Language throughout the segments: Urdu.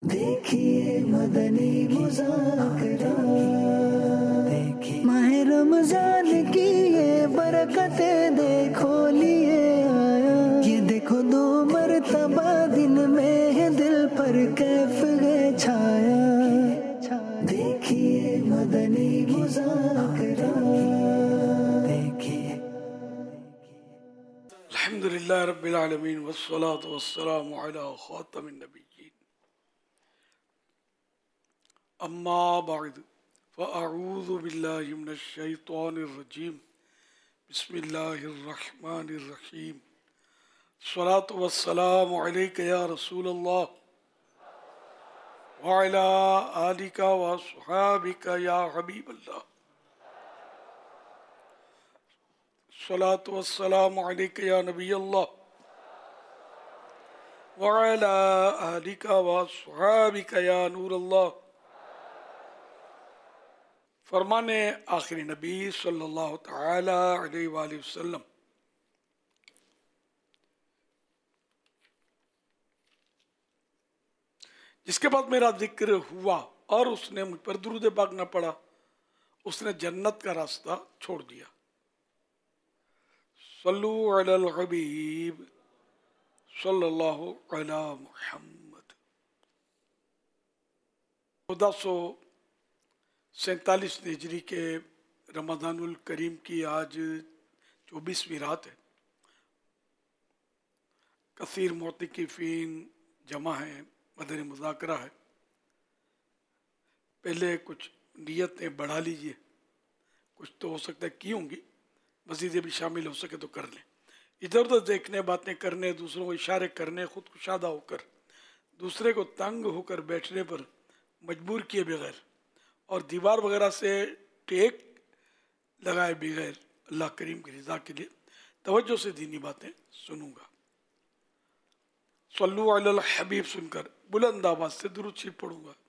دیکھیے مدنی مذاکرہ، دیکھیے ماہ رمضان کی یہ برکتیں دیکھو لیے آیا، یہ دیکھو 2 مرتبہ دن میں ہے دل پر کیف ہے چھایا، دیکھیے مدنی مذاکرہ، دیکھیے۔ الحمدللہ رب العالمین والصلاة والسلام علی خاتم النبیین، اما بعد فاعوذ باللہ من الشیطان الرجیم، بسم اللہ الرحمن الرحیم، الصلاة والسلام علیک یا رسول اللہ وعلی آلک واصحابک یا حبیب اللہ، الصلاة والسلام علیک یا نبی اللہ وعلی آلک واصحابک یا نور اللہ۔ فرمان آخری نبی صلی اللہ تعالی علیہ وآلہ وسلم، جس کے بعد میرا ذکر ہوا اور اس نے مجھ پر درود پاک نہ پڑھا، اس نے جنت کا راستہ چھوڑ دیا۔ صلو علی الحبیب صلی اللہ علی محمد۔ 1447 ہجری کے رمضان الکریم کی آج 24ویں رات ہے۔ کثیر معتکفین جمع ہیں، مدنی مذاکرہ ہے۔ پہلے کچھ نیتیں بڑھا لیجئے، کچھ تو ہو سکتا ہے کی ہوں گی، مزید بھی شامل ہو سکے تو کر لیں۔ ادھر ادھر دیکھنے، باتیں کرنے، دوسروں کو اشارے کرنے، خود کشادہ ہو کر، دوسرے کو تنگ ہو کر بیٹھنے پر مجبور کیے بغیر اور دیوار وغیرہ سے ٹیک لگائے بغیر اللہ کریم کی رضا کے لیے توجہ سے دینی باتیں سنوں گا۔ صلو علی الحبیب سن کر بلند آواز سے درود شریف پڑھوں گا۔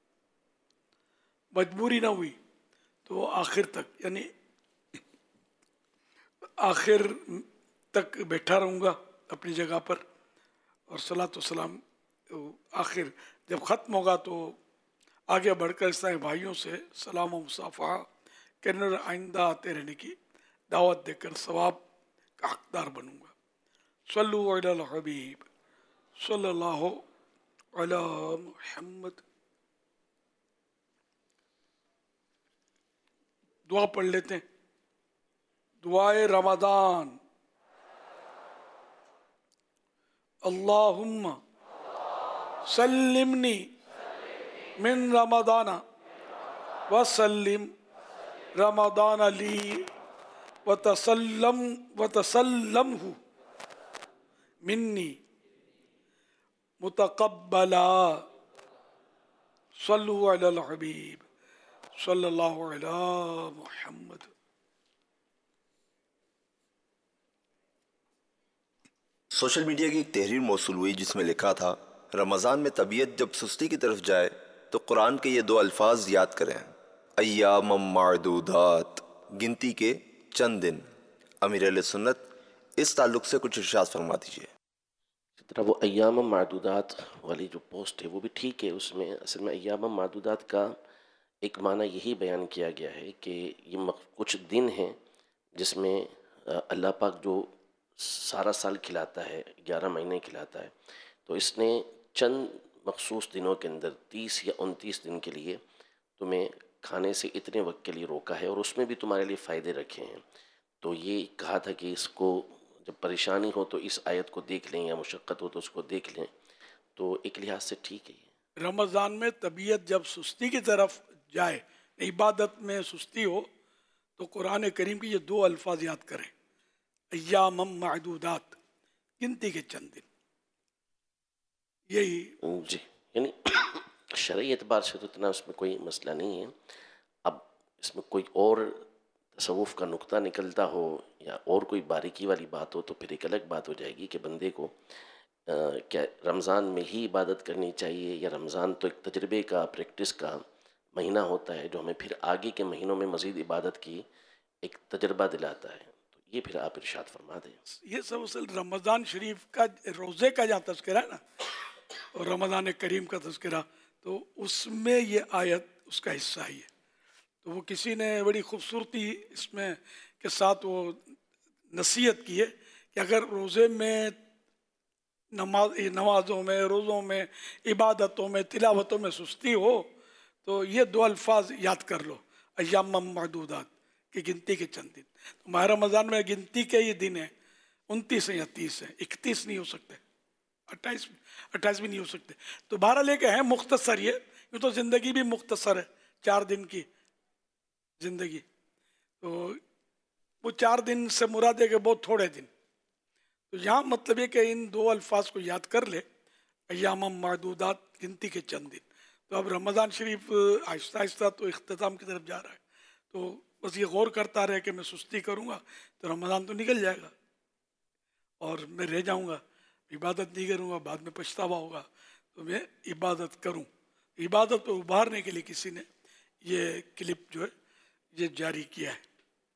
مجبوری نہ ہوئی تو آخر تک، یعنی آخر تک بیٹھا رہوں گا اپنی جگہ پر، اور صلاۃ و سلام آخر جب ختم ہوگا تو آگے بڑھ کر اس طرح بھائیوں سے سلام و مصافحہ کرنے اور آئندہ آتے رہنے کی دعوت دے کر ثواب کا حقدار بنوں گا۔ صلو علی الحبیب صلی اللہ علی محمد۔ دعا پڑھ لیتے ہیں، دعائے رمضان۔ اللہم سلمنی من رمضان وسلم رمضان لی وتسلمہ منی متقبلا۔ صلو علی الحبیب صلی اللہ علی محمد۔ سوشل میڈیا کی ایک تحریر موصول ہوئی جس میں لکھا تھا، رمضان میں طبیعت جب سستی کی طرف جائے تو قرآن کے یہ 2 الفاظ یاد کریں، ایام معدودات، گنتی کے چند دن۔ امیر اہل سنت اس تعلق سے کچھ ارشاد فرما دیجیے۔ اس طرح وہ ایام معدودات والی جو پوسٹ ہے وہ بھی ٹھیک ہے، اس میں اصل میں ایام معدودات کا ایک معنی یہی بیان کیا گیا ہے کہ یہ کچھ دن ہیں جس میں اللہ پاک جو سارا سال کھلاتا ہے، 11 مہینے کھلاتا ہے، تو اس نے چند مخصوص دنوں کے اندر 30 یا 29 دن کے لیے تمہیں کھانے سے اتنے وقت کے لیے روکا ہے اور اس میں بھی تمہارے لیے فائدے رکھے ہیں۔ تو یہ کہا تھا کہ اس کو جب پریشانی ہو تو اس آیت کو دیکھ لیں، یا مشقت ہو تو اس کو دیکھ لیں، تو ایک لحاظ سے ٹھیک ہے یہ۔ رمضان میں طبیعت جب سستی کی طرف جائے، عبادت میں سستی ہو، تو قرآن کریم کی یہ 2 الفاظ یاد کریں، ایام معدودات، گنتی کے چند دن۔ یہی جی، یعنی شرعی اعتبار سے تو اتنا اس میں کوئی مسئلہ نہیں ہے۔ اب اس میں کوئی اور تصوف کا نقطہ نکلتا ہو یا اور کوئی باریکی والی بات ہو تو پھر ایک الگ بات ہو جائے گی کہ بندے کو کیا رمضان میں ہی عبادت کرنی چاہیے، یا رمضان تو ایک تجربے کا، پریکٹس کا مہینہ ہوتا ہے جو ہمیں پھر آگے کے مہینوں میں مزید عبادت کی ایک تجربہ دلاتا ہے۔ تو یہ پھر آپ ارشاد فرما دیں۔ یہ سب اصل رمضان شریف کا روزے کا جہاں تذکرہ ہے نا، اور رمضان کریم کا تذکرہ، تو اس میں یہ آیت اس کا حصہ ہی ہے. تو وہ کسی نے بڑی خوبصورتی اس میں کے ساتھ وہ نصیحت کی ہے کہ اگر روزے میں نمازوں میں، روزوں میں، عبادتوں میں، تلاوتوں میں سستی ہو تو یہ دو الفاظ یاد کر لو، ایام معدودات، کی گنتی کے چند دن. تو ماہ رمضان میں گنتی کے یہ دن ہیں، 29 ہیں یا 30 ہیں، 31 نہیں ہو سکتے، 28 بھی نہیں ہو سکتے. تو بہرحال لے کے ہیں مختصر، یہ تو زندگی بھی مختصر ہے، 4 دن کی زندگی. تو وہ 4 دن سے مراد ہے کہ بہت تھوڑے دن. تو یہاں مطلب یہ کہ ان دو الفاظ کو یاد کر لے، ایام معدودات، گنتی کے چند دن. تو اب رمضان شریف آہستہ آہستہ تو اختتام کی طرف جا رہا ہے، تو بس یہ غور کرتا رہے کہ میں سستی کروں گا تو رمضان تو نکل جائے گا اور میں رہ جاؤں گا، عبادت نہیں کروں گا، بعد میں پچھتاوا ہوگا. تو میں عبادت کروں. عبادت کو ابھارنے کے لیے کسی نے یہ کلپ جو ہے یہ جاری کیا ہے.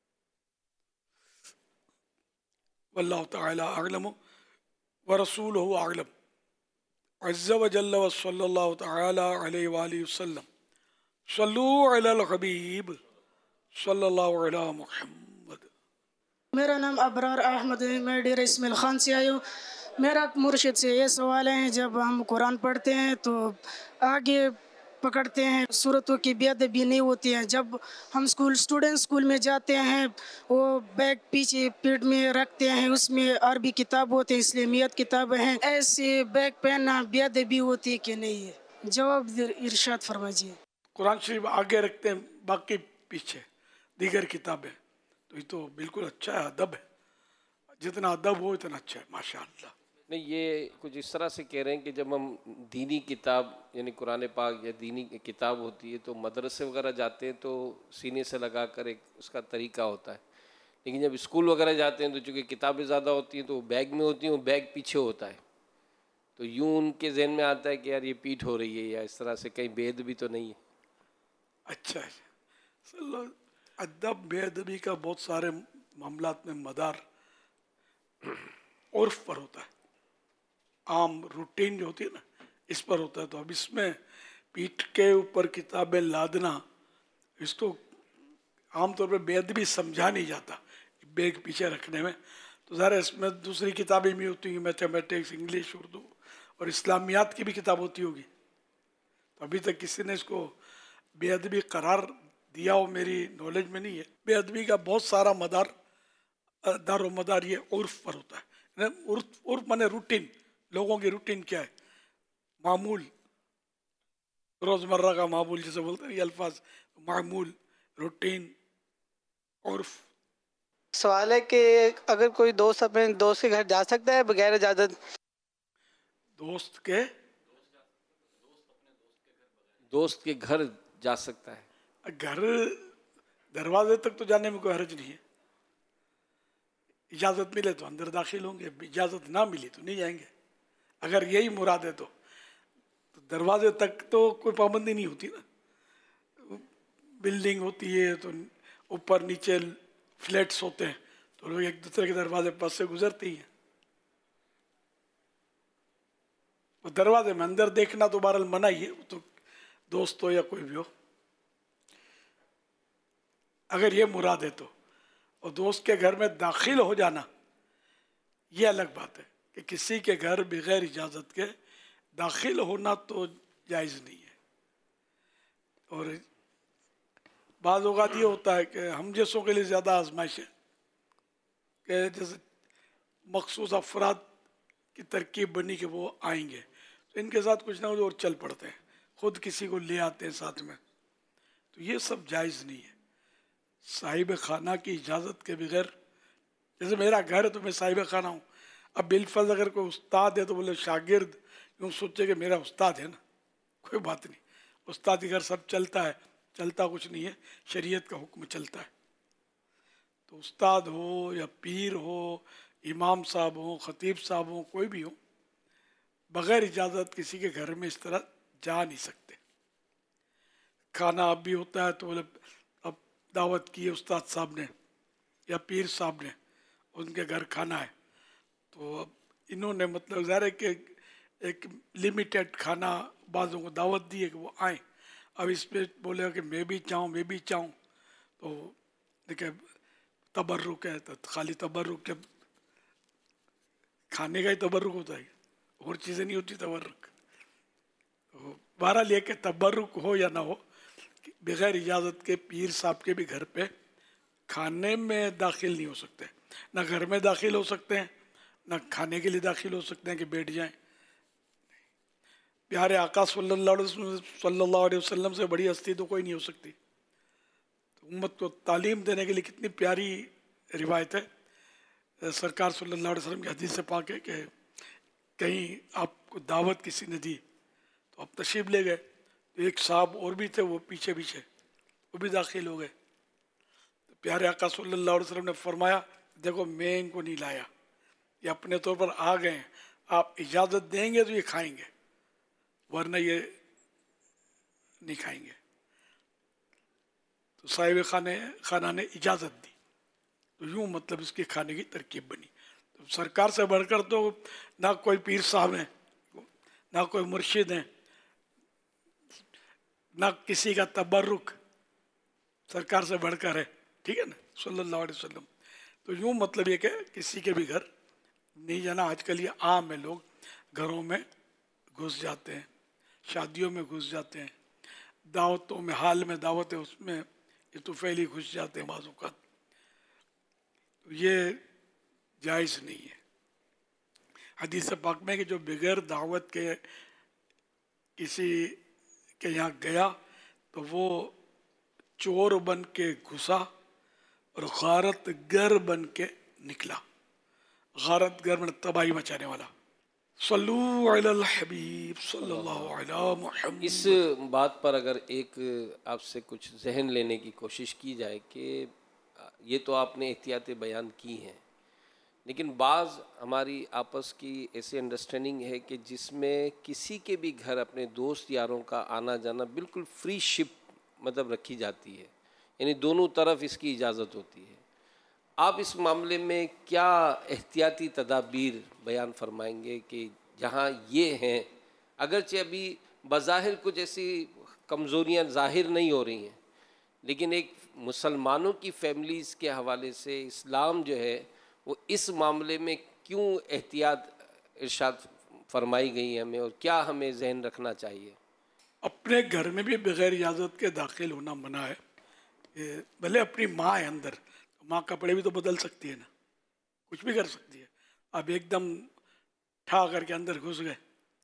واللہ تعالی اعلم ورسولہ اعلم. عز وجل وصلی اللہ تعالی علیہ وآلہ وسلم. صلو علی الحبیب صلی اللہ علی محمد. میرا نام ابرار احمد ہے، میں ڈیرہ اسماعیل خان سے آئی ہوں. میرا مرشد سے یہ سوال ہے، جب ہم قرآن پڑھتے ہیں تو آگے پکڑتے ہیں، صورتوں کی بے ادبی نہیں ہوتی ہے. جب ہم اسکول میں جاتے ہیں، وہ بیگ پیچھے پیٹ میں رکھتے ہیں، اس میں عربی کتاب ہوتے ہیں، اسلامیات کتابیں ہیں. ایسے بیگ پہننا بے ادبی ہوتی ہے کہ نہیں ہے؟ جواب ارشاد فرمائیے. قرآن شریف آگے رکھتے ہیں، باقی پیچھے دیگر کتابیں. تو یہ تو بالکل اچھا ہے، ادب ہے. جتنا ادب ہو اتنا اچھا ہے، ماشاء اللہ. نہیں، یہ کچھ اس طرح سے کہہ رہے ہیں کہ جب ہم دینی کتاب یعنی قرآن پاک یا دینی کتاب ہوتی ہے تو مدرسے وغیرہ جاتے ہیں تو سینے سے لگا کر ایک اس کا طریقہ ہوتا ہے، لیکن جب اسکول وغیرہ جاتے ہیں تو چونکہ کتابیں زیادہ ہوتی ہیں تو وہ بیگ میں ہوتی ہیں، وہ بیگ پیچھے ہوتا ہے. تو یوں ان کے ذہن میں آتا ہے کہ یار یہ پیٹھ ہو رہی ہے یا اس طرح سے، کہیں بے ادبی تو نہیں ہے. اچھا ادب بے ادبی کا بہت سارے معاملات میں مدار عرف پر ہوتا ہے، عام روٹین جو ہوتی ہے نا اس پر ہوتا ہے. تو اب اس میں پیٹھ کے اوپر کتابیں لادنا، اس کو عام طور پہ بے ادبی سمجھا نہیں جاتا بیگ پیچھے رکھنے میں. تو ظاہر اس میں دوسری کتابیں بھی ہوتی ہیں، میتھمیٹکس، انگلش، اردو اور اسلامیات کی بھی کتاب ہوتی ہوگی. تو ابھی تک کسی نے اس کو بے ادبی قرار دیا ہو میری نالج میں نہیں ہے. بے ادبی کا بہت سارا دار و مدار یہ عرف پر ہوتا ہے. عرف مانے روٹین، لوگوں کی روٹین کیا ہے، معمول، روزمرہ کا معمول جسے بولتے ہیں، یہ الفاظ معمول، روٹین، عرف. سوال ہے کہ اگر کوئی دوست اپنے دوست کے گھر جا سکتا ہے بغیر اجازت؟ دوست کے گھر جا سکتا ہے. گھر دروازے تک تو جانے میں کوئی حرج نہیں ہے. اجازت ملے تو اندر داخل ہوں گے، اجازت نہ ملی تو نہیں جائیں گے. اگر یہی مراد ہے تو دروازے تک تو کوئی پابندی نہیں ہوتی نا. بلڈنگ ہوتی ہے تو اوپر نیچے فلیٹس ہوتے ہیں تو لوگ ایک دوسرے کے دروازے پاس سے گزرتے ہی ہیں. وہ دروازے میں اندر دیکھنا تو بہرحال منع ہی ہے، وہ تو دوست ہو یا کوئی بھی ہو. اگر یہ مراد ہے تو، اور دوست کے گھر میں داخل ہو جانا یہ الگ بات ہے کہ کسی کے گھر بغیر اجازت کے داخل ہونا تو جائز نہیں ہے. اور بعض اوقات یہ ہوتا ہے کہ ہم جیسوں کے لیے زیادہ آزمائش ہے کہ جیسے مخصوص افراد کی ترکیب بنی کہ وہ آئیں گے تو ان کے ساتھ کچھ نہ کچھ اور چل پڑتے ہیں، خود کسی کو لے آتے ہیں ساتھ میں. تو یہ سب جائز نہیں ہے. صاحب خانہ کی اجازت کے بغیر، جیسے میرا گھر ہے تو میں صاحب خانہ ہوں. اب بالفرض اگر کوئی استاد ہے تو بولے شاگرد یوں سوچے کہ میرا استاد ہے نا، کوئی بات نہیں. استاد کے گھر سب چلتا ہے، چلتا کچھ نہیں ہے، شریعت کا حکم چلتا ہے. تو استاد ہو یا پیر ہو، امام صاحب ہوں، خطیب صاحب ہوں، کوئی بھی ہو، بغیر اجازت کسی کے گھر میں اس طرح جا نہیں سکتے. کھانا اب بھی ہوتا ہے تو بولے اب دعوت کی ہے استاد صاحب نے یا پیر صاحب نے، ان کے گھر کھانا ہے، تو اب انہوں نے مطلب ظاہر ہے کہ ایک لمیٹیڈ کھانا بعضوں کو دعوت دی ہے کہ وہ آئیں. اب اس پہ بولے کہ میں بھی چاہوں تو دیکھیں تبرک ہے تو خالی تبرک جب کھانے کا ہی تبرک ہوتا ہے اور چیزیں نہیں ہوتی تبرک. تو بہرحال یہ کہ تبرک ہو یا نہ ہو بغیر اجازت کے پیر صاحب کے بھی گھر پہ کھانے میں داخل نہیں ہو سکتے. نہ گھر میں داخل ہو سکتے ہیں نہ کھانے کے لیے داخل ہو سکتے ہیں کہ بیٹھ جائیں. پیارے آقا صلی اللہ علیہ وسلم سے بڑی ہستی تو کوئی نہیں ہو سکتی. تو امت کو تعلیم دینے کے لیے کتنی پیاری روایت ہے. سرکار صلی اللہ علیہ وسلم کی حدیث سے پاک ہے کہ کہیں آپ کو دعوت کسی نے دی تو آپ تشریف لے گئے تو ایک صاحب اور بھی تھے وہ پیچھے وہ بھی داخل ہو گئے. تو پیارے آقا صلی اللہ علیہ وسلم نے فرمایا دیکھو میں ان کو نہیں لایا, یہ اپنے طور پر آ گئے ہیں, آپ اجازت دیں گے تو یہ کھائیں گے ورنہ یہ نہیں کھائیں گے. تو صاحب خانہ نے اجازت دی تو یوں مطلب اس کے کھانے کی ترکیب بنی. تو سرکار سے بڑھ کر تو نہ کوئی پیر صاحب ہیں نہ کوئی مرشد ہیں نہ کسی کا تبرک سرکار سے بڑھ کر ہے, ٹھیک ہے نا صلی اللہ علیہ وسلم. تو یوں مطلب یہ کہ کسی کے بھی گھر نہیں جانا. آج کل یہ عام ہے, لوگ گھروں میں گھس جاتے ہیں, شادیوں میں گھس جاتے ہیں, دعوتوں میں حال میں دعوت ہے اس میں یہ تو پہلے گھس جاتے ہیں بعض اوقات. یہ جائز نہیں ہے. حدیث پاک میں کہ جو بغیر دعوت کے کسی کے یہاں گیا تو وہ چور بن کے گھسا اور غارت گر بن کے نکلا. غارت گر میں تباہی مچانے والا. صلو علی الحبیب صلی اللہ علی محمد. اس بات پر اگر ایک آپ سے کچھ ذہن لینے کی کوشش کی جائے کہ یہ تو آپ نے احتیاطیں بیان کی ہیں لیکن بعض ہماری آپس کی ایسی انڈرسٹینڈنگ ہے کہ جس میں کسی کے بھی گھر اپنے دوست یاروں کا آنا جانا بالکل فری شپ مطلب رکھی جاتی ہے, یعنی دونوں طرف اس کی اجازت ہوتی ہے. آپ اس معاملے میں کیا احتیاطی تدابیر بیان فرمائیں گے کہ جہاں یہ ہیں اگرچہ ابھی بظاہر کچھ ایسی کمزوریاں ظاہر نہیں ہو رہی ہیں لیکن ایک مسلمانوں کی فیملیز کے حوالے سے اسلام جو ہے وہ اس معاملے میں کیوں احتیاط ارشاد فرمائی گئی ہے ہمیں اور کیا ہمیں ذہن رکھنا چاہیے؟ اپنے گھر میں بھی بغیر اجازت کے داخل ہونا منع ہے. بھلے اپنی ماں ہے اندر, ماں کپڑے بھی تو بدل سکتی ہے نا, کچھ بھی کر سکتی ہے. اب ایک دم ٹھا کر کے اندر گھس گئے.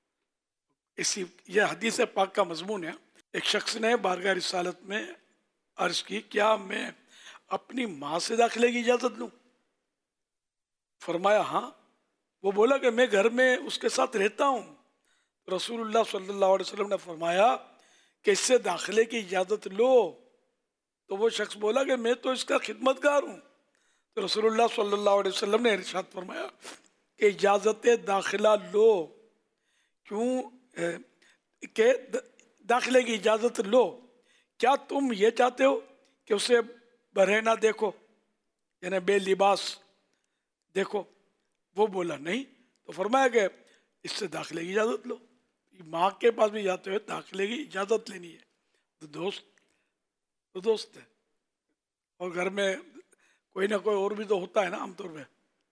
یہ حدیث پاک کا مضمون ہے. ایک شخص نے بارگاہ رسالت میں عرض کی کیا میں اپنی ماں سے داخلے کی اجازت لوں؟ فرمایا ہاں. وہ بولا کہ میں گھر میں اس کے ساتھ رہتا ہوں. رسول اللہ صلی اللہ علیہ وسلم نے فرمایا کہ اس سے داخلے کی اجازت لو. تو وہ شخص بولا کہ میں تو اس کا خدمتگار ہوں. تو رسول اللہ صلی اللہ علیہ وسلم نے ارشاد فرمایا کہ اجازت داخلہ لو. کیوں کہ داخلے کی اجازت لو. کیا تم یہ چاہتے ہو کہ اسے برہنہ دیکھو یعنی بے لباس دیکھو؟ وہ بولا نہیں. تو فرمایا کہ اس سے داخلے کی اجازت لو. ماں کے پاس بھی جاتے ہوئے داخلے کی اجازت لینی ہے. تو دوست ہے اور گھر میں کوئی نہ کوئی اور بھی تو ہوتا ہے نا عام طور پہ.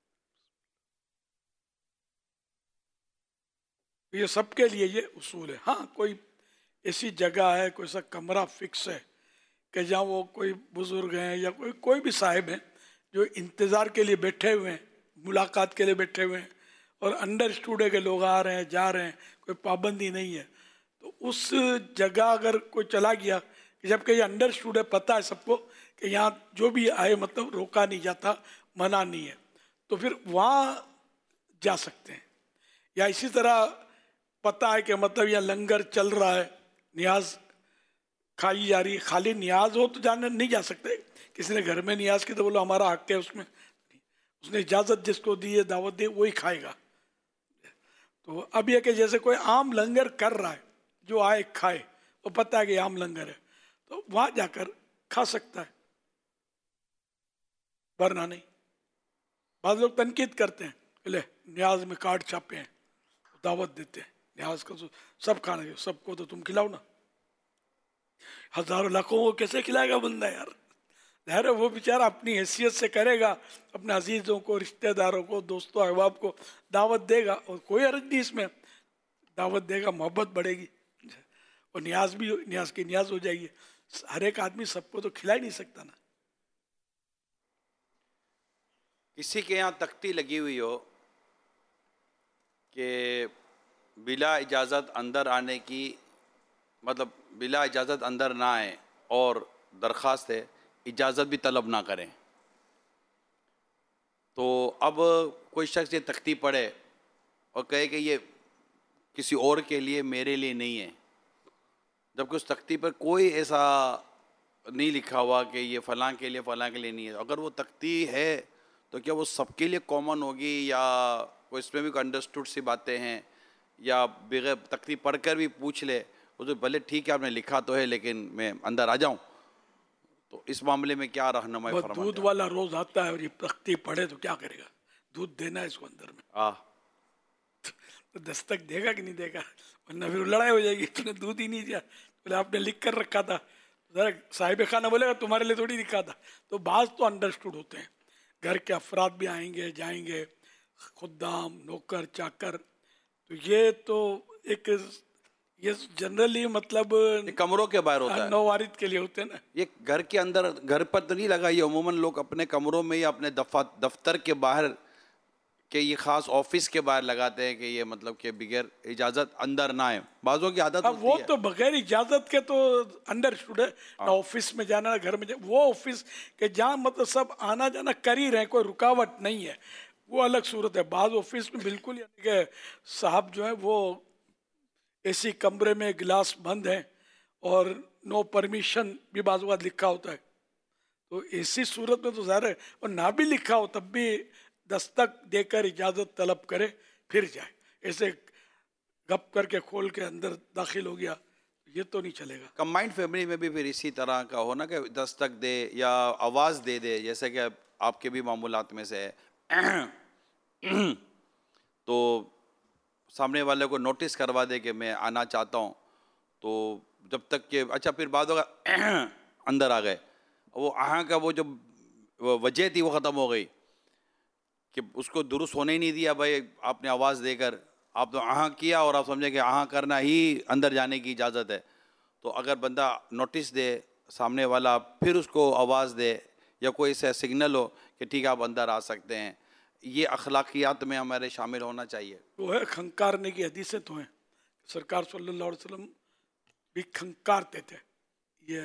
یہ سب کے لیے یہ اصول ہے. ہاں کوئی ایسی جگہ ہے, کوئی ایسا کمرہ فکس ہے کہ جہاں وہ کوئی بزرگ ہیں یا کوئی بھی صاحب ہیں جو انتظار کے لیے بیٹھے ہوئے ہیں, ملاقات کے لیے بیٹھے ہوئے ہیں اور انڈر اسٹوڈے کے لوگ آ رہے ہیں جا رہے ہیں, کوئی پابندی نہیں ہے. تو اس جگہ اگر کوئی چلا گیا جبکہ یہ انڈر اسٹوڈے پتہ ہے سب کو کہ یہاں جو بھی آئے مطلب روکا نہیں جاتا, منع نہیں ہے, تو پھر وہاں جا سکتے ہیں. یا اسی طرح پتہ ہے کہ مطلب یہاں لنگر چل رہا ہے, نیاز کھائی جا رہی ہے, خالی نیاز ہو تو جانے نہیں جا سکتے. کسی نے گھر میں نیاز کی تو بولو ہمارا حق ہے اس میں, اس نے اجازت جس کو دی ہے دعوت دی وہی کھائے گا. تو اب یہ کہ جیسے کوئی عام لنگر کر رہا ہے, جو آئے کھائے, وہ پتہ ہے کہ عام لنگر ہے تو وہاں جا کر کھا سکتا ہے, ورنہ نہیں. بعض لوگ تنقید کرتے ہیں لے نیاز میں کارڈ چھاپے ہیں, دعوت دیتے ہیں نیاز کا سب کھانا ہے، سب کو تو تم کھلاؤ نا، ہزاروں لاکھوں کو کیسے کھلائے گا بندہ یار؟ ظاہر ہے وہ بیچارہ اپنی حیثیت سے کرے گا، اپنے عزیزوں کو، رشتہ داروں کو، دوستوں احباب کو دعوت دے گا، اور کوئی حرج نہیں اس میں، دعوت دے گا، محبت بڑھے گی، اور نیاز بھی نیاز کی نیاز ہو جائے گی۔ ہر ایک آدمی سب کو تو کھلا ہی نہیں سکتا نا۔ کسی کے یہاں تختی لگی ہوئی ہو کہ بلا اجازت اندر آنے کی، مطلب بلا اجازت اندر نہ آئیں، اور درخواست ہے اجازت بھی طلب نہ کریں، تو اب کوئی شخص یہ تختی پڑھے اور کہے کہ یہ کسی اور کے لیے، میرے لیے نہیں ہے، جبکہ اس تختی پر کوئی ایسا نہیں لکھا ہوا کہ یہ فلاں کے لیے، فلاں کے لیے نہیں ہے، اگر وہ تختی ہے تو کیا وہ سب کے لیے کامن ہوگی، یا وہ اس میں بھی انڈرسٹوڈ سی باتیں ہیں، یا بغیر تختی پڑھ کر بھی پوچھ لے حضور بھلے ٹھیک ہے آپ نے لکھا تو ہے لیکن میں اندر آ جاؤں، تو اس معاملے میں کیا رہنمائی وہ فرماتے دودھ ہیں؟ والا روز آتا ہے اور یہ تختی پڑھے تو کیا کرے گا؟ دودھ دینا ہے اس کو اندر میں، تو دستک دے گا کہ نہیں دے گا؟ ورنہ پھر لڑائی ہو جائے گی، تو نے دودھ ہی نہیں دیا، بولے آپ نے لکھ کر رکھا تھا، ذرا صاحب خانہ بولے گا تمہارے لیے تھوڑی لکھا تھا۔ تو بعض تو انڈرسٹوڈ ہوتے ہیں، گھر کے افراد بھی آئیں گے جائیں گے، خدام، نوکر، چاکر، تو یہ تو ایک یہ جنرلی مطلب یہ کمروں کے باہر ہوتا ہے، نووارد کے لیے ہوتے ہیں نا۔ یہ گھر کے اندر، گھر پر تو نہیں لگا، یہ عموماً لوگ اپنے کمروں میں یا اپنے دفتر کے باہر، کہ یہ خاص آفس کے باہر لگاتے ہیں کہ یہ مطلب کہ بغیر اجازت اندر نہ آئے، بعضوں کی عادت اب وہ ہوتی ہے۔ تو بغیر اجازت کے تو انڈرسٹوڈ ہے، نہ آفس میں جانا نہ گھر میں جانا، وہ آفس کہ جہاں مطلب سب آنا جانا کر ہی رہے، کوئی رکاوٹ نہیں ہے، وہ الگ صورت ہے۔ بعض آفس میں بالکل یعنی کہ صاحب جو ہیں وہ اے سی کمرے میں گلاس بند ہیں اور نو پرمیشن بھی بعض اوقات لکھا ہوتا ہے، تو ایسی صورت میں تو ظاہر ہے، اور نہ بھی لکھا ہو تب بھی دستک دے کر اجازت طلب کرے پھر جائے، ایسے گپ کر کے کھول کے اندر داخل ہو گیا یہ تو نہیں چلے گا۔ کمبائنڈ فیملی میں بھی پھر اسی طرح کا ہونا کہ دستک دے یا آواز دے دے، جیسے کہ آپ کے بھی معمولات میں سے ہے، تو سامنے والے کو نوٹس کروا دے کہ میں آنا چاہتا ہوں، تو جب تک کہ اچھا پھر بعد ہوگا اندر آ گئے، وہ آہاں کا وہ جو وجہ تھی وہ ختم ہو گئی کہ اس کو درست ہونے ہی نہیں دیا، بھائی آپ نے آواز دے کر آپ تو آہاں کیا اور آپ سمجھے کہ آہاں کرنا ہی اندر جانے کی اجازت ہے، تو اگر بندہ نوٹس دے سامنے والا پھر اس کو آواز دے یا کوئی ایسا سگنل ہو کہ ٹھیک ہے آپ اندر آ سکتے ہیں، یہ اخلاقیات میں ہمارے شامل ہونا چاہیے۔ وہ ہے کھنکارنے کی حدیثیں تو ہیں، سرکار صلی اللہ علیہ وسلم بھی کھنکارتے تھے، یہ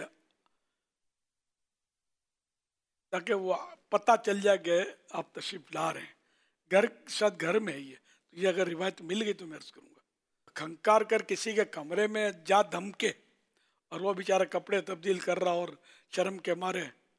تاکہ وہ پتہ چل جائے کہ آپ تشریف لا رہے ہیں، گھر شاید گھر میں ہے یہ اگر روایت مل گئی تو میں عرض کروں گا، کھنکار کر کسی کے کمرے میں جا دھمکے اور وہ بیچارہ کپڑے تبدیل کر رہا اور شرم کے مارے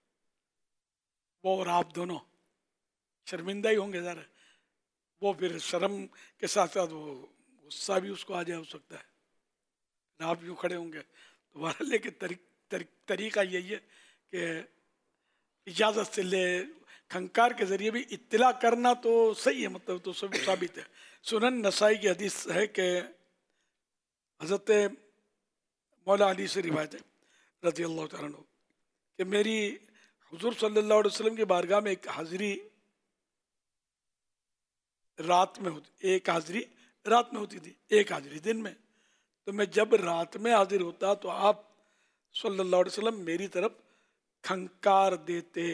وہ اور آپ دونوں شرمندہ ہی ہوں گے، ذرا وہ پھر شرم کے ساتھ ساتھ وہ غصہ بھی اس کو آ جائے، ہو سکتا ہے آپ یوں کھڑے ہوں گے، تو بہرحال لے کے طریقہ یہی ہے کہ اجازت سے لے، کھنکار کے ذریعے بھی اطلاع کرنا تو صحیح ہے، مطلب تو سب ثابت ہے۔ سنن نسائی کی حدیث ہے کہ حضرت مولا علی سے روایت ہے رضی اللہ تعالیٰ عنہ کہ میری حضور صلی اللہ علیہ وسلم کی بارگاہ میں ایک حاضری رات میں ہوتی، ایک حاضری رات میں ہوتی تھی، ایک حاضری دن میں، تو میں جب رات میں حاضر ہوتا تو آپ صلی اللہ علیہ وسلم میری طرف کھنکار دیتے،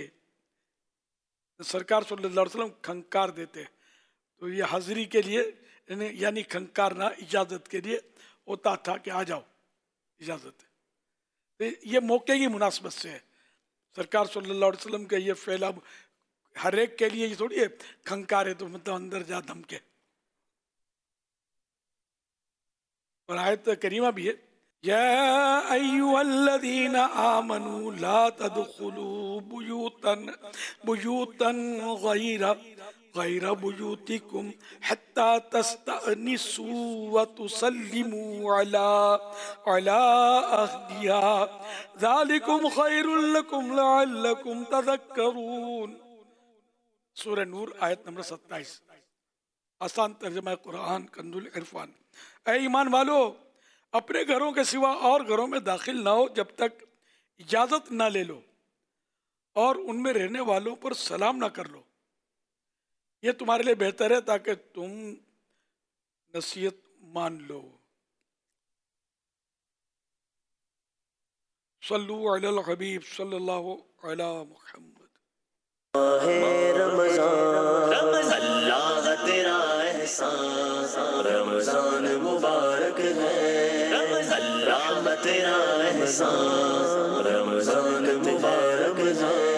سرکار صلی اللہ علیہ وسلم کھنکار دیتے، تو یہ حاضری کے لیے یعنی کھنکارنا اجازت کے لیے ہوتا تھا کہ آ جاؤ اجازت ہے، تو یہ موقع کی مناسبت سے ہے، سرکار صلی اللہ علیہ وسلم کا یہ فعل اب ہر ایک کے لیے یہ تھوڑی ہے کھنکارے تو مطلب اندر جا دھمکے، اور آیت کریمہ بھی ہے یا ایھا الذین آمنوا لا تدخلوا بیوتا غیر بیوتکم حتی تستأنسوا وتسلموا علی اہلہا ذالکم خیر لکم لعلکم تذکرون۔ سورہ نور آیت نمبر 27۔ آسان ترجمہ قرآن کنز العرفان. اے ایمان والو اپنے گھروں کے سوا اور گھروں میں داخل نہ ہو جب تک اجازت نہ لے لو اور ان میں رہنے والوں پر سلام نہ کر لو. یہ تمہارے لیے بہتر ہے تاکہ تم نصیحت مان لو. صلو علی الحبیب صلی اللہ علی محمد. رمضان اللہ تیرا احسان رمضان مبارک ہے اللہ تیرا احسان رمضان مبارک ہے.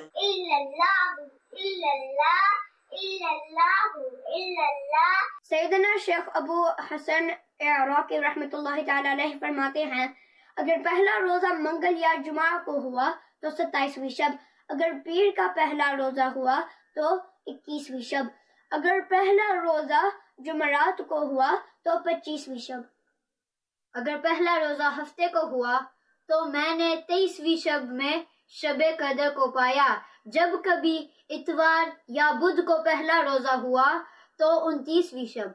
سیدنا شیخ ابو حسن عراقی رحمۃ اللہ تعالی علیہ فرماتے ہیں اگر پہلا روزہ منگل یا جمعہ کو ہوا تو 27ویں شب، اگر پیر کا پہلا روزہ ہوا تو 21ویں شب، اگر پہلا روزہ جمعرات کو ہوا تو 25ویں شب، اگر پہلا روزہ ہفتے کو ہوا تو میں نے 23ویں شب میں شب قدر کو پایا. جب کبھی اتوار یا بدھ کو پہلا روزہ ہوا تو 29ویں شب.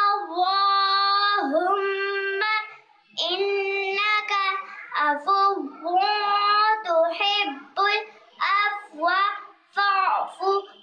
اللہم انکا عفو تحب العفو فاعف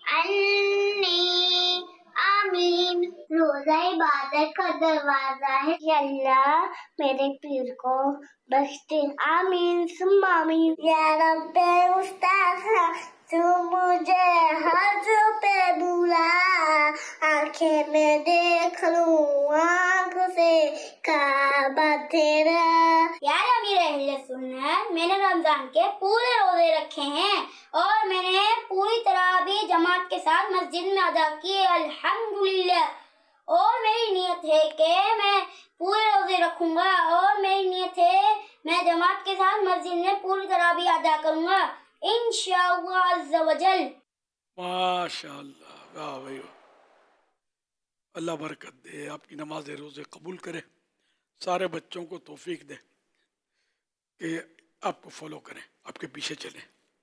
عنی. آمین. روزہ عبادت کا دروازہ ہے، یا اللہ میرے پیر کو بخش دے. آمین ثم آمین. یا رب مصطفیٰ تو مجھے حج پہ بلا، آنکھیں میں دیکھ لوں آنکھ سے کعبہ تیرا. یار امیر اہل سنت، میں نے رمضان کے پورے روزے رکھے ہیں اور میں نے پوری طرح بھی جماعت کے ساتھ مسجد میں ادا کیے الحمدللہ. اور میری نیت ہے کہ میں پورے روزے رکھوں گا اور میری نیت ہے میں جماعت کے ساتھ مسجد میں پوری طرح بھی ادا کروں گا انشاءاللہ عز و جل. ماشاء اللہ، واہ بھائی واہ. اللہ برکت دے، آپ کی نماز روزے قبول کرے، سارے بچوں کو توفیق دے کہ آپ کو فالو کریں، آپ کے پیچھے چلیں.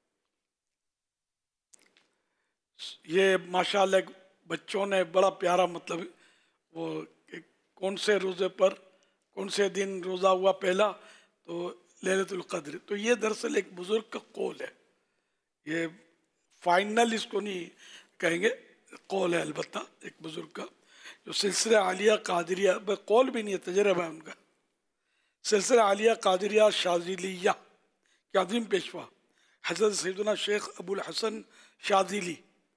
یہ ماشاءاللہ بچوں نے بڑا پیارا مطلب وہ کہ کون سے روزے پر کون سے دن روزہ ہوا پہلا تو لیلۃ القدر. تو یہ دراصل ایک بزرگ کا قول ہے، یہ فائنل اس کو نہیں کہیں گے، قول ہے البتہ ایک بزرگ کا جو سلسلہ عالیہ قادریہ، قول بھی نہیں ہے تجربہ ہے ان کا، سلسلہ عالیہ قادریہ شاذلیہ کے عظیم پیشوا حضرت سیدنا شیخ ابو الحسن شاذلی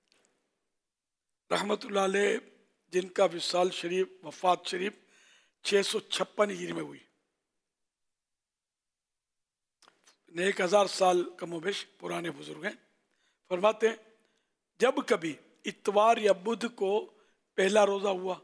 رحمۃ اللہ علیہ، جن کا وصال شریف وفات شریف 656 ہجری میں ہوئی. 1000 سال کم و بیش پرانے بزرگ ہیں. فرماتے ہیں جب کبھی اتوار یا بدھ کو پہلا روزہ ہوا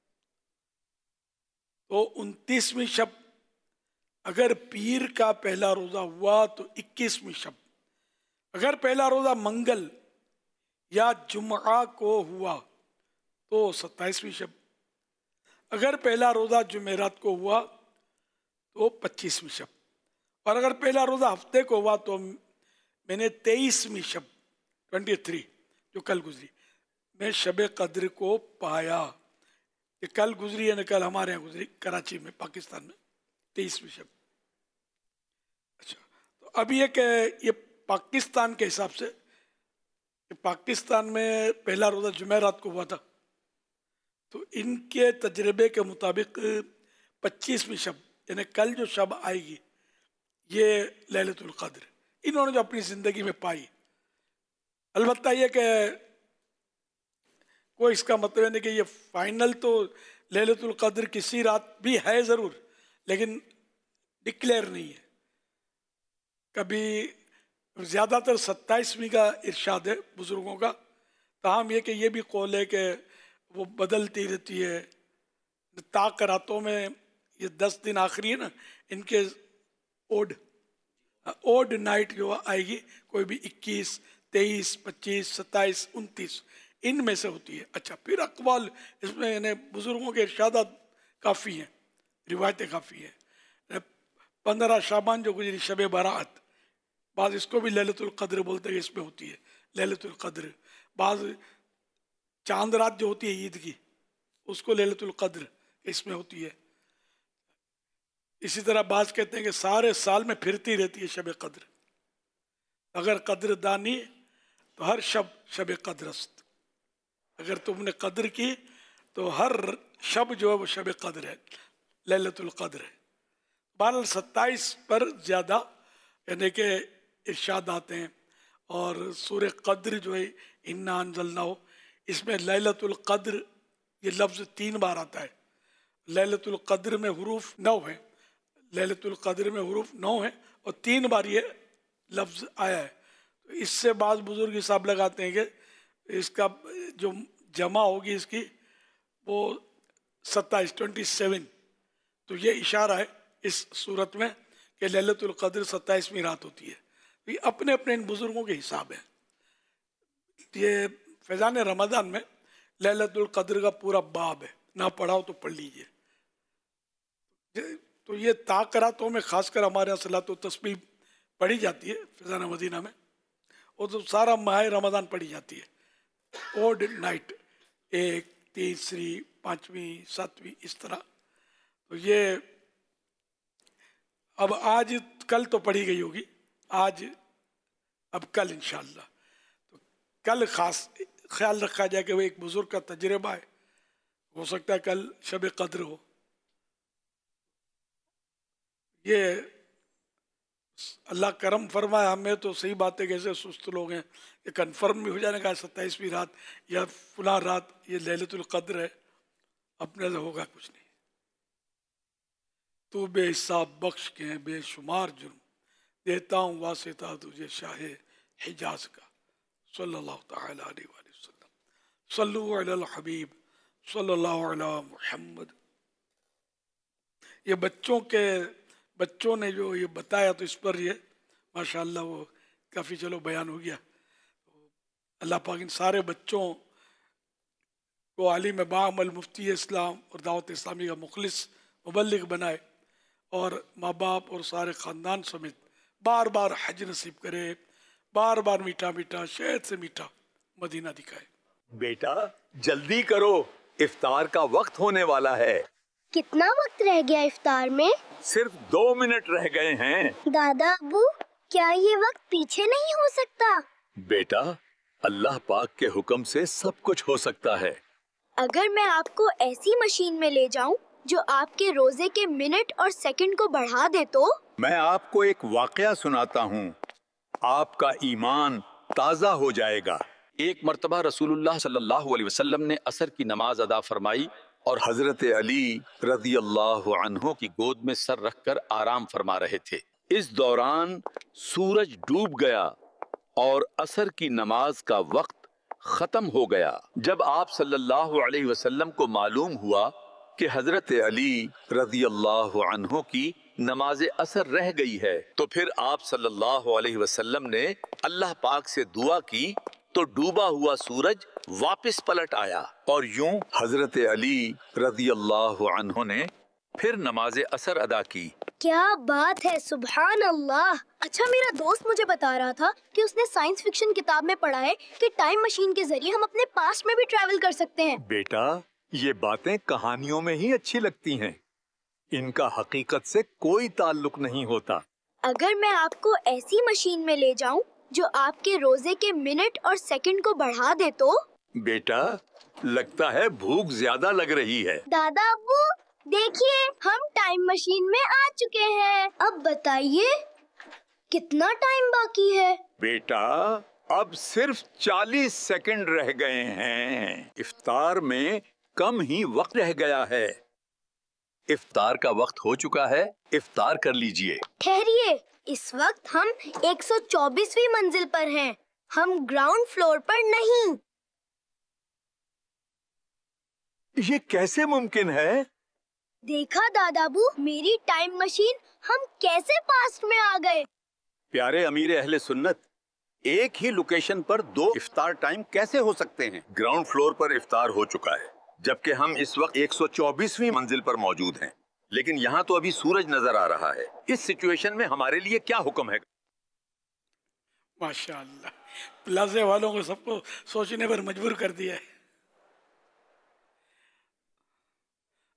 تو 29ویں شب، اگر پیر کا پہلا روزہ ہوا تو 21ویں شب، اگر پہلا روزہ منگل یا جمعہ کو ہوا تو 27ویں شب، اگر پہلا روزہ جمعرات کو ہوا تو 25ویں شب، اور اگر پہلا روزہ ہفتے کو ہوا تو میں نے 23ویں شب 23 جو کل گزری میں شب قدر کو پایا. یہ کل گزری ہے نا، کل ہمارے یہاں گزری کراچی میں پاکستان میں 23ویں شب. اچھا، تو اب یہ کہ یہ پاکستان کے حساب سے پاکستان میں پہلا روزہ جمعرات کو ہوا تھا، تو ان کے تجربے کے مطابق 25ویں شب یعنی کل جو شب آئے گی یہ لیلۃ القدر انہوں نے جو اپنی زندگی میں پائی. البتہ یہ کہ کوئی اس کا مطلب نہیں کہ یہ فائنل تو لیلۃ القدر کسی رات بھی ہے ضرور، لیکن ڈکلیئر نہیں ہے. کبھی زیادہ تر 27ویں کا ارشاد ہے بزرگوں کا، تاہم یہ کہ یہ بھی قول ہے کہ وہ بدلتی رہتی ہے. طاق راتوں میں یہ 10 دن آخری ہے نا، ان کے اوڈ نائٹ جو آئے گی کوئی بھی 21 23 25 27 29 ان میں سے ہوتی ہے. اچھا، پھر اقوال اس میں یعنی بزرگوں کے ارشادات کافی ہیں، روایتیں کافی ہیں. 15 شعبان جو گزری شب برات، بعض اس کو بھی لیلۃ القدر بولتے ہیں، اس میں ہوتی ہے لیلۃ القدر. بعض چاند رات جو ہوتی ہے عید کی اس کو لیلۃ القدر اس میں ہوتی ہے. اسی طرح بعض کہتے ہیں کہ سارے سال میں پھرتی رہتی ہے شب قدر. اگر قدر دانی تو ہر شب قدر است. اگر تم نے قدر کی تو ہر شب جو ہے وہ شب قدر ہے، لیلۃ القدر ہے. بہرحال 27 پر زیادہ یعنی کہ ارشاد آتے ہیں. اور سورہ قدر جو ہے انا انزلناہ، اس میں لیلۃ القدر یہ لفظ 3 بار آتا ہے. لیلۃ القدر میں حروف 9 ہیں، لیلۃ القدر میں حروف 9 ہیں اور 3 بار یہ لفظ آیا ہے. تو اس سے بعض بزرگ حساب لگاتے ہیں کہ اس کا جو جمع ہوگی اس کی وہ 27 تو یہ اشارہ ہے اس صورت میں کہ لیلۃ القدر 27ویں رات ہوتی ہے. یہ اپنے اپنے ان بزرگوں کے حساب ہیں. یہ فیضان رمضان میں لیلۃ القدر کا پورا باب ہے، نہ پڑھاؤ تو پڑھ لیجئے. تو یہ تاکراتوں میں خاص کر ہمارے یہاں صلاۃ و تسبیح پڑھی جاتی ہے فیضان مدینہ میں، اور تو سارا ماہ رمضان پڑھی جاتی ہے اوڈ نائٹ، 1 تیسری 5ویں 7ویں اس طرح. تو یہ اب آج کل تو پڑھی گئی ہوگی، آج اب کل انشاءاللہ. تو کل خاص خیال رکھا جائے کہ وہ ایک بزرگ کا تجربہ ہے، ہو سکتا ہے کل شب قدر ہو. یہ اللہ کرم فرمائے ہمیں تو صحیح بات ہے کہ ایسے سست لوگ ہیں یہ کنفرم بھی ہو جانے کا 27ویں رات یا فلاں رات یہ لیلۃ القدر ہے، اپنے سے ہوگا کچھ نہیں. تو بے حساب بخش کے ہیں بے شمار جرم، دیتا ہوں واسطہ تجھے شاہ حجاز کا. صلی اللہ تعالی علیہ وآلہ وسلم. صلو علی الحبیب صلی اللہ علی محمد. یہ بچوں نے جو یہ بتایا تو اس پر یہ ماشاءاللہ وہ کافی چلو بیان ہو گیا. اللہ پاک ان سارے بچوں کو عالم باعمل مفتی اسلام اور دعوت اسلامی کا مخلص مبلغ بنائے، اور ماں باپ اور سارے خاندان سمیت بار بار حج نصیب کرے، بار بار میٹھا میٹھا شہد سے میٹھا مدینہ دکھائے. بیٹا جلدی کرو، افطار کا وقت ہونے والا ہے. کتنا وقت رہ گیا افطار میں؟ صرف 2 منٹ رہ گئے ہیں. دادا ابو کیا یہ وقت پیچھے نہیں ہو سکتا؟ بیٹا اللہ پاک کے حکم سے سب کچھ ہو سکتا ہے. اگر میں آپ کو ایسی مشین میں لے جاؤں جو آپ کے روزے کے منٹ اور سیکنڈ کو بڑھا دے تو؟ میں آپ کو ایک واقعہ سناتا ہوں، آپ کا ایمان تازہ ہو جائے گا. ایک مرتبہ رسول اللہ صلی اللہ علیہ وسلم نے عصر کی نماز ادا فرمائی اور حضرت علی رضی اللہ عنہ کی گود میں سر رکھ کر آرام فرما رہے تھے. اس دوران سورج ڈوب گیا اور عصر کی نماز کا وقت ختم ہو گیا. جب آپ صلی اللہ علیہ وسلم کو معلوم ہوا کہ حضرت علی رضی اللہ عنہ کی نماز عصر رہ گئی ہے تو پھر آپ صلی اللہ علیہ وسلم نے اللہ پاک سے دعا کی تو ڈوبا ہوا سورج واپس پلٹ آیا اور یوں حضرت علی رضی اللہ عنہ نے پھر نماز عصر ادا کی. کیا بات ہے، سبحان اللہ. اچھا میرا دوست مجھے بتا رہا تھا کہ اس نے سائنس فکشن کتاب میں پڑھا ہے کہ ٹائم مشین کے ذریعے ہم اپنے پاسٹ میں بھی ٹریول کر سکتے ہیں. بیٹا یہ باتیں کہانیوں میں ہی اچھی لگتی ہیں، ان کا حقیقت سے کوئی تعلق نہیں ہوتا. اگر میں آپ کو ایسی مشین میں لے جاؤں جو آپ کے روزے کے منٹ اور سیکنڈ کو بڑھا دے تو؟ بیٹا لگتا ہے بھوک زیادہ لگ رہی ہے. دادا ابو دیکھیے ہم ٹائم مشین میں آ چکے ہیں. اب بتائیے کتنا ٹائم باقی ہے؟ بیٹا اب صرف 40 سیکنڈ رہ گئے ہیں. افطار میں کم ہی وقت رہ گیا ہے. افطار کا وقت ہو چکا ہے، افطار کر لیجئے. ٹھہریے، اس وقت ہم 124ویں منزل پر ہیں، ہم گراؤنڈ فلور پر نہیں. یہ کیسے ممکن ہے؟ دیکھا دادا ابو میری ٹائم مشین، ہم کیسے پاسٹ میں آ گئے. پیارے امیر اہل سنت، ایک ہی لوکیشن پر 2 افطار ٹائم کیسے ہو سکتے ہیں؟ گراؤنڈ فلور پر افطار ہو چکا ہے جبکہ ہم اس وقت 124ویں منزل پر موجود ہیں، لیکن یہاں تو ابھی سورج نظر آ رہا ہے. اس سچویشن میں ہمارے لیے کیا حکم ہے؟ ماشاءاللہ پلازے والوں کو سب کو سوچنے پر مجبور کر دیا ہے.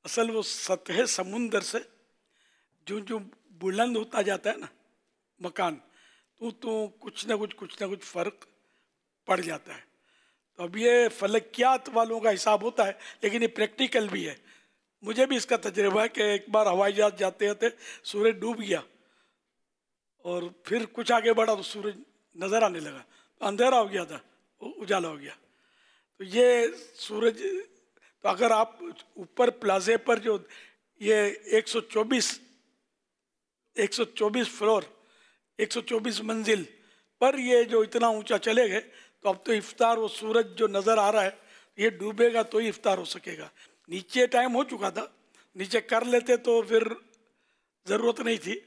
असल वो सतह समुंदर से जो जो बुलंद होता जाता है ना मकान, तो कुछ ना कुछ फ़र्क पड़ जाता है। तो अब ये फलकियात वालों का हिसाब होता है, लेकिन ये प्रैक्टिकल भी है। मुझे भी इसका तजुर्बा है कि एक बार हवाई जहाज जाते जाते सूरज डूब गया और फिर कुछ आगे बढ़ा तो सूरज नज़र आने लगा, तो अंधेरा हो गया था, उजाला हो गया। तो ये सूरज, तो अगर आप ऊपर प्लाजे पर जो ये 124 फ्लोर 124 मंजिल पर ये जो इतना ऊंचा चले गए, तो अब तो इफ्तार वो सूरज जो नज़र आ रहा है ये डूबेगा तो ही इफ्तार हो सकेगा। नीचे टाइम हो चुका था, नीचे कर लेते तो फिर ज़रूरत नहीं थी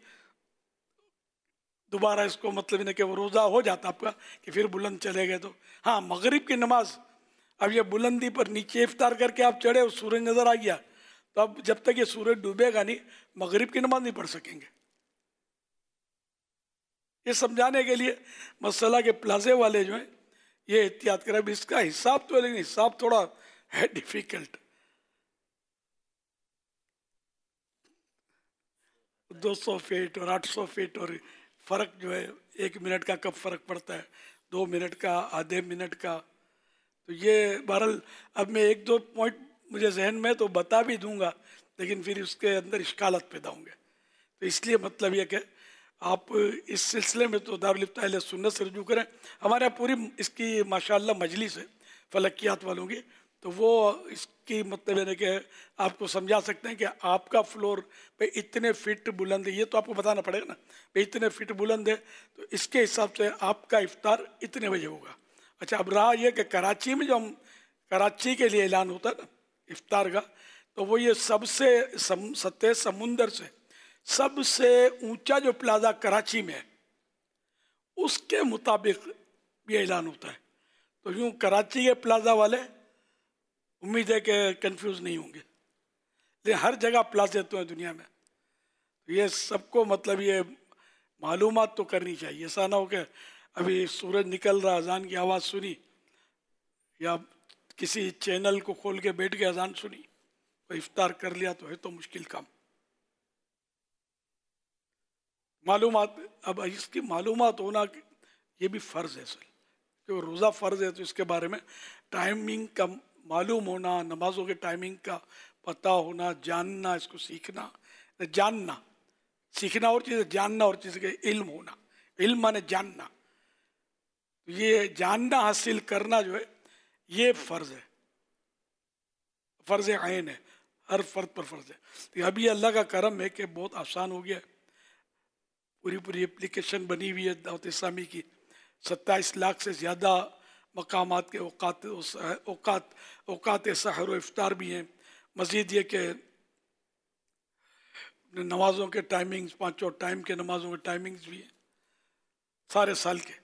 दोबारा इसको, मतलब नहीं कि वो रोज़ा हो जाता आपका कि फिर बुलंद चले गए तो। हाँ, मगरिब की नमाज, अब ये बुलंदी पर नीचे इफ्तार करके आप चढ़े और सूरज नज़र आ गया, तो अब जब तक ये सूरज डूबेगा नहीं मगरिब की नमाज नहीं पढ़ सकेंगे। ये समझाने के लिए मसला के प्लाजे वाले जो हैं ये एहतियात करें। अब इसका हिसाब तो है, लेकिन हिसाब थोड़ा है डिफिकल्ट। 200 फीट और 800 फीट और फ़र्क जो है 1 मिनट का कब फ़र्क पड़ता है, 2 मिनट का, आधे मिनट का। तो ये बहरहाल अब मैं 1-2 पॉइंट मुझे जहन में तो बता भी दूंगा, लेकिन फिर उसके अंदर इश्कालत पैदा होंगे। तो इसलिए मतलब ये कि आप इस सिलसिले में तो दारुल इफ्ता अहले सुन्नत से रुजू करें। हमारे यहाँ पूरी इसकी माशाअल्लाह मजलिस है फलकियात वालों की, तो वो इसकी मतलब है कि आपको समझा सकते हैं कि आपका फ्लोर पे इतने फिट बुलंद है, ये तो आपको बताना पड़ेगा ना पे इतने फिट बुलंद है, तो इसके हिसाब से आपका इफ्तार इतने बजे होगा। अच्छा, अब रहा ये कि कराची में जो हम कराची के लिए ऐलान होता है ना इफ्तार का, तो वो ये सबसे सतह समुंदर से सबसे ऊंचा जो प्लाजा कराची में है उसके मुताबिक ये ऐलान होता है। तो यूँ कराची के प्लाजा वाले उम्मीद है कि कंफ्यूज नहीं होंगे, लेकिन हर जगह प्लाजे तो है दुनिया में, तो ये सबको मतलब ये मालूमात तो करनी चाहिए। ऐसा ना हो कि अभी सूरज निकल रहा, अजान की आवाज़ सुनी या किसी चैनल को खोल के बैठ के अजान सुनी तो इफ्तार कर लिया, तो है तो मुश्किल काम। मालूमात, अब इसकी मालूमात होना ये भी फ़र्ज़ है असल, क्योंकि रोज़ा फ़र्ज़ है, तो इसके बारे में टाइमिंग का मालूम होना, नमाजों के टाइमिंग का पता होना, जानना, इसको सीखना, जानना सीखना और चीज़, जानना और चीज़ के इल्म होना, इल्म माने जानना, ये जानना हासिल करना जो है ये फ़र्ज़ है, फ़र्ज़ ऐन है, हर फ़र्द पर फ़र्ज़ है। तो अभी अल्लाह का करम है कि बहुत आसान हो गया है, पूरी एप्लीकेशन बनी हुई है दावत इस्लामी की, 27 लाख से ज़्यादा मकामात के औकात सहर व इफ्तार भी हैं। मज़ीद ये कि नमाज़ों के टाइमिंग्स, 5 टाइम के नमाज़ों के टाइमिंग्स भी हैं सारे साल के।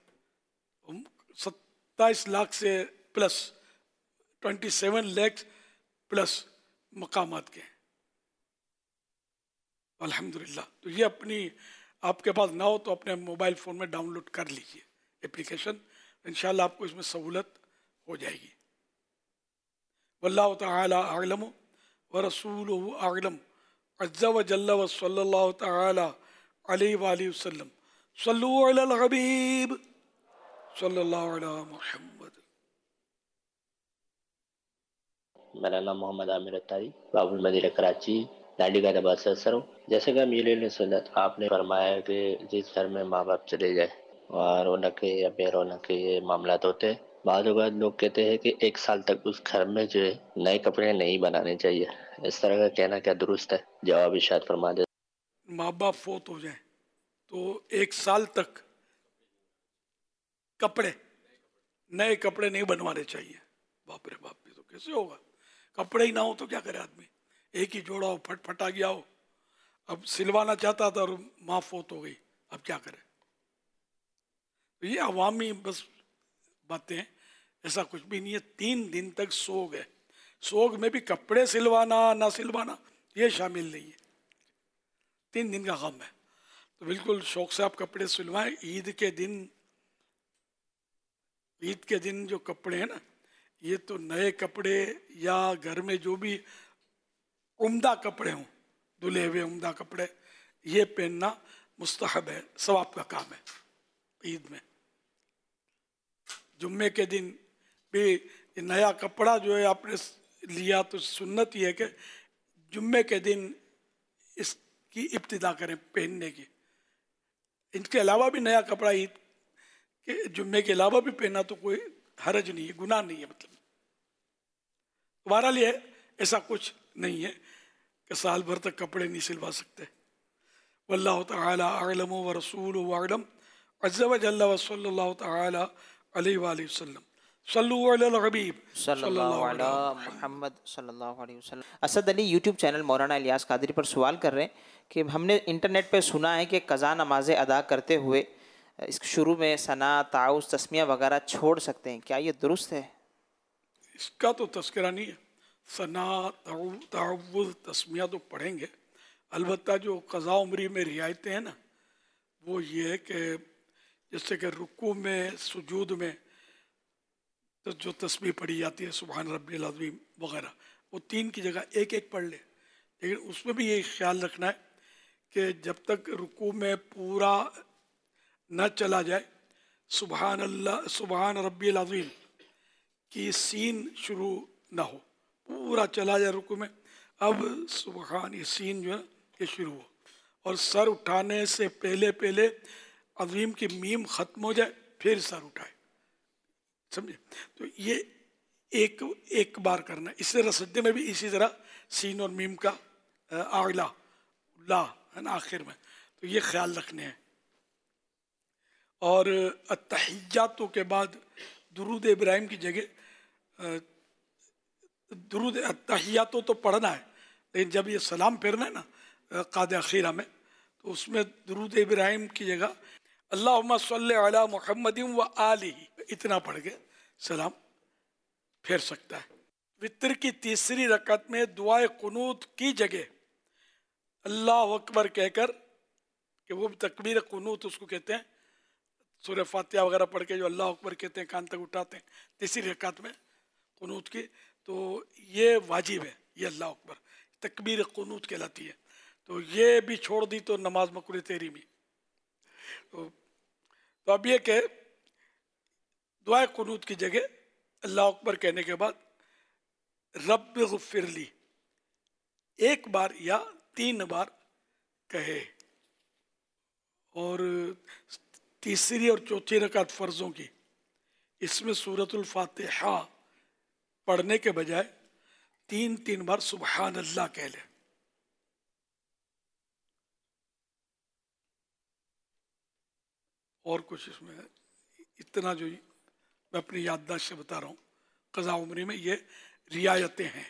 27 लाख से प्लस 27 लाख प्लस मकामात के, अल्हम्दुलिल्लाह। तो ये अपनी आपके पास ना हो तो अपने मोबाइल फ़ोन में डाउनलोड कर लीजिए एप्लीकेशन, इंशाअल्लाह आपको इसमें सहूलत हो जाएगी। वल्लाहु तआला अअलम व रसूलुहु अअलम अज़्ज़ा व जल्ला व सल्लल्लाहु तआला अलैहि व आलिहि वसल्लम। सल्लु अलल हबीब सल्लल्लाहु अला मुहम्मद। मेरा नाम मोहम्मद आमिर अत्तारी, बाबुल मदीना कराची, लाडी का नबाज सर हूँ। जैसे कि अमीर सुन्नत आपने फरमाया कि जिस घर में माँ बाप चले जाए और रौनक या बेरौनक के ये मामला होते हैं, बाद लोग कहते हैं कि 1 साल तक उस घर में जो है नए कपड़े नहीं बनाने चाहिए, इस तरह का कहना क्या दुरुस्त है? जवाब इरशाद फरमा दे। माँ बाप फोत हो जाए तो 1 साल तक नए कपड़े नहीं बनवाने चाहिए। बाप रे बाप, ये तो कैसे होगा? कपड़े ही ना हो तो क्या करे आदमी? एक ही जोड़ा हो, फटा गया हो, अब सिलवाना चाहता था और माँ फोत हो गई, अब क्या करे? तो ये अवामी बस बातें हैं, ऐसा कुछ भी नहीं है। 3 दिन तक सोग है, सोग में भी कपड़े सिलवाना ना सिलवाना ये शामिल नहीं है, 3 दिन का गम है। तो बिल्कुल शौक से आप कपड़े सिलवाएं। ईद के दिन जो कपड़े हैं ना, ये तो नए कपड़े या घर में जो भी उम्दा कपड़े हों, धुले हुए उम्दा कपड़े, ये पहनना मुस्तहब है, सवाब का काम है ईद में। जुम्मे के दिन भी ये नया कपड़ा जो है आपने लिया तो सुन्नत ये है कि जुम्मे के दिन इसकी इब्तिदा करें पहनने की। इनके अलावा भी नया कपड़ा ईद के जुम्मे के अलावा भी पहना तो कोई हरज नहीं है, गुनाह नहीं है। मतलब तुम्हारा लिए ऐसा कुछ नहीं है कि साल भर तक कपड़े नहीं सिलवा सकते। वल्लाहु तआला अअलम व रसूलुहु अअलम अज़्ज़ा व जल्ला व सल्लल्लाहु तआला अलैहि व आलिहि वसल्लम सल्लु अलल हबीब सल्लल्लाहु अला मुहम्मद सल्लल्लाहु अलैहि वसल्लम। असद अली यूट्यूब चैनल मौलाना इलियास कादरी पर सवाल कर रहे हैं कि हमने इंटरनेट पे सुना है कि क़ज़ा नमाज़ें अदा करते हुए इस शुरू में सना, ताउस, तस्मिया वगैरह छोड़ सकते हैं, क्या ये दुरुस्त है? इसका तो तस्करा नहीं है। सना, ताउस, तस्मिया तो पढ़ेंगे, अलबत्ता जो क़ज़ा उम्री में रियायतें हैं ना, वो ये है कि जैसे कि रुकू में, सुजूद में तो जो तस्बीह पढ़ी जाती है सुभान रब्बिल अज़ीम वगैरह, वो 3 की जगह 1-1 पढ़ ले। लेकिन उसमें भी ये ख्याल रखना है कि जब तक रुकू में पूरा न चला जाए, सुभान अल्लाह, सुभान रब्बिल अज़ीम की सीन शुरू ना हो, पूरा चला जाए रुकू में, अब सुभान ये सीन जो है ये शुरू हो, और सर उठाने से पहले पहले अज़ीम की मीम ख़त्म हो जाए, फिर सर उठाए, समझे? तो ये एक बार करना है। इससे रसद्दे में भी इसी तरह सीन और मीम का आला ला है ना आखिर में, तो ये ख्याल रखने हैं। और अत्तहिय्यातों के बाद दुरूद इब्राहिम की जगह दुरूद अत्तहिय्यातों तो पढ़ना है, लेकिन जब ये सलाम फेरना है ना क़ाद अखीरा में, तो उसमें दुरूद इब्राहिम की जगह अल्लाहुम्मा सल्लि अला मुहम्मदिन व आलिही इतना पढ़ के सलाम फेर सकता है। वितर की तीसरी रकत में दुआए कुनूत की जगह अल्लाह अकबर कहकर, कि वो तकबीर कुनूत उसको कहते हैं, सूरह फातिहा वगैरह पढ़ के जो अल्लाह अकबर कहते हैं, कान तक उठाते हैं तीसरी रकत में कुनूत की, तो ये वाजिब है, ये अल्लाह अकबर तकबीर कुनूत कहलाती है। तो ये भी छोड़ दी तो नमाज मकरूह तेरी में। तो अब ये कि दुआ कुनूत की जगह अल्लाह अकबर कहने के बाद रब्ब ग़फ़िरली 1 बार या 3 बार कहे। और तीसरी और चौथी रकात फ़र्ज़ों की, इसमें सूरतुल फातिहा पढ़ने के बजाय 3-3 बार सुबहान अल्लाह कह ले। और कुछ इसमें इतना जो मैं अपनी याददाश्त से बता रहा हूँ, क़ज़ा उम्री में ये रियायतें हैं,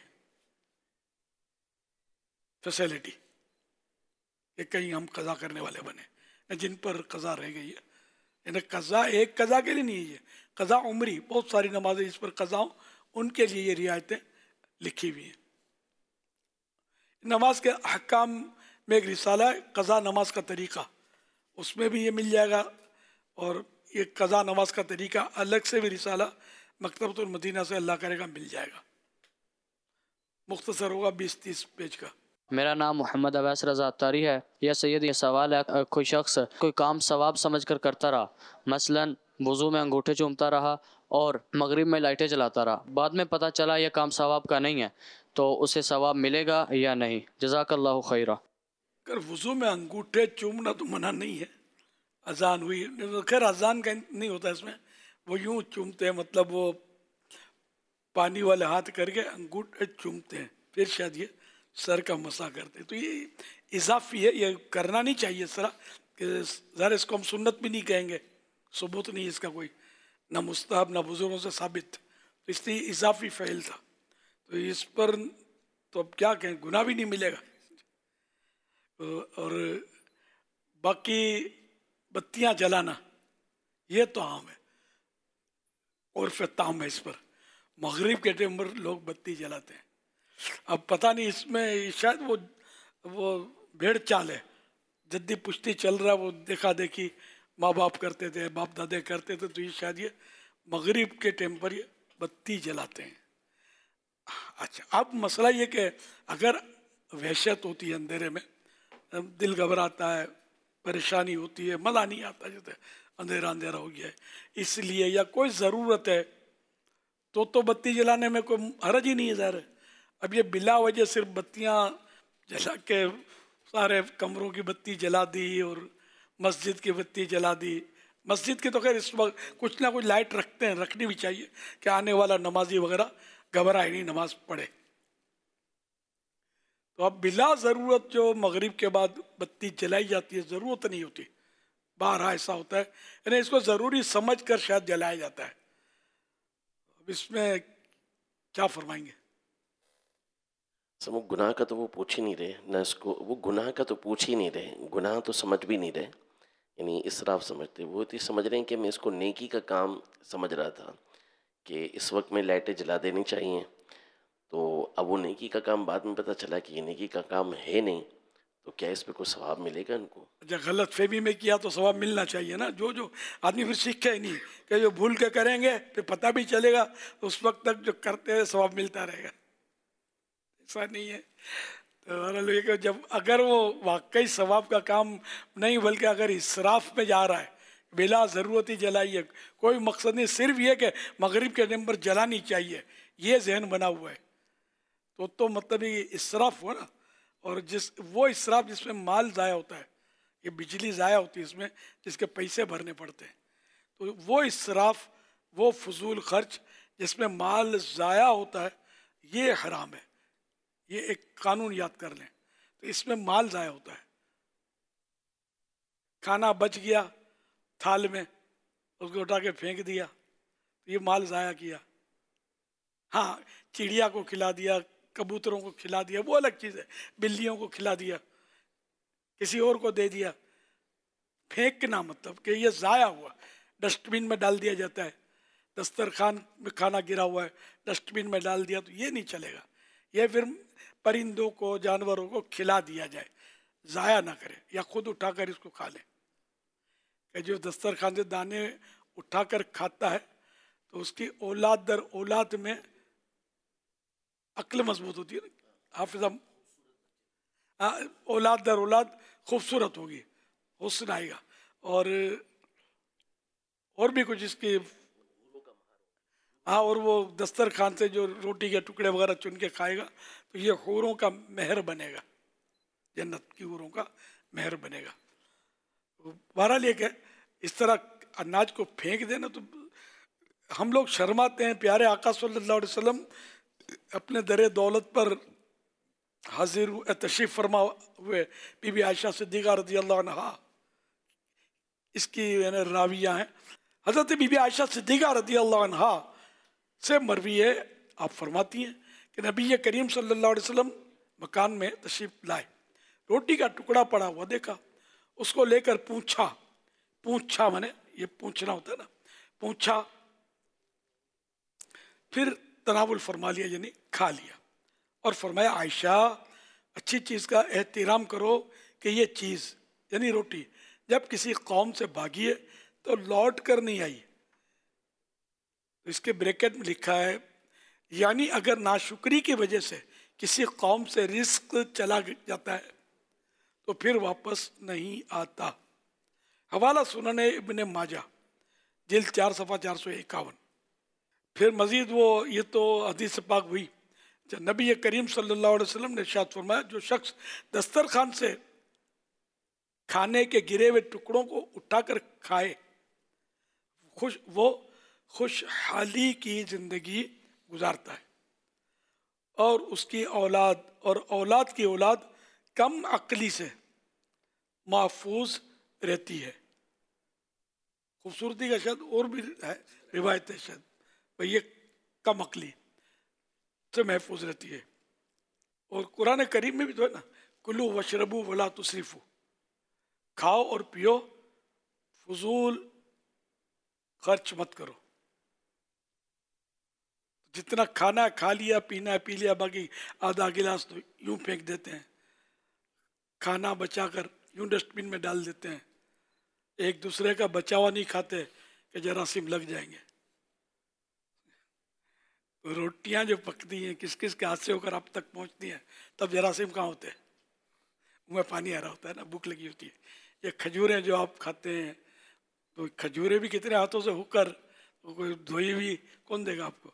फैसिलिटी, कि कहीं हम क़ज़ा करने वाले बने, जिन पर क़ज़ा रह गई है। यानी क़ज़ा एक क़ज़ा के लिए नहीं है, ये क़ज़ा उम्री, बहुत सारी नमाजें इस पर क़ज़ा हों, उनके लिए ये रियायतें लिखी हुई हैं। नमाज के अहकाम में एक रिसाला है, क़ज़ा नमाज का तरीक़ा, उसमें भी ये मिल जाएगा। और ये क़ज़ा नमाज का तरीका अलग से भी रिसाला मकतबतुल मदीना से अल्लाह करेगा मिल जाएगा, मुख्तसर होगा 20-30 पेज का। मेरा नाम मोहम्मद अवैस रज़ा अत्तारी है। यह सैयद ये सवाल है, कोई शख्स कोई काम सवाब समझकर करता रहा, मसलन वज़ू में अंगूठे चूमता रहा और मगरिब में लाइटें जलाता रहा, बाद में पता चला यह काम सवाब का नहीं है, तो उसे सवाब मिलेगा या नहीं? जज़ाकल्लाहु खैरा। अगर वज़ू में अंगूठे चूमना तो मना नहीं है, अजान हुई, खैर अजान का नहीं होता इसमें, वो यूँ चूमते हैं, मतलब वो पानी वाले हाथ करके अंगूठे चूमते हैं, फिर शायद ये सर का मसा करते हैं। तो ये इजाफी है, ये करना नहीं चाहिए इस तरह, कि ज़रा इसको हम सुन्नत भी नहीं कहेंगे, सबूत नहीं इसका कोई, ना मुस्ताहब ना बुजुर्गों से साबित, तो इसलिए इजाफी फ़ैल था। तो इस पर तो अब क्या कहें, गुनाह भी नहीं मिलेगा। और बाकी बत्तियां जलाना ये तो आम है, और फिर ताम है इस पर, मगरिब के टाइम पर लोग बत्ती जलाते हैं। अब पता नहीं इसमें शायद वो भेड़ चाल है, जद्दी पुश्ती चल रहा है, वो देखा देखी माँ बाप करते थे, बाप दादे करते थे, तो ये शायद ये मगरिब के टाइम पर ये बत्ती जलाते हैं। अच्छा, अब मसला ये कि अगर वहशत होती है अंधेरे में, दिल घबराता है, परेशानी होती है, मज़ा नहीं आता जैसे अंधेरा अंधेरा हो गया है। इसलिए या कोई ज़रूरत है तो बत्ती जलाने में कोई हरज ही नहीं है ज़ाहिर है। अब ये बिला वजह सिर्फ बत्तियाँ जला के सारे कमरों की बत्ती जला दी और मस्जिद की बत्ती जला दी। मस्जिद की तो खैर इस वक्त कुछ ना कुछ लाइट रखते हैं, रखनी भी चाहिए कि आने वाला नमाजी वगैरह घबराए नहीं, नमाज पढ़े। तो अब बिला ज़रूरत जो मगरिब के बाद बत्ती जलाई जाती है, ज़रूरत नहीं होती, बाहर ऐसा होता है, यानी इसको ज़रूरी समझ कर शायद जलाया जाता है। अब इसमें क्या फरमाएंगे? वो गुनाह का तो वो पूछ ही नहीं रहे ना, इसको वो गुनाह का तो पूछ ही नहीं रहे, गुनाह तो समझ भी नहीं रहे, यानी इसराफ समझते। वो तो समझ रहे हैं कि मैं इसको नेकी का काम समझ रहा था कि इस वक्त में लाइटें जला देनी चाहिए, तो अब वो नेकी का काम बाद में पता चला कि ये नेकी का काम है नहीं, तो क्या इस पे कोई सवाब मिलेगा इनको? जब गलत फहमी में किया तो सवाब मिलना चाहिए ना। जो आदमी फिर सीखे ही नहीं कि जो भूल के करेंगे फिर पता भी चलेगा, तो उस वक्त तक जो करते हैं सवाब मिलता रहेगा, ऐसा नहीं है। तो जब अगर वो वाकई सवाब का काम नहीं बल्कि अगर इसराफ में जा रहा है, बिला ज़रूरत ही जलाइए, कोई मकसद नहीं, सिर्फ ये कि मगरिब के टाइम पर जलानी चाहिए, ये जहन बना हुआ है, तो मतलब ये इसराफ हुआ ना। और वो इसराफ जिसमें माल ज़ाया होता है, ये बिजली ज़ाया होती है इसमें, जिसके पैसे भरने पड़ते हैं, तो वो इसराफ, वो फजूल खर्च जिसमें माल ज़ाया होता है, ये हराम है। ये एक कानून याद कर लें, तो इसमें माल ज़ाया होता है। खाना बच गया थाल में, उसको उठा के फेंक दिया, तो ये माल ज़ाया किया। हाँ, चिड़िया को खिला दिया, कबूतरों को खिला दिया, वो अलग चीज़ है, बिल्लियों को खिला दिया, किसी और को दे दिया। फेंकना मतलब कि ये ज़ाया हुआ, डस्टबिन में डाल दिया जाता है। दस्तरखान में खाना गिरा हुआ है, डस्टबिन में डाल दिया, तो ये नहीं चलेगा। ये फिर परिंदों को, जानवरों को खिला दिया जाए, ज़ाया ना करें, या खुद उठाकर इसको खा लें। कि जो दस्तरखान से दाने उठाकर खाता है तो उसकी औलाद दर औलाद में अक्ल मजबूत होती है ना, हाफिज़ा, औलाद दर औलाद खूबसूरत होगी, हुस्न आएगा। और भी कुछ इसकी, हाँ, और वो दस्तरखान से जो रोटी के टुकड़े वगैरह चुन के खाएगा तो ये हूरों का मेहर बनेगा, जन्नत की हूरों का मेहर बनेगा। बहरहाल ये इस तरह अनाज को फेंक देना, तो हम लोग शर्माते हैं। प्यारे आका सल्लल्लाहु अलैहि वसल्लम अपने दरे दौलत पर हाजिर तशरीफ़ फरमा हुए, बीबी आयशा सिद्दीक़ा रज़ियल्लाहु अन्हा इसकी यानी रावियाँ हैं। हज़रत बीबी आयशा सिद्दीक़ा रज़ियल्लाहु अन्हा से मरवी है, आप फरमाती हैं कि नबी करीम सल्लल्लाहु अलैहि वसल्लम मकान में तशरीफ़ लाए, रोटी का टुकड़ा पड़ा हुआ देखा, उसको लेकर पूछा माने ये पूछना होता है ना, पूछा, फिर तनावुल फरमा लिया यानी खा लिया, और फरमाया आयशा अच्छी चीज़ का एहतराम करो कि ये चीज़ यानी रोटी जब किसी कौम से भागी है तो लौट कर नहीं आई। तो इसके ब्रैकेट में लिखा है यानी अगर नाशुक्री की वजह से किसी कौम से रिस्क चला जाता है तो फिर वापस नहीं आता। हवाला सुनन इब्ने माजा जिल्द 4 सफ़ा 451। फिर मज़ीद वो ये तो हदीस पाक हुई, नबी करीम सल्लल्लाहु अलैहि वसल्लम ने इरशाद फरमाया जो शख्स दस्तरखान से खाने के गिरे हुए टुकड़ों को उठाकर खाए वो खुशहाली की ज़िंदगी गुजारता है और उसकी औलाद और औलाद की औलाद कम अक्ली से महफूज रहती है। खूबसूरती का शायद और भी है रिवायत है, शायद भाई ये कम अक्ली से महफूज रहती है। और कुरान करीम में भी तो है ना, कुलू वशरबू वला तुसरिफू, खाओ और पियो, फजूल खर्च मत करो। जितना खाना खा लिया, पीना पी लिया, बाकी आधा गिलास तो यूं फेंक देते हैं, खाना बचाकर यूं डस्टबिन में डाल देते हैं, एक दूसरे का बचावा नहीं खाते कि जरासीम लग जाएंगे। रोटियां जो पकती हैं किस किस के हाथ से होकर आप तक पहुंचती हैं, तब जरासीम कहाँ होते हैं? मुँह में पानी आ रहा होता है ना, भूख लगी होती है। ये खजूरें जो आप खाते हैं, तो खजूरें भी कितने हाथों से होकर, तो कोई धोई भी कौन देगा आपको?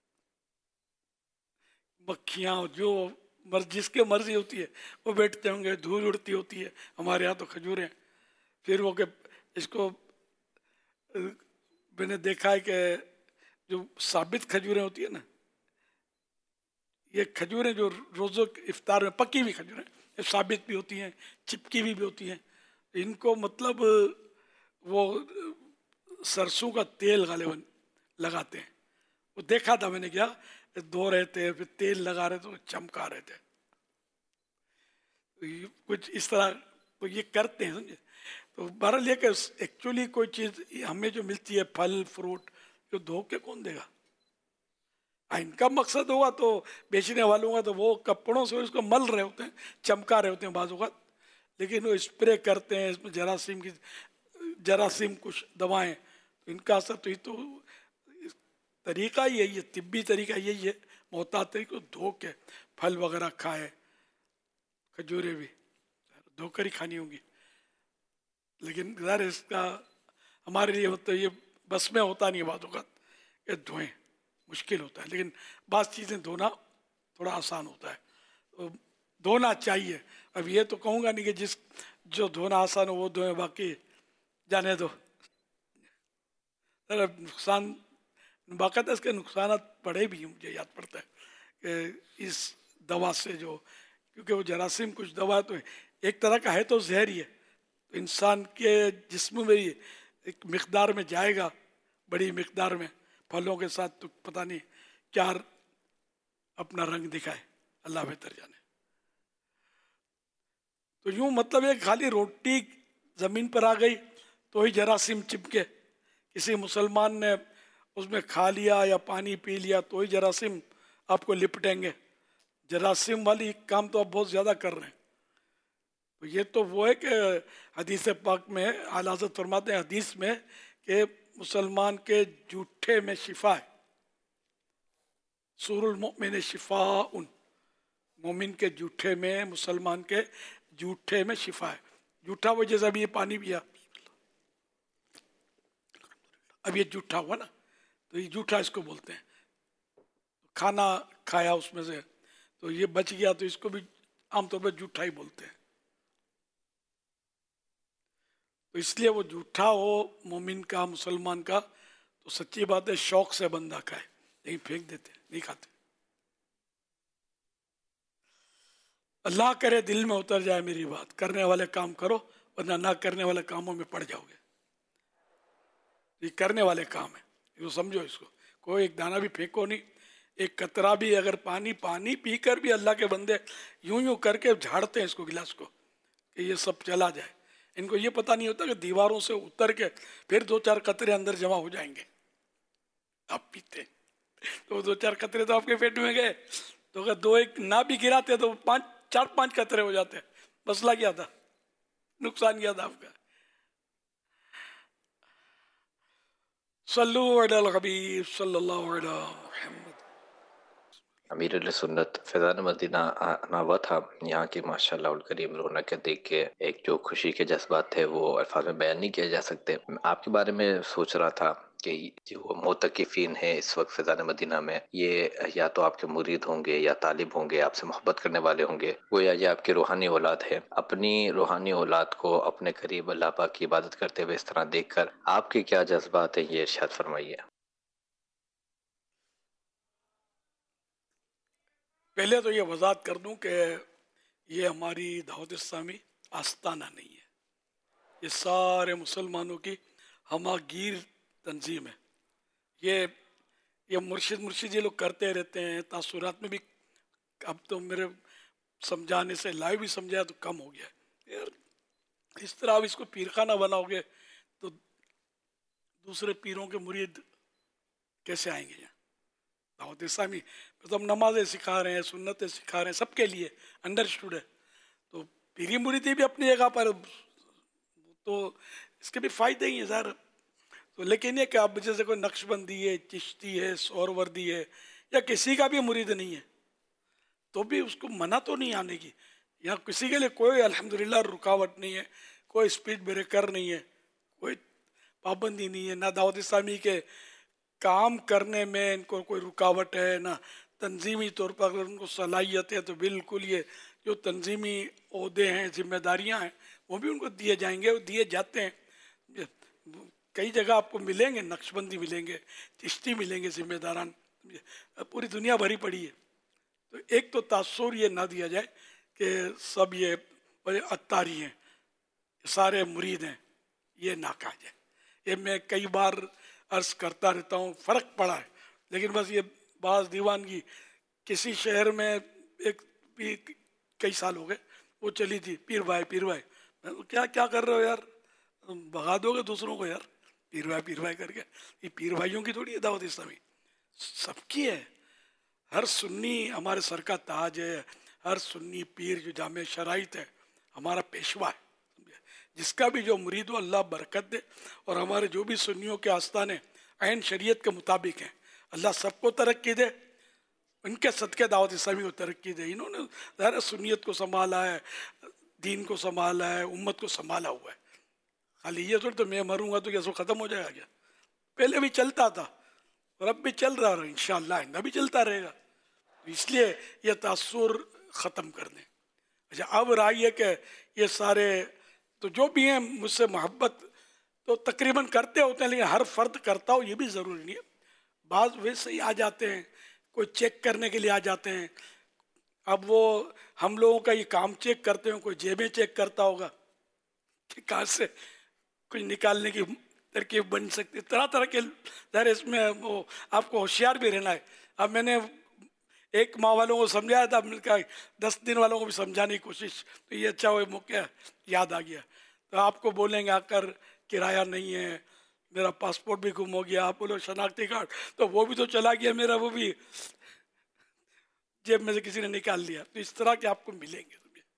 मक्खियाँ जो जिसके मर्जी होती है वो बैठते होंगे, धूल उड़ती होती है। हमारे यहाँ तो खजूरें, फिर वो के इसको मैंने देखा है कि जो साबित खजूरें होती है ना, ये खजूरें जो रोज़ों इफ्तार में पकी हुई खजूरें, ये साबित भी होती हैं, चिपकी भी होती हैं। इनको मतलब वो सरसों का तेल गालिबन लगाते हैं। वो देखा था मैंने, क्या धो रहे थे फिर तेल लगा रहे थे तो चमका रहे थे। तो कुछ इस तरह तो ये करते हैं, समझे। तो बहरहाल ये कि एक्चुअली कोई चीज़ हमें जो मिलती है, फल फ्रूट, जो धो के कौन देगा? इनका मकसद होगा तो बेचने वालों का, तो वो कपड़ों से उसको मल रहे होते हैं, चमका रहे होते हैं बाजू का, लेकिन वो स्प्रे करते हैं इसमें जरासीम कुछ दवाएं, तो इनका असर तो ये तो तरीका ही यही है, तिब्बी तरीका यही है, मोहतात तरीके धो के फल वगैरह खाए, खजूरें भी धोकर ही खानी होंगी। लेकिन ज़रा इसका हमारे लिए होता है, ये बस में होता नहीं बातों का, ये धोएं मुश्किल होता है, लेकिन बात चीज़ें धोना थोड़ा आसान होता है, तो धोना चाहिए। अब ये तो कहूँगा नहीं कि जो धोना आसान हो वो धोएं, बाकी जाने दो। नुकसान बाकायदा इसके नुकसान पड़े भी, मुझे याद पड़ता है कि इस दवा से जो, क्योंकि वो जरासीम कुछ दवा तो एक तरह का है तो जहर ही है, तो इंसान के जिस्म में ही एक मिकदार में जाएगा, बड़ी मिकदार में फलों के साथ, तो पता नहीं क्या अपना रंग दिखाए, अल्लाह बेहतर जाने। तो यूँ मतलब है खाली रोटी ज़मीन पर आ गई तो ही जरासीम चिपके, किसी मुसलमान ने उसमें खा लिया या पानी पी लिया तो ही जरासीम आपको लिपटेंगे। जरासीम वाली काम तो आप बहुत ज़्यादा कर रहे हैं। तो ये तो वो है कि हदीस पाक में आला हज़रत फरमाते हैं हदीस में कि मुसलमान के जूठे में शिफा है, सूरुल मोमिन शिफाउन, मोमिन के जूठे में, मुसलमान के जूठे में शिफा है। जूठा वो जैसा भी ये पानी पिया, अब ये जूठा हुआ ना, तो ये जूठा इसको बोलते हैं। खाना खाया उसमें से तो ये बच गया, तो इसको भी आमतौर पर जूठा ही बोलते हैं। तो इसलिए वो जूठा हो मोमिन का, मुसलमान का, तो सच्ची बात है शौक से बंदा खाए, नहीं फेंक देते, नहीं खाते। अल्लाह करे दिल में उतर जाए मेरी बात, करने वाले काम करो वरना ना करने वाले कामों में पड़ जाओगे। ये करने वाले काम है, ये समझो इसको। कोई एक दाना भी फेंको नहीं, एक कतरा भी अगर पानी पी कर भी अल्लाह के बंदे यूं यूं करके झाड़ते हैं इसको, गिलास को, कि ये सब चला जाए। इनको ये पता नहीं होता कि दीवारों से उतर के फिर 2-4 कतरे अंदर जमा हो जाएंगे। आप पीते तो 2-4 कतरे तो आपके पेट में गए, तो अगर 2-1 ना भी गिराते तो 4-5 कतरे हो जाते। मसला क्या था, नुकसान क्या था आपका। सल्लु अलल हबीब सल्लल्लाहु अलैहि मुहम्मद। अमीर सुन्नत फैज़ान मदीना आना हुआ था। यहाँ की माशाअल्लाह उल करीम रौनक देख के एक जो खुशी के जज्बात थे वो अल्फाज में बयान नहीं किए जा सकते। आपके बारे में सोच रहा था कि जो मोतकिफ़ीन है इस वक्त फैज़ान मदीना में, ये या तो आपके मुरीद होंगे या तालिब होंगे, आपसे मोहब्बत करने वाले होंगे, वो या ये आपकी रूहानी औलाद है। अपनी रूहानी औलाद को अपने करीब अल्लाह पाक की इबादत करते हुए इस तरह देख कर आपके क्या जज्बात हैं, ये इरशाद फरमाइए। पहले तो ये वजाहत कर दूं कि ये हमारी दावत इस्लामी आस्ताना नहीं है, ये सारे मुसलमानों की हमागीर तंजीम है। ये मुर्शिद ये लोग करते रहते हैं, तासुरात में भी। अब तो मेरे समझाने से लाइव भी समझाया तो कम हो गया यार। इस तरह आप इसको पीरखाना बनाओगे तो दूसरे पीरों के मुरीद कैसे आएंगे यहाँ। दावत इस्लामी तो हम नमाजें सिखा रहे हैं, सुन्नतें सिखा रहे हैं, सबके लिए अंडरस्टूड है। तो पीरी मुरीदी भी अपनी जगह पर, तो इसके भी फ़ायदे ही हैं सर। तो लेकिन ये कि आप जैसे कोई नक्शबंदी है, चिश्ती है, सोहरवर्दी है, या किसी का भी मुरीद नहीं है तो भी उसको मना तो नहीं आने की। यहाँ किसी के लिए कोई अल्हम्दुलिल्लाह रुकावट नहीं है, कोई स्पीड ब्रेकर नहीं है, कोई पाबंदी नहीं है, ना दावत इस्लामी के काम करने में इनको कोई रुकावट है, ना तंजीमी तौर पर अगर उनको सलाहियत है तो बिल्कुल ये जो तंजीमी ओहदे हैं, जिम्मेदारियां हैं, वो भी उनको दिए जाएंगे, वो दिए जाते हैं। कई जगह आपको मिलेंगे, नक्शबंदी मिलेंगे, चिश्ती मिलेंगे, जिम्मेदारान पूरी दुनिया भरी पड़ी है। तो एक तो तासुर ये ना दिया जाए कि सब ये बड़े अत्तारी हैं, सारे मुरीद हैं, ये ना कहा जाए। ये मैं कई बार अर्ज करता रहता हूँ, फ़र्क पड़ा है, लेकिन बस ये बाज़ दीवानगी किसी शहर में एक भी कई साल हो गए वो चली थी, पीर भाई मैं क्या क्या कर रहे हो यार, भगा दोगे दूसरों को यार, पीर भाई करके। ये पीर भाइयों की थोड़ी है दावत इस्लामी, सबकी है। हर सुन्नी हमारे सर का ताज है, हर सुन्नी पीर जो जामे शराइत है हमारा पेशवा है। जिसका भी जो मुरीद हो अल्लाह बरकत दे, और हमारे जो भी सुन्नियों के आस्थाने ऐन शरीयत के मुताबिक हैं, अल्लाह सबको तरक्की दे, इनके सदके दावत इस्लामी को तरक्की दे। इन्होंने ज़ाहिर सुन्नियत को संभाला है, दीन को संभाला है, उम्मत को संभाला हुआ है। खाली ये थोड़ी तो मैं मरूंगा तो क्या सो ख़त्म हो जाएगा क्या? पहले भी चलता था और अब भी चल रहा है, इंशाअल्लाह आइंदा भी चलता रहेगा। इसलिए ये तासुर ख़त्म कर दें। अच्छा, अब रही है कि ये सारे तो जो भी हैं मुझसे मोहब्बत तो तकरीबन करते होते हैं, लेकिन हर फर्द करता हो ये भी ज़रूरी नहीं है। बाज़ वैसे ही आ जाते हैं, कोई चेक करने के लिए आ जाते हैं। अब वो हम लोगों का ये काम चेक करते हैं, कोई जेबें चेक करता होगा कि कहाँ से कुछ निकालने की तरकीब बन सकती है, तरह तरह के। ज़ाहिर इसमें वो आपको होशियार भी रहना है। अब मैंने एक माह वालों को समझाया था, मैंने कहा 10 दिन वालों को भी समझाने की कोशिश, तो ये अच्छा हुआ मौका याद आ गया। तो आपको बोलेंगे आकर किराया नहीं है, मेरा पासपोर्ट भी गुम हो गया, आप बोलो शनाख्ती कार्ड, तो वो भी तो चला गया मेरा, वो भी जेब में से किसी ने निकाल लिया। तो इस तरह के आपको मिलेंगे,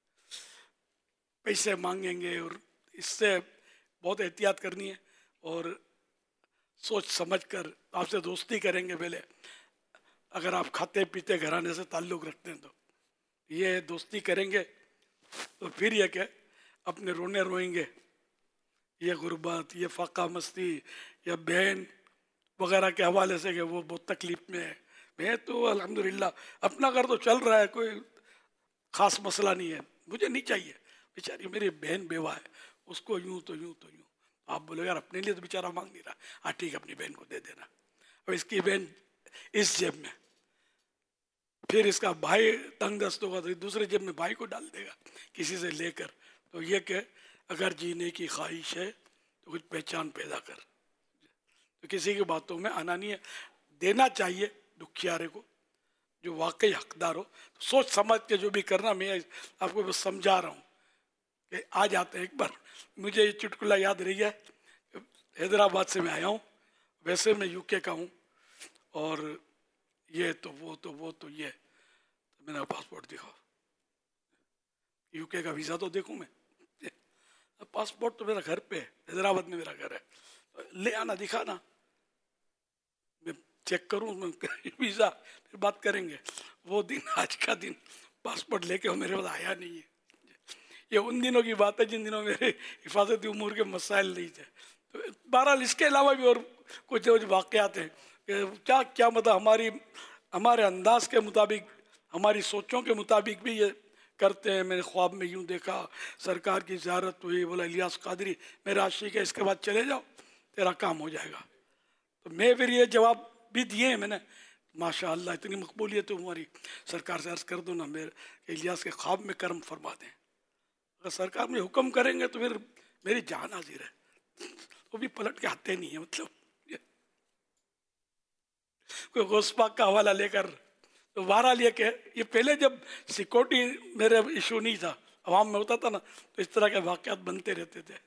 पैसे मांगेंगे, और इससे बहुत एहतियात करनी है और सोच समझ कर आपसे दोस्ती करेंगे। पहले अगर आप खाते पीते घराने से ताल्लुक़ रखते हैं तो ये दोस्ती करेंगे, तो फिर ये क्या अपने रोने रोएंगे, ये गुर्बत, ये फ़ाका मस्ती, या बहन वगैरह के हवाले से कि वो बहुत तकलीफ़ में है। मैं तो अल्हम्दुलिल्लाह अपना घर तो चल रहा है, कोई ख़ास मसला नहीं है, मुझे नहीं चाहिए। बेचारी मेरी बहन बेवा है, उसको यूँ तो यूँ तो यूँ। आप बोलो यार अपने लिए तो बेचारा मांग नहीं रहा, हाँ ठीक है अपनी बहन को दे देना। अब इसकी बहन इस जेब में, फिर इसका भाई तंग दस्त होगा तो दूसरे जेब में भाई को डाल देगा किसी से लेकर। तो ये कि अगर जीने की ख्वाहिश है तो कुछ पहचान पैदा कर, तो किसी की बातों में आना नहीं है। देना चाहिए दुखियारे को जो वाकई हकदार हो, तो सोच समझ के जो भी करना। मैं आपको बस समझा रहा हूँ कि आ जाते हैं। एक बार मुझे ये चुटकुला याद रही है, हैदराबाद से मैं आया हूँ, वैसे मैं यूके का हूँ, और ये तो वो तो वो तो ये, तो मैंने पासपोर्ट दिखाओ, यूके का वीज़ा तो देखूँ मैं, पासपोर्ट तो मेरा घर पे है, हैदराबाद में मेरा घर है, ले आना दिखाना, मैं चेक करूँ वीज़ा, फिर बात करेंगे। वो दिन आज का दिन पासपोर्ट लेके वो मेरे पास आया नहीं है। ये उन दिनों की बात है जिन दिनों मेरे हिफाजती उमूर के मसाइल नहीं थे। तो बहरहाल इसके अलावा भी और कुछ वाक़यात हैं कि क्या क्या मतलब हमारे अंदाज के मुताबिक, हमारी सोचों के मुताबिक भी ये करते हैं। मैंने ख्वाब में यूँ देखा, सरकार की ज़ियारत हुई, बोला इलियास कादरी मेरा आशिक है, इसके बाद चले जाओ तेरा काम हो जाएगा। तो मैं फिर ये जवाब भी दिए हैं मैंने, माशाअल्लाह इतनी मकबूलियत है तुम्हारी, सरकार से अर्ज़ कर दो ना मेरे इलियास के ख्वाब में कर्म फरमा दें। अगर सरकार में हुक्म करेंगे तो फिर मेरी जान हाजिर है, वो भी पलट के आते नहीं है। मतलब कोई गौसपाक का हवाला लेकर, तो बहरहाल ये कि ये पहले जब सिक्योरिटी मेरे इशू नहीं था, अवाम में होता था ना, तो इस तरह के वाक़यात बनते रहते थे।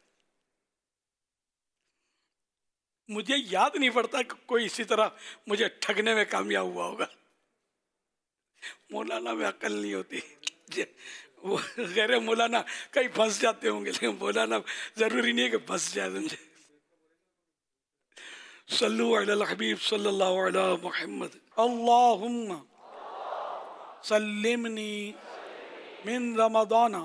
मुझे याद नहीं पड़ता कि कोई इसी तरह मुझे ठगने में कामयाब हुआ होगा। मौलाना में अकल नहीं होती, वो गैर मौलाना कहीं फंस जाते होंगे, लेकिन मौलाना ज़रूरी नहीं है कि फंस जाए, समझे। صلو علی الحبیب صلی اللہ علی محمد اللہم سلمنی من رمضان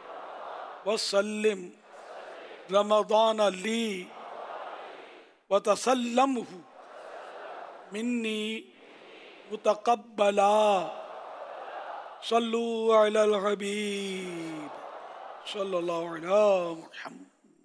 وسلم رمضان لی وتسلمہ منی متقبلا صلو علی الحبیب صلی اللہ علی محمد.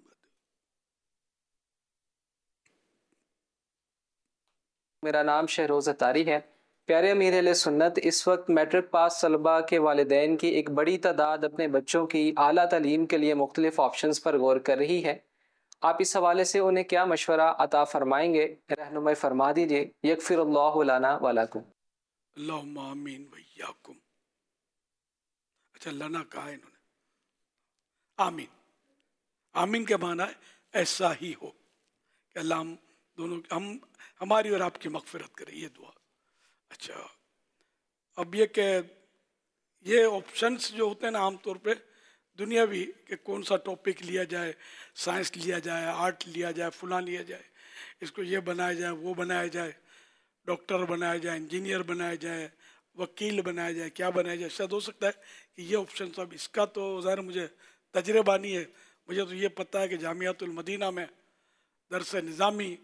میرا نام شہروز اتاری ہے. پیارے امیر اہل سنت، اس وقت میٹرک پاس طلباء کے والدین کی ایک بڑی تعداد اپنے بچوں کی اعلیٰ تعلیم کے لیے مختلف آپشنز پر غور کر رہی ہے. آپ اس حوالے سے انہیں کیا مشورہ عطا فرمائیں گے؟ رہنمائی فرما دیجیے. یغفر اللہ لنا ولکم. اللہم آمین ویاکم. اچھا لنا کہا انہوں نے. آمین. آمین کے معنی ہے ایسا ہی ہو کہ اللہ ہم دونوں ہماری اور آپ کی مغفرت کرے، یہ دعا. اچھا اب یہ کہ یہ آپشنس جو ہوتے ہیں نا عام طور پہ دنیاوی، کہ کون سا ٹاپک لیا جائے، سائنس لیا جائے، آرٹ لیا جائے، فلاں لیا جائے، اس کو یہ بنایا جائے، وہ بنایا جائے، ڈاکٹر بنایا جائے، انجینئر بنایا جائے، وکیل بنایا جائے، کیا بنایا جائے. شاید ہو سکتا ہے کہ یہ آپشنس. اب اس کا تو ظاہر مجھے تجربہ نہیں ہے. مجھے تو یہ پتہ ہے کہ جامعۃ المدینہ میں درس نظامی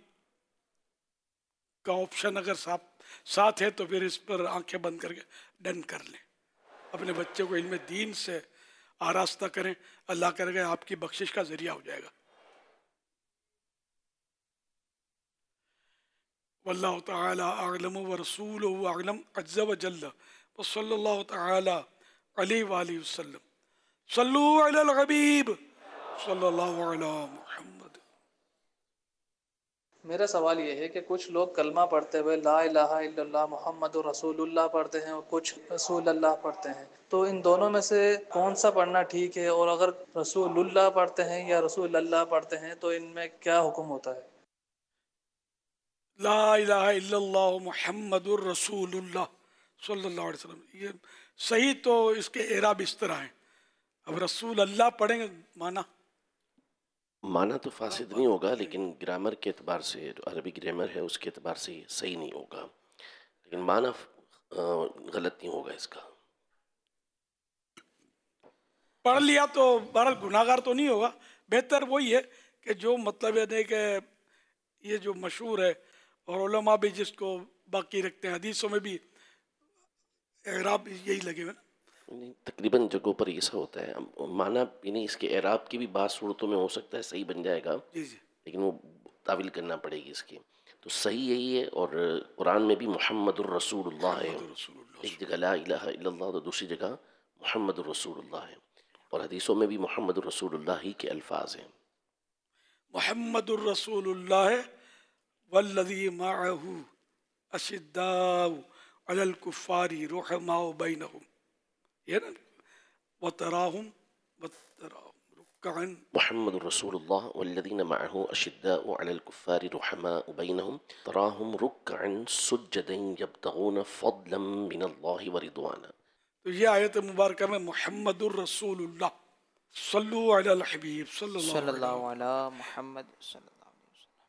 کا آپشن اگر ساتھ ہے تو پھر اس پر آنکھیں بند کر کے ڈن کر لیں. اپنے بچے کو علم دین سے آراستہ کریں، اللہ کرے گا آپ کی بخشش کا ذریعہ ہو جائے گا. واللہ تعالی اعلم ورسولہ اعلم عز وجل وصلی اللہ تعالی علیہ وآلہ وسلم. صلو علی الحبیب صلی اللہ علی محمد. میرا سوال یہ ہے کہ کچھ لوگ کلمہ پڑھتے ہوئے لا الہ الا اللہ محمد رسول اللہ پڑھتے ہیں اور کچھ رسول اللہ پڑھتے ہیں، تو ان دونوں میں سے کون سا پڑھنا ٹھیک ہے؟ اور اگر رسول اللہ پڑھتے ہیں یا رسول اللہ پڑھتے ہیں تو ان میں کیا حکم ہوتا ہے؟ لا الہ الا اللہ محمد الرسول اللہ صلی اللہ علیہ وسلم، یہ صحیح تو اس کے اعراب اس طرح ہیں. اب رسول اللہ پڑھیں گے معنی تو فاسد نہیں ہوگا، لیکن گرامر کے اعتبار سے جو عربی گرامر ہے اس کے اعتبار سے صحیح نہیں ہوگا، لیکن معنی غلط نہیں ہوگا اس کا. پڑھ لیا تو بہرحال گناہ گار تو نہیں ہوگا. بہتر وہی ہے کہ جو مطلب ہے کہ یہ جو مشہور ہے اور علماء بھی جس کو باقی رکھتے ہیں، حدیثوں میں بھی اعراب یہی لگے ہوئے نا. تقریباً جگہوں پر ایسا ہوتا ہے. معنی یعنی اس کے اعراب کی بھی بعض صورتوں میں ہو سکتا ہے صحیح بن جائے گا، لیکن وہ تعویل کرنا پڑے گی اس کی. تو صحیح یہی ہے. اور قرآن میں بھی محمد الرسول اللہ ہے، ایک جگہ لا الہ الا اللہ تو دوسری جگہ محمد الرسول اللہ ہے. اور حدیثوں میں بھی محمد الرسول اللہ ہی کے الفاظ ہیں. محمد الرسول اللہ والذی معہ اشداء علی الکفار رحماء بینہم، یہ نا وتراہم رکعا. محمد الرسول اللہ والذین معہ اشداء علی الکفار رحماء بینہم تراہم رکعا سجدا یبتغون فضلا من اللہ ورضوانا. تو یہ آیت مبارکہ میں محمد الرسول اللہ صلو علی الحبیب صلی اللہ علی محمد صلی اللہ علیہ وسلم.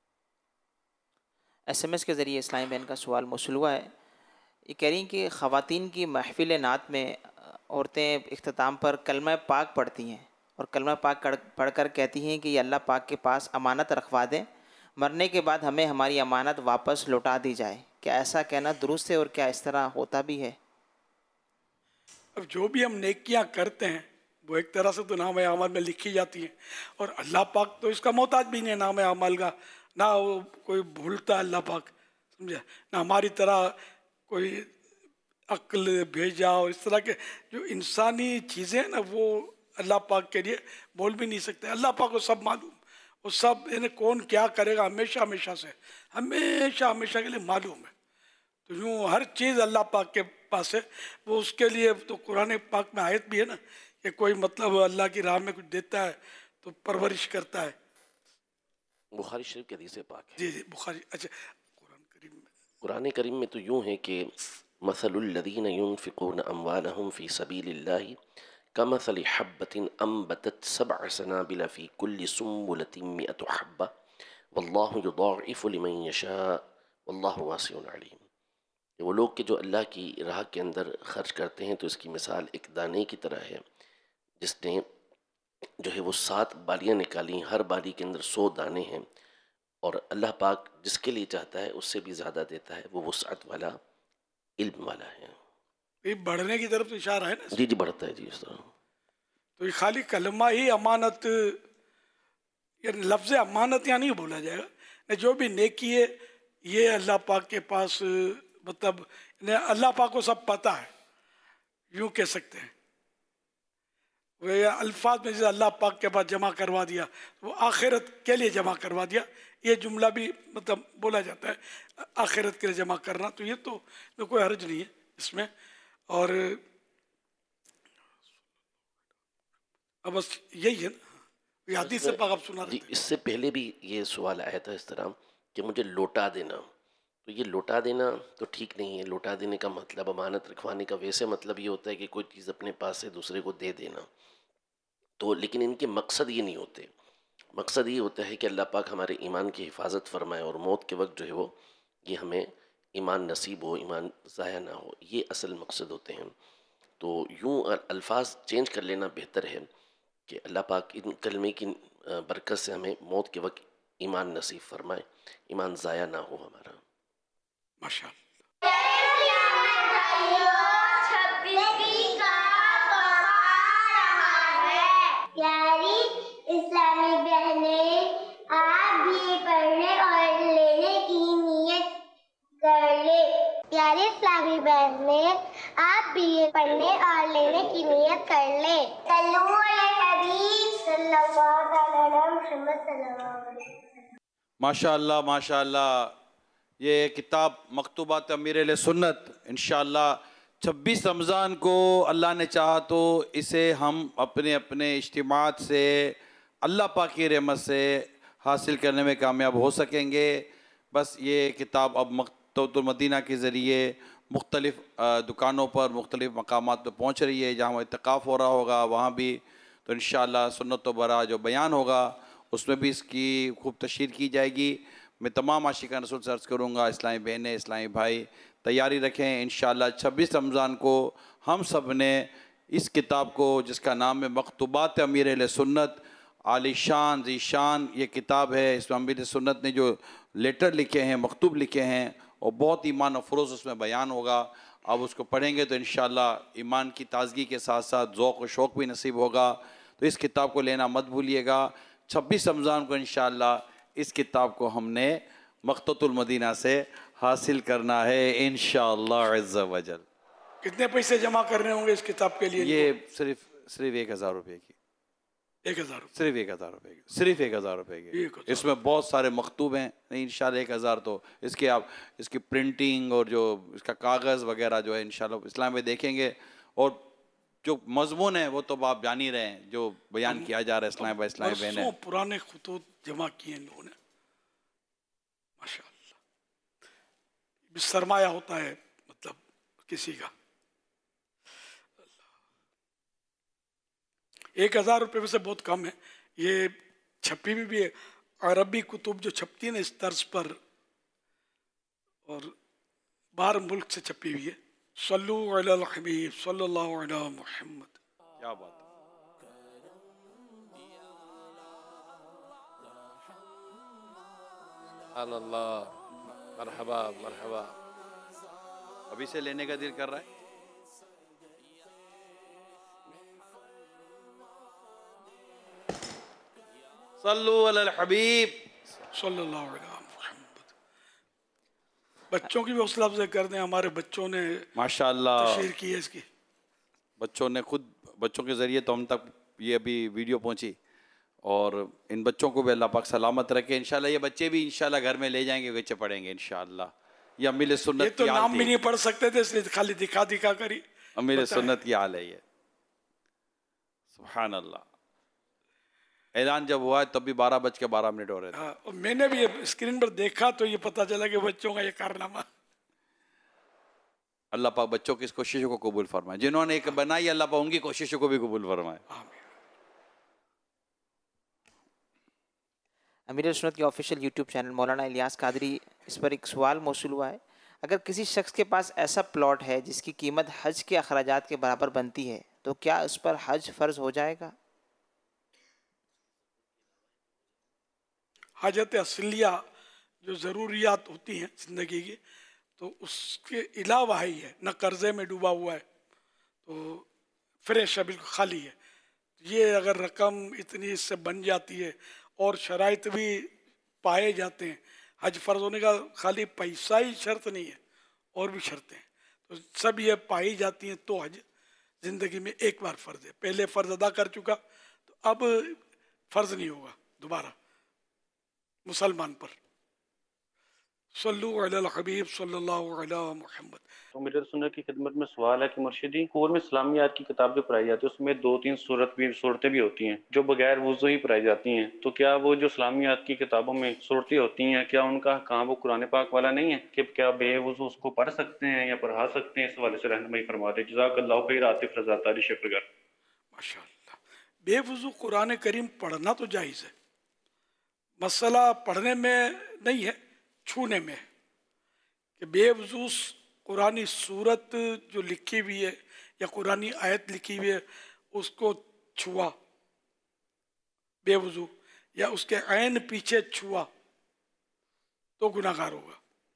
SMS کے ذریعے اسلامی بہن کا سوال موصول ہوا ہے. یہ کہہ رہی ہیں کہ خواتین کی محفل نعت میں عورتیں اختتام پر کلمہ پاک پڑھتی ہیں اور کلمہ پاک پڑھ کر کہتی ہیں کہ یہ اللہ پاک کے پاس امانت رکھوا دیں، مرنے کے بعد ہمیں ہماری امانت واپس لوٹا دی جائے. کیا ایسا کہنا درست ہے اور کیا اس طرح ہوتا بھی ہے؟ اب جو بھی ہم نیکیاں کرتے ہیں وہ ایک طرح سے تو نام اعمال میں لکھی جاتی ہیں، اور اللہ پاک تو اس کا محتاج بھی نہیں ہے نام اعمال کا، نہ وہ کوئی بھولتا ہے اللہ پاک، سمجھا، نہ ہماری طرح کوئی عقل بھیجا. اور اس طرح کے جو انسانی چیزیں ہیں نا وہ اللہ پاک کے لیے بول بھی نہیں سکتے. اللہ پاک کو سب معلوم، وہ سب یعنی کون کیا کرے گا ہمیشہ سے ہمیشہ کے لیے معلوم ہے. تو یوں ہر چیز اللہ پاک کے پاس ہے. وہ اس کے لیے تو قرآن پاک میں آیت بھی ہے نا کہ کوئی مطلب اللہ کی راہ میں کچھ دیتا ہے تو پرورش کرتا ہے. بخاری شریف کی حدیث پاک ہے. جی بخاری. اچھا قرآن کریم میں تو یوں ہے کہ مثل الذین ينفقون اموالهم فی سبیل اللہ کمثل حبۃ انبتت 7 سنابل فی کل سنبلۃ 100 حبۃ वल्लाहु युदाइफु लिमन यशा वल्लाहु वासिउन अलीम। वो लोग कि जो अल्लाह की राह के अंदर खर्च करते हैं तो इसकी मिसाल एक दाने की तरह है जिसने जो है वो 7 बालियाँ निकाली, हर बाली के अंदर 100 दाने हैं, और अल्लाह पाक जिसके लिए चाहता है उससे भी ज़्यादा देता है, वो वुसअत वाला, इल्म वाला है। ये बढ़ने की तरफ तो इशारा है ना? जी जी, बढ़ता है जी इस तरह। तो ये खाली कलमा ही अमानत, ये लफ्ज़ अमानत यहाँ नहीं बोला जाएगा, नहीं, जो भी नेकी है ये अल्लाह पाक के पास, मतलब अल्लाह पाक को सब पता है, यूँ कह सकते हैं। वे अल्फाज में जैसे अल्लाह पाक के पास जमा करवा दिया, वो आखिरत के लिए जमा करवा दिया, ये जुमला भी मतलब बोला जाता है, आखिरत के लिए जमा करना, तो ये तो कोई हर्ज नहीं है इसमें। और अब बस यही है ना, ये हदीस से पाक आप सुना रहे थे। इससे पहले भी ये सवाल आया था इस तरह कि मुझे लौटा देना, तो ये लौटा देना तो ठीक नहीं है। लौटा देने का मतलब, अमानत रखवाने का वैसे मतलब ये होता है कि कोई चीज़ अपने पास से दूसरे को दे देना, तो लेकिन इनके मकसद ये नहीं होते। मकसद ये होता है कि अल्लाह पाक हमारे ईमान की हिफाजत फरमाए और मौत के वक्त जो है वो ये हमें ईमान नसीब हो, ईमान ज़ाया ना हो, ये असल मकसद होते हैं। तो यूँ अल्फाज चेंज कर लेना बेहतर है कि अल्लाह पाक इन कलमे की बरकत से हमें मौत के वक्त ईमान नसीब फरमाए, ईमान ज़ाया ना हो हमारा। माशाअल्लाह। प्यारी इस्लामी बहनें, आप भी पढ़ने और लेने की नियत कर ले। प्यारी इस्लामी बहनें, आप भी पढ़ने और लेने की नियत कर ले। सल्लल्लाहु अलैहि माशाअल्लाह माशाअल्लाह। ये किताब मकतूबात अमीर अहले सुन्नत इंशाअल्लाह 26 रमज़ान को अल्लाह ने चाहा तो इसे हम अपने अपने इज्तिमात से अल्लाह पाक की रहमत से हासिल करने में कामयाब हो सकेंगे। बस ये किताब अब मकतबतुल मदीना के ज़रिए मुख्तलिफ़ दुकानों पर, मुख्तलिफ़ मकामात पर पहुँच रही है। जहाँ इत्तिकाफ़ हो रहा होगा वहाँ भी तो इंशाअल्लाह सुन्नत व बरा जो बयान होगा उसमें भी इसकी खूब तशहीर की जाएगी। मैं तमाम आशिकान रसूल से अर्ज़ करूँगा, इस्लामी बहनें, इस्लामी भाई तैयारी रखें। इंशाअल्लाह 26 रमज़ान को हम सब ने इस किताब को, जिसका नाम है मकतूबात अमीर अहले सुन्नत, आलीशान ज़ीशान ये किताब है। इसमें अमीर सुन्नत ने जो लेटर लिखे हैं, मकतूब लिखे हैं, और बहुत ईमान अफरोज़ उसमें बयान होगा। अब उसको पढ़ेंगे तो इंशाअल्लाह ईमान की ताज़गी के साथ साथ ज़ौक़ व शौक़ भी नसीब होगा। तो इस किताब को लेना मत भूलिएगा। 26 रमज़ान को इंशाअल्लाह इस किताब को हमने मकतबतुल मदीना से हासिल करना है इंशाअल्लाह अज़्ज़ा वजल। कितने पैसे जमा करने होंगे इस किताब के लिए? ये सिर्फ 1000 रुपये की, 1000 सिर्फ 1000 रुपये की, सिर्फ 1000 रुपये की। इसमें बहुत सारे मकतूब हैं, नहीं इंशाअल्लाह 1000 तो इसके आप इसकी प्रिंटिंग और जो इसका कागज़ वगैरह जो है इंशाअल्लाह इस्लाम में देखेंगे। और जो मजमून है वो तो आप जान ही रहे हैं, जो बयान किया जा रहा है इस्लाम इस्लामी बहनें। पुराने खुतूत जमा किए इन लोगों ने, माशाअल्लाह। सरमाया होता है मतलब किसी का। 1000 रुपये में से बहुत कम है। ये छपी में भी है, अरबी कुतुब जो छपती है ना इस तर्ज पर, और बाहर मुल्क से छपी हुई है। सल्लु अलल हबीब सल्लल्लाहु अलैहि मुहम्मद। क्या बात है। अल्लाह, मरहबा मरहबा। अभी से लेने का दिल कर रहा है। सल्लु अलल हबीब सल्लल्लाहु अलैहि मुहम्मद। बच्चों की भी हौसला अफजाई कर दें, हमारे बच्चों ने माशाअल्लाह तशहीर की है इसकी। बच्चों ने खुद, बच्चों के ज़रिए तो हम तक ये अभी वीडियो पहुंची, और इन बच्चों को भी अल्लाह पाक सलामत रखे। इंशाल्लाह ये बच्चे भी इंशाल्लाह घर में ले जाएंगे, बच्चे पढ़ेंगे इंशाल्लाह। ये अमीर सुन्नत ये तो की हाल नाम भी थी। नहीं पढ़ सकते थे इसलिए खाली दिखा दिखा कर ही अमीर सुन्नत की हाल है ये। सुभान अल्लाह। ऐलान जब हुआ तब भी 12:12 हो रहे थे। हाँ, और मैंने भी ये स्क्रीन पर देखा तो ये पता चला कि बच्चों का ये कारनामा। अल्लाह पाक बच्चों की इस कोशिशों को कबूल फरमाए। जिन्होंने एक बनाई अल्लाह पाक उनकी कोशिशों को भी कबूल फरमाए। امیر سنت کے آفیشیل یوٹیوب چینل مولانا الیاس قادری، اس پر ایک سوال موصول ہوا ہے، اگر کسی شخص کے پاس ایسا پلاٹ ہے جس کی قیمت حج کے اخراجات کے برابر بنتی ہے تو کیا اس پر حج فرض ہو جائے گا؟ حاجت اصلیہ جو ضروریات ہوتی ہیں زندگی کی، تو اس کے علاوہ ہی ہے، نہ قرضے میں ڈوبا ہوا ہے، تو فریش ہے، بالکل خالی ہے. یہ اگر رقم اتنی اس سے بن جاتی ہے اور شرائط بھی پائے جاتے ہیں، حج فرض ہونے کا خالی پیسہ ہی شرط نہیں ہے، اور بھی شرطیں ہیں، تو سب یہ پائی جاتی ہیں تو حج زندگی میں ایک بار فرض ہے. پہلے فرض ادا کر چکا تو اب فرض نہیں ہوگا دوبارہ مسلمان پر. صلو علی الحبیب صلی اللہ علی محمد. تو میرے سنت کی خدمت میں سوال ہے کہ مرشدی اسکول میں اسلامیات کی کتاب جو پڑھائی جاتی ہے اس میں 2-3 صورتیں بھی ہوتی ہیں جو بغیر وضو ہی پڑھائی جاتی ہیں، تو کیا وہ جو اسلامیات کی کتابوں میں صورتیں ہوتی ہیں کیا ان کا کام وہ قرآن پاک والا نہیں ہے کہ کیا بے وضو اس کو پڑھ سکتے ہیں یا پڑھا سکتے ہیں؟ اس حوالے سے رہنمائی فرما دیں. جزاک اللہ خیر. عاطف رضا طاری شکرگر. ماشاءاللہ. بے وضو قرآن کریم پڑھنا تو جائز ہے، مسئلہ پڑھنے میں نہیں ہے، چھونے میں ہے کہ بے وضو قرآنی صورت جو لکھی ہوئی ہے یا قرآنی آیت لکھی ہوئی ہے اس کو چھوا بے وضو یا اس کے عین پیچھے چھوا تو گناہ گار ہوگا،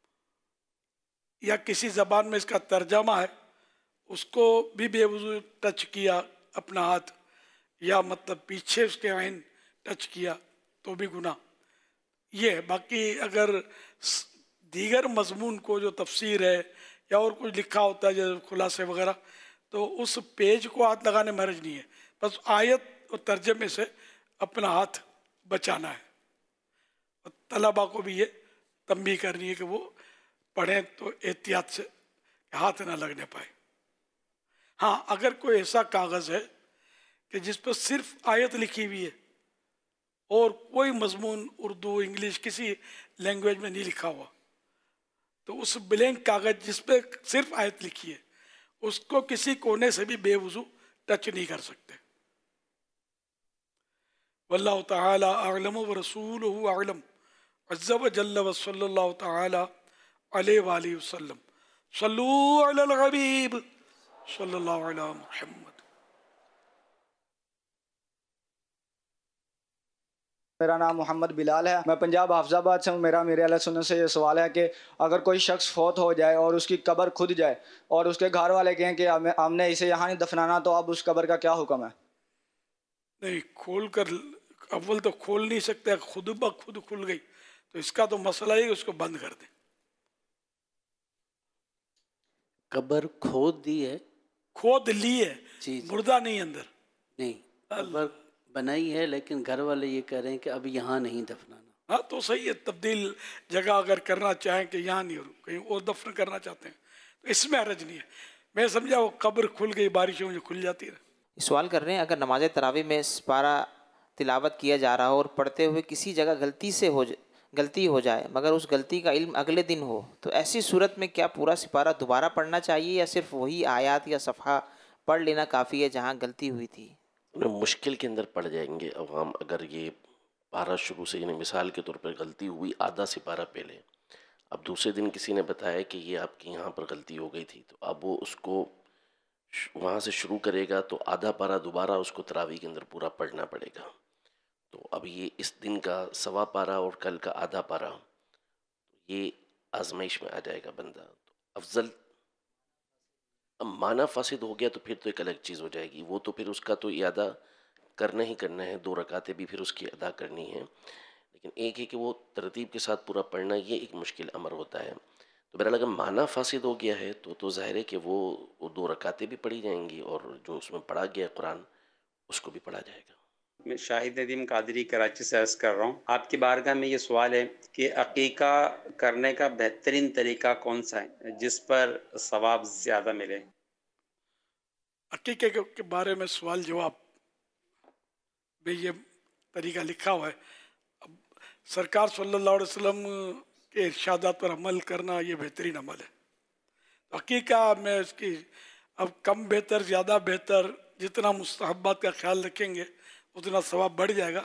یا کسی زبان میں اس کا ترجمہ ہے اس کو بھی بے وضو ٹچ کیا اپنا ہاتھ یا مطلب پیچھے اس کے عین ٹچ کیا تو بھی گناہ یہ ہے. باقی اگر دیگر مضمون کو جو تفسیر ہے یا اور کچھ لکھا ہوتا ہے جیسے خلاصے وغیرہ تو اس پیج کو ہاتھ لگانے میں حرج نہیں ہے، بس آیت اور ترجمے سے اپنا ہاتھ بچانا ہے. اور طلباء کو بھی یہ تنبیہ کرنی ہے کہ وہ پڑھیں تو احتیاط سے ہاتھ نہ لگنے پائے. ہاں اگر کوئی ایسا کاغذ ہے کہ جس پر صرف آیت لکھی ہوئی ہے اور کوئی مضمون اردو انگلش کسی لینگویج میں نہیں لکھا ہوا تو اس بلینک کاغذ جس پہ صرف آیت لکھی ہے اس کو کسی کونے سے بھی بے وضو ٹچ نہیں کر سکتے. واللہ تعالی اعلم ورسولہ اعلم عز وجل وصلی اللہ تعالی علیہ وآلہ وسلم. صلو علی الحبیب صلی اللہ علی محمد. میرا نام محمد بلال ہے، میں پنجاب حافظ آباد سے ہوں. میرا میرے اہل سنت سے یہ سوال ہے کہ اگر کوئی شخص فوت ہو جائے اور اس کی قبر کھد جائے اور اس کے گھر والے کہیں کہ ہم نے اسے یہاں نہیں دفنانا تو اب اس قبر کا کیا حکم ہے؟ نہیں کھول کر اول تو کھول نہیں سکتے، خود بخود کھل گئی تو اس کا تو مسئلہ ہی اس کو بند کر دیں. قبر کھود دی ہے، کھود لی ہے جی مردہ نہیں اندر، نہیں قبر بنائی ہے لیکن گھر والے یہ کہہ رہے ہیں کہ اب یہاں نہیں دفنانا. ہاں تو صحیح ہے، تبدیل جگہ اگر کرنا چاہیں کہ یہاں نہیں کہیں اور دفن کرنا چاہتے ہیں تو اس میں حرج نہیں ہے. میں سمجھا وہ قبر کھل گئی بارشوں میں کھل جاتی ہے. سوال کر رہے ہیں اگر نماز تراویح میں سپارہ تلاوت کیا جا رہا ہو اور پڑھتے ہوئے کسی جگہ غلطی ہو جائے مگر اس غلطی کا علم اگلے دن ہو تو ایسی صورت میں کیا پورا سپارہ دوبارہ پڑھنا چاہیے یا صرف وہی آیات یا صفحہ پڑھ لینا کافی ہے جہاں غلطی ہوئی تھی؟ مشکل کے اندر پڑ جائیں گے عوام. اگر یہ پارہ شروع سے یعنی مثال کے طور پر غلطی ہوئی آدھا سپارہ پہلے، اب دوسرے دن کسی نے بتایا کہ یہ آپ کی یہاں پر غلطی ہو گئی تھی تو اب وہ اس کو وہاں سے شروع کرے گا تو آدھا پارہ دوبارہ اس کو تراویح کے اندر پورا پڑھنا پڑے گا. تو اب یہ اس دن کا سوا پارہ اور کل کا آدھا پارہ یہ آزمائش میں آ جائے گا بندہ. تو افضل اب معنی فاسد ہو گیا تو پھر تو ایک الگ چیز ہو جائے گی، وہ تو پھر اس کا تو اعادہ کرنا ہی کرنا ہے، 2 رکعتیں بھی پھر اس کی ادا کرنی ہے. لیکن ایک ہے کہ وہ ترتیب کے ساتھ پورا پڑھنا یہ ایک مشکل امر ہوتا ہے. تو بہرحال اگر معنی فاسد ہو گیا ہے تو ظاہر ہے کہ وہ 2 رکعتیں بھی پڑھی جائیں گی اور جو اس میں پڑھا گیا قرآن اس کو بھی پڑھا جائے گا. میں شاہد ندیم قادری کراچی سے عرض کر رہا ہوں. آپ کی بارگاہ میں یہ سوال ہے کہ عقیقہ کرنے کا بہترین طریقہ کون سا ہے جس پر ثواب زیادہ ملے؟ عقیقے کے بارے میں سوال جواب بھی یہ طریقہ لکھا ہوا ہے. اب سرکار صلی اللہ علیہ وسلم کے ارشادات پر عمل کرنا یہ بہترین عمل ہے. عقیقہ میں اس کی اب کم بہتر زیادہ بہتر جتنا مستحبات کا خیال رکھیں گے اتنا ثواب بڑھ جائے گا.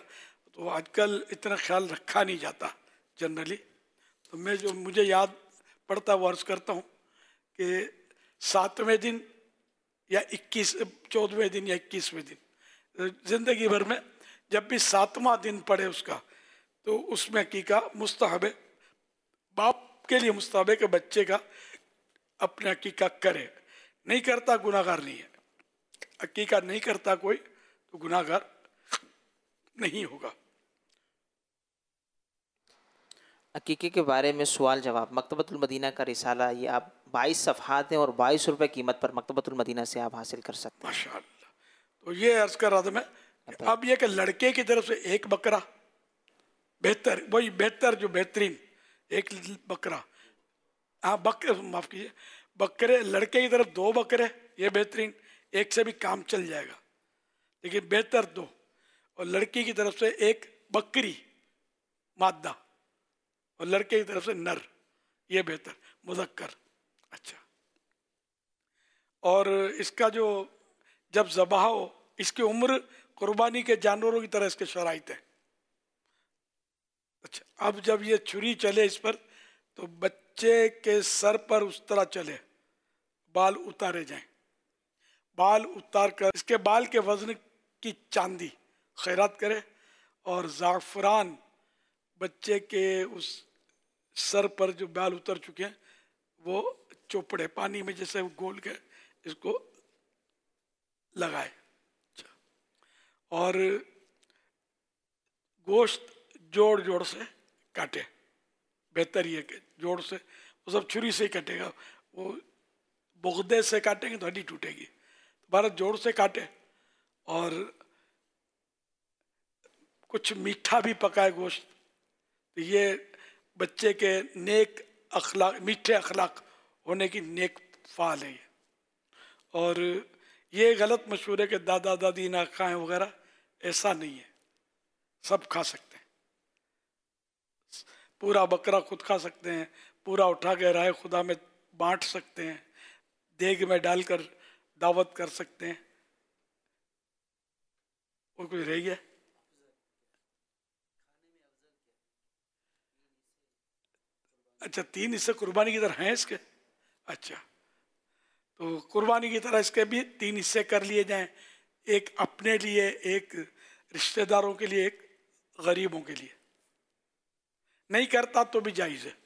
تو آج کل اتنا خیال رکھا نہیں جاتا جنرلی. تو میں جو مجھے یاد پڑتا وہ عرض کرتا ہوں کہ 7ویں دن یا 14ویں دن یا 21ویں دن زندگی بھر میں جب بھی 7واں دن پڑے اس کا تو اس میں عقیقہ مستحب ہے. باپ کے لیے مستحب ہے کہ بچے کا اپنے عقیقہ کرے. نہیں کرتا گناہ گار نہیں ہے. عقیقہ نہیں کرتا کوئی تو گناہ گار نہیں ہوگا. عقیقے کے بارے میں سوال جواب. مکتبۃ المدینہ کا رسالہ یہ آپ 22 صفحات ہیں اور 22 روپے قیمت پر مکتبۃ المدینہ سے آپ حاصل کر سکتے ہیں. ماشاء اللہ. تو یہ عرض کر رہا تھا میں کہ اب یہ کہ لڑکے کی طرف سے ایک بکرا بہتر, وہی بہتر جو بہترین ایک بکرا, ہاں معاف کیجیے, بکرے لڑکے کی طرف 2 بکرے یہ بہترین, ایک سے بھی کام چل جائے گا لیکن بہتر 2, اور لڑکی کی طرف سے 1 بکری مادہ اور لڑکے کی طرف سے نر, یہ بہتر مذکر. اچھا, اور اس کا جو جب ذبح ہو اس کی عمر قربانی کے جانوروں کی طرح اس کے شرائط ہیں. اچھا, اب جب یہ چھری چلے اس پر تو بچے کے سر پر اس طرح چلے, بال اتارے جائیں, بال اتار کر اس کے بال کے وزن کی چاندی خیرات کرے اور زعفران بچے کے اس سر پر جو بال اتر چکے ہیں وہ چوپڑے پانی میں جیسے گول کے اس کو لگائے. اور گوشت جوڑ جوڑ سے کاٹے. بہتر یہ کہ جوڑ سے, وہ سب چھری سے ہی کٹے گا, وہ بغدے سے کاٹیں گے تو ہڈی ٹوٹے گی. بھارت جوڑ سے کاٹے اور کچھ میٹھا بھی پکائے گوشت. تو یہ بچے کے نیک اخلاق, میٹھے اخلاق ہونے کی نیک فعال ہے. اور یہ غلط مشہور ہے کہ دادا دادی نہ کھائیں وغیرہ, ایسا نہیں ہے. سب کھا سکتے ہیں, پورا بکرا خود کھا سکتے ہیں, پورا اٹھا کے رائے خدا میں بانٹ سکتے ہیں, دیگ میں ڈال کر دعوت کر سکتے ہیں. اور کچھ رہ گیا؟ اچھا, 3 حصے قربانی کی طرح ہیں اس کے. اچھا, تو قربانی کی طرح اس کے بھی 3 حصے کر لیے جائیں, ایک اپنے لیے, ایک رشتہ داروں کے لیے, ایک غریبوں کے لیے. نہیں کرتا تو بھی جائز ہے.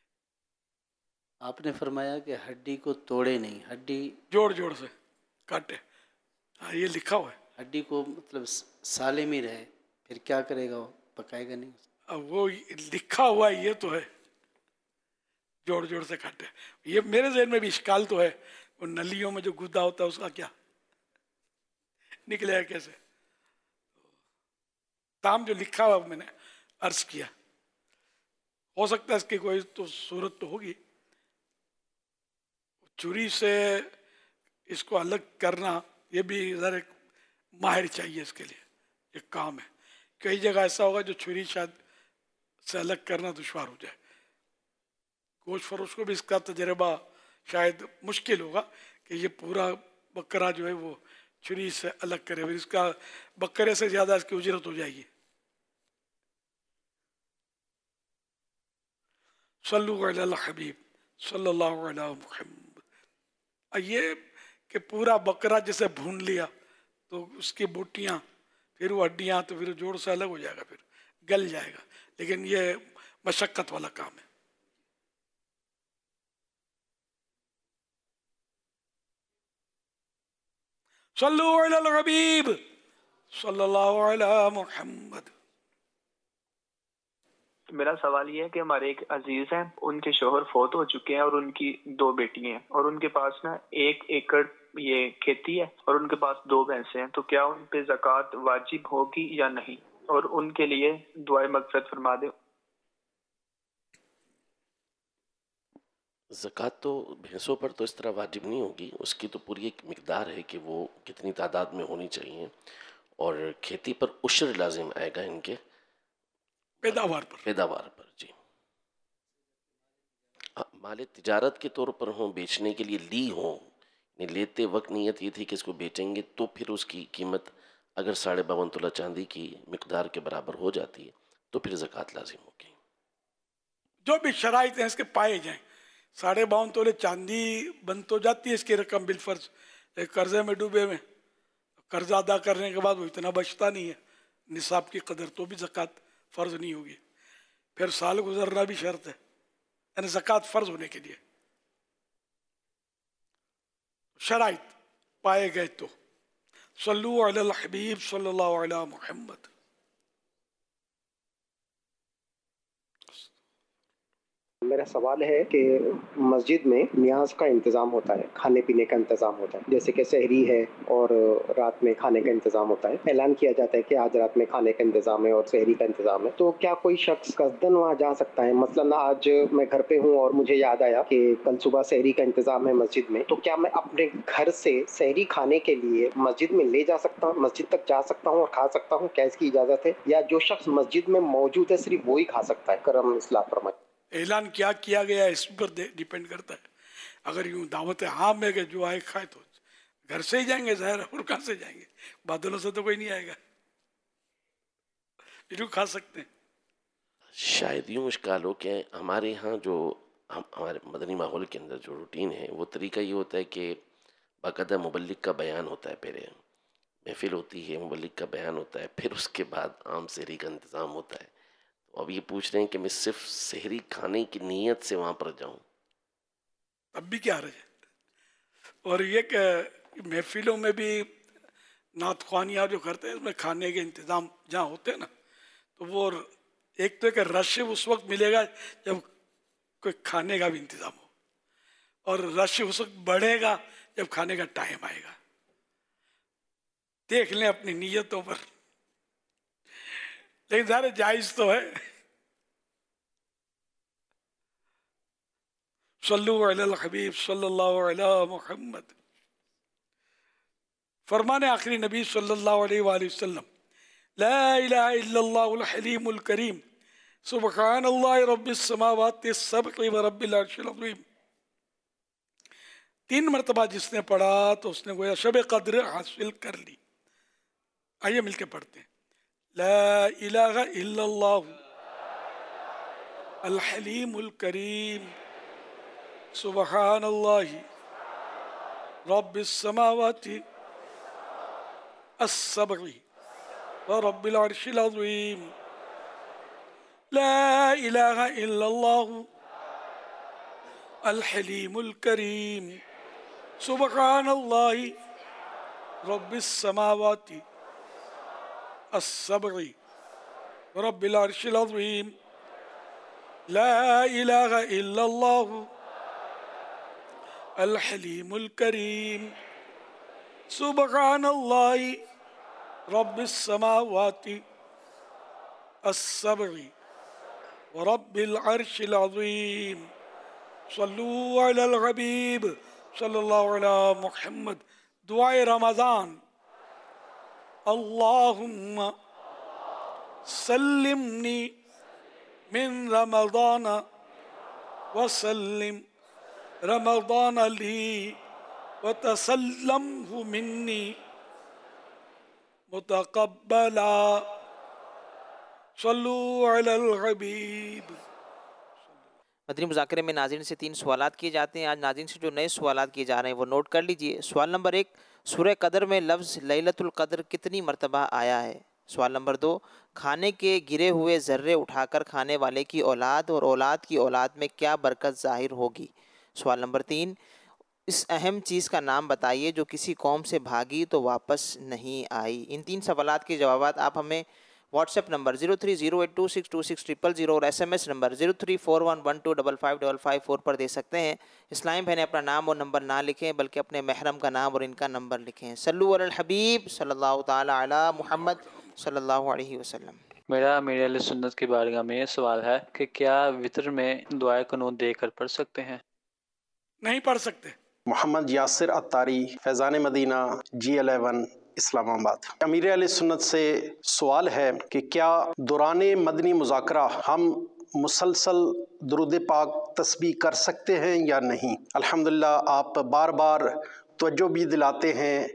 آپ نے فرمایا کہ ہڈی کو توڑے نہیں, ہڈی جوڑ جوڑ سے کاٹے. ہاں, یہ لکھا ہوا ہے. ہڈی کو مطلب سالم ہی رہے, پھر کیا کرے گا, وہ پکائے گا نہیں. وہ لکھا ہوا ہے, یہ تو ہے جوڑ جوڑ سے کاٹے. یہ میرے ذہن میں بھی اشکال تو ہے, وہ نلیوں میں جو گدا ہوتا ہے اس کا کیا نکلے گا کیسے. تام جو لکھا ہوا میں نے عرض کیا, ہو سکتا ہے اس کی کوئی تو صورت تو ہوگی. چھری سے اس کو الگ کرنا یہ بھی ذرا ایک ماہر چاہیے اس کے لیے, ایک کام ہے. کئی جگہ ایسا ہوگا جو چھری شاید سے الگ کرنا دشوار ہو جائے. گوشت فروش کو بھی اس کا تجربہ شاید مشکل ہوگا کہ یہ پورا بکرا جو ہے وہ چھری سے الگ کرے, اس کا بکرے سے زیادہ اس کی اجرت ہو جائے گی. صلو علی الحبیب صلی اللہ علیہ محمد. یہ کہ پورا بکرا جیسے بھون لیا تو اس کی بوٹیاں, پھر وہ ہڈیاں, تو پھر جوڑ سے الگ ہو جائے گا, پھر گل جائے گا. لیکن یہ مشقت والا کام ہے. صلو علی الحبیب صلی اللہ علی محمد. میرا سوال یہ ہے کہ ہمارے ایک عزیز ہیں, ان کے شوہر فوت ہو چکے ہیں اور ان کی 2 بیٹی ہیں, اور ان کے پاس نا 1 ایکڑ یہ کھیتی ہے, اور ان کے پاس 2 بھینسیں ہیں. تو کیا ان پہ زکوٰۃ واجب ہوگی یا نہیں, اور ان کے لیے دعائے مغفرت فرما دیں. زکوٰۃ تو بھینسوں پر تو اس طرح واجب نہیں ہوگی, اس کی تو پوری ایک مقدار ہے کہ وہ کتنی تعداد میں ہونی چاہیے, اور کھیتی پر عشر لازم آئے گا ان کے پیداوار پر. جی, مال تجارت کے طور پر ہوں, بیچنے کے لیے لی ہوں, لیتے وقت نیت یہ تھی کہ اس کو بیچیں گے تو پھر اس کی قیمت اگر 52.5 تولہ چاندی کی مقدار کے برابر ہو جاتی ہے تو پھر زکوٰۃ لازم ہوگی۔ جو بھی شرائط ہیں اس کے پائے جائیں، 52.5 تولے چاندی بن تو جاتی ہے اس کی رقم بالفرض، ایک قرضے میں ڈوبے میں، قرض ادا کرنے کے بعد وہ اتنا بچتا نہیں ہے نصاب کی قدر، تو بھی زکوٰۃ فرض نہیں ہوگی۔ پھر سال گزرنا بھی شرط ہے، یعنی زکوٰۃ فرض ہونے کے لیے شرائط پائے گئے تو۔ صلو علی الحبیب صلی اللہ علیہ محمد۔ میرا سوال ہے کہ مسجد میں نیاز کا انتظام ہوتا ہے، کھانے پینے کا انتظام ہوتا ہے، جیسے کہ سحری ہے اور رات میں کھانے کا انتظام ہوتا ہے، اعلان کیا جاتا ہے کہ آج رات میں کھانے کا انتظام ہے اور سحری کا انتظام ہے، تو کیا کوئی شخص قصدن وہاں جا سکتا ہے؟ مثلاً آج میں گھر پہ ہوں اور مجھے یاد آیا کہ کل صبح سحری کا انتظام ہے مسجد میں، تو کیا میں اپنے گھر سے سحری کھانے کے لیے مسجد میں لے جا سکتا ہوں، مسجد تک جا سکتا ہوں اور کھا سکتا ہوں؟ کیا اس کی اجازت ہے، یا جو شخص مسجد میں موجود ہے صرف وہی کھا سکتا ہے؟ کرم اصلاح فرمائیں۔ اعلان کیا گیا ہے اس پر ڈیپینڈ کرتا ہے۔ اگر یوں دعوت عام ہے کہ جو آئے کھائے تو گھر سے ہی جائیں گے، ظاہر ہے، اور کہاں سے جائیں گے؟ بادلوں سے تو کوئی نہیں آئے گا، پھر کھا سکتے ہیں۔ شاید یوں اشکال ہو کہ ہمارے یہاں جو ہمارے مدنی ماحول کے اندر جو روٹین ہے وہ طریقہ یہ ہوتا ہے کہ باقاعدہ مبلغ کا بیان ہوتا ہے، پہلے محفل ہوتی ہے، مبلغ کا بیان ہوتا ہے، پھر اس کے بعد عام سحری کا انتظام ہوتا ہے۔ اب یہ پوچھ رہے ہیں کہ میں صرف سحری کھانے کی نیت سے وہاں پر جاؤں، اب بھی کیا رہے؟ اور یہ کہ محفلوں میں بھی نعت خوانیاں جو کرتے ہیں اس میں کھانے کے انتظام جہاں ہوتے ہیں نا، تو وہ ایک تو کہ رش اس وقت ملے گا جب کوئی کھانے کا بھی انتظام ہو، اور رش اس وقت بڑھے گا جب کھانے کا ٹائم آئے گا۔ دیکھ لیں اپنی نیتوں پر، لیکن ظاہر جائز تو ہے۔ صلو علی الحبیب صلی اللہ علیہ محمد۔ فرمان آخری نبی صلی اللہ علیہ وآلہ وسلم، لا الہ الا اللہ الحلیم الکریم سبحان اللہ رب السماوات السبع ورب العرش العظیم۔ 3 مرتبہ جس نے پڑھا تو اس نے گویا شب قدر حاصل کر لی۔ آئیے مل کے پڑھتے ہیں، لا الہ الا اللہ الحلیم الکریم سبحان اللہ رب السماوات السبع ورب العرش العظیم۔ لا الہ الا اللہ الحلیم الکریم سبحان اللہ رب السماوات السبع ورب العرش العظیم۔ لا الہ الا اللہ الحلیم الکریم سبحان اللہ رب السماوات السبع ورب العرش العظیم۔ صلو علی الحبیب صلی اللہ علیہ محمد۔ دعائے رمضان، اللہم سلمنی من رمضان وسلم رمضان لی وتسلمہ منی متقبلا۔ صلو علی الحبیب۔ مدنی مذاکرے میں ناظرین سے 3 سوالات کیے جاتے ہیں۔ آج ناظرین سے جو نئے سوالات کیے جا رہے ہیں وہ نوٹ کر لیجئے۔ سوال نمبر 1، سورہ قدر میں لفظ لیلۃ القدر کتنی مرتبہ آیا ہے؟ سوال نمبر 2، کھانے کے گرے ہوئے ذرے اٹھا کر کھانے والے کی اولاد اور اولاد کی اولاد میں کیا برکت ظاہر ہوگی؟ سوال نمبر 3، اس اہم چیز کا نام بتائیے جو کسی قوم سے بھاگی تو واپس نہیں آئی۔ ان 3 سوالات کے جوابات آپ ہمیں واٹس ایپ نمبر 0308262600 اور SMS نمبر 0341125555 پر دے سکتے ہیں۔ اسلامی بہنیں اپنا نام اور نمبر نہ لکھیں بلکہ اپنے محرم کا نام اور ان کا نمبر لکھیں۔ صلو علی الحبیب صلی اللہ تعالی علی محمد صلی اللہ علیہ وسلم۔ میرا امیر اہل سنت کی بارگاہ میں یہ سوال ہے کہ کیا وطر میں دعائے قنوت دے کر پڑھ سکتے ہیں؟ نہیں پڑھ سکتے۔ محمد یاسر عطاری، فیضان مدینہ، G11 اسلام آباد۔ امیر اہل سنت سے سوال ہے کہ کیا دوران مدنی مذاکرہ ہم مسلسل درود پاک تسبیح کر سکتے ہیں یا نہیں؟ الحمدللہ آپ بار بار توجہ بھی دلاتے ہیں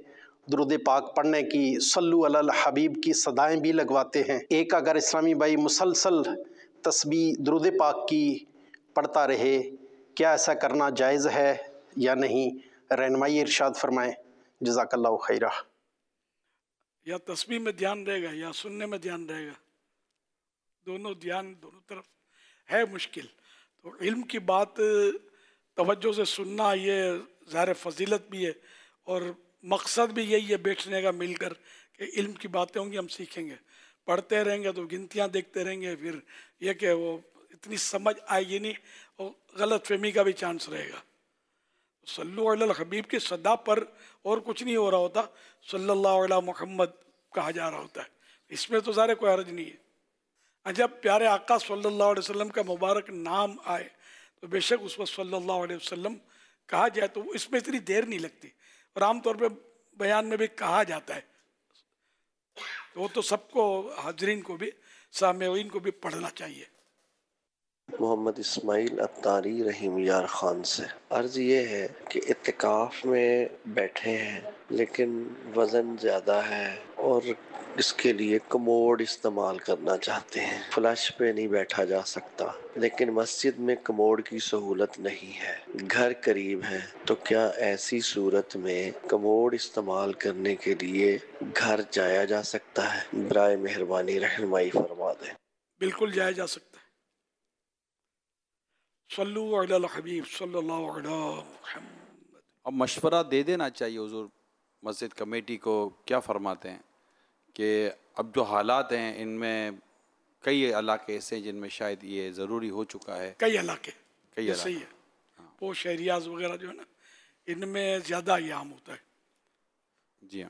درود پاک پڑھنے کی، صلو علی الحبیب کی صدائیں بھی لگواتے ہیں۔ ایک اگر اسلامی بھائی مسلسل تسبیح درود پاک کی پڑھتا رہے، کیا ایسا کرنا جائز ہے یا نہیں؟ رہنمائی ارشاد فرمائیں، جزاک اللہ خیرہ۔ یا تسبیح میں دھیان رہے گا یا سننے میں دھیان رہے گا، دونوں دھیان دونوں طرف ہے مشکل۔ تو علم کی بات توجہ سے سننا یہ ظاہر فضیلت بھی ہے، اور مقصد بھی یہی ہے بیٹھنے کا مل کر کہ علم کی باتیں ہوں گی، ہم سیکھیں گے۔ پڑھتے رہیں گے تو گنتیاں دیکھتے رہیں گے، پھر یہ کہ وہ اتنی سمجھ آئے گی نہیں، اور غلط فہمی کا بھی چانس رہے گا۔ صلو علی الحبیب کی صدا پر اور کچھ نہیں ہو رہا ہوتا، صلی اللہ علیہ محمد کہا جا رہا ہوتا ہے، اس میں تو ظاہر کوئی حرج نہیں ہے۔ جب پیارے آقا صلی اللہ علیہ وسلم کا مبارک نام آئے تو بے شک اس وقت صلی اللہ علیہ وسلم کہا جائے تو اس میں اتنی دیر نہیں لگتی، اور عام طور پہ بیان میں بھی کہا جاتا ہے، وہ تو سب کو، حاضرین کو بھی، سامعین کو بھی پڑھنا چاہیے۔ محمد اسماعیل اتاری رحیم یار خان سے عرض یہ ہے کہ اعتکاف میں بیٹھے ہیں لیکن وزن زیادہ ہے اور اس کے لیے کموڈ استعمال کرنا چاہتے ہیں۔ فلش پہ نہیں بیٹھا جا سکتا، لیکن مسجد میں کموڈ کی سہولت نہیں ہے، گھر قریب ہے، تو کیا ایسی صورت میں کموڈ استعمال کرنے کے لیے گھر جایا جا سکتا ہے؟ برائے مہربانی رہنمائی فرما دیں۔ بالکل جایا جا سکتا ہے۔ صلو علی الحبیب صلی اللہ علیہ محمد۔ اب مشورہ دے دینا چاہیے حضور مسجد کمیٹی کو، کیا فرماتے ہیں کہ اب جو حالات ہیں ان میں کئی علاقے ایسے ہیں جن میں شاید یہ ضروری ہو چکا ہے، کئی علاقے صحیح ہے، پوش ایریاز وغیرہ جو ہے نا، ان میں زیادہ یہ عام ہوتا ہے۔ جی ہاں،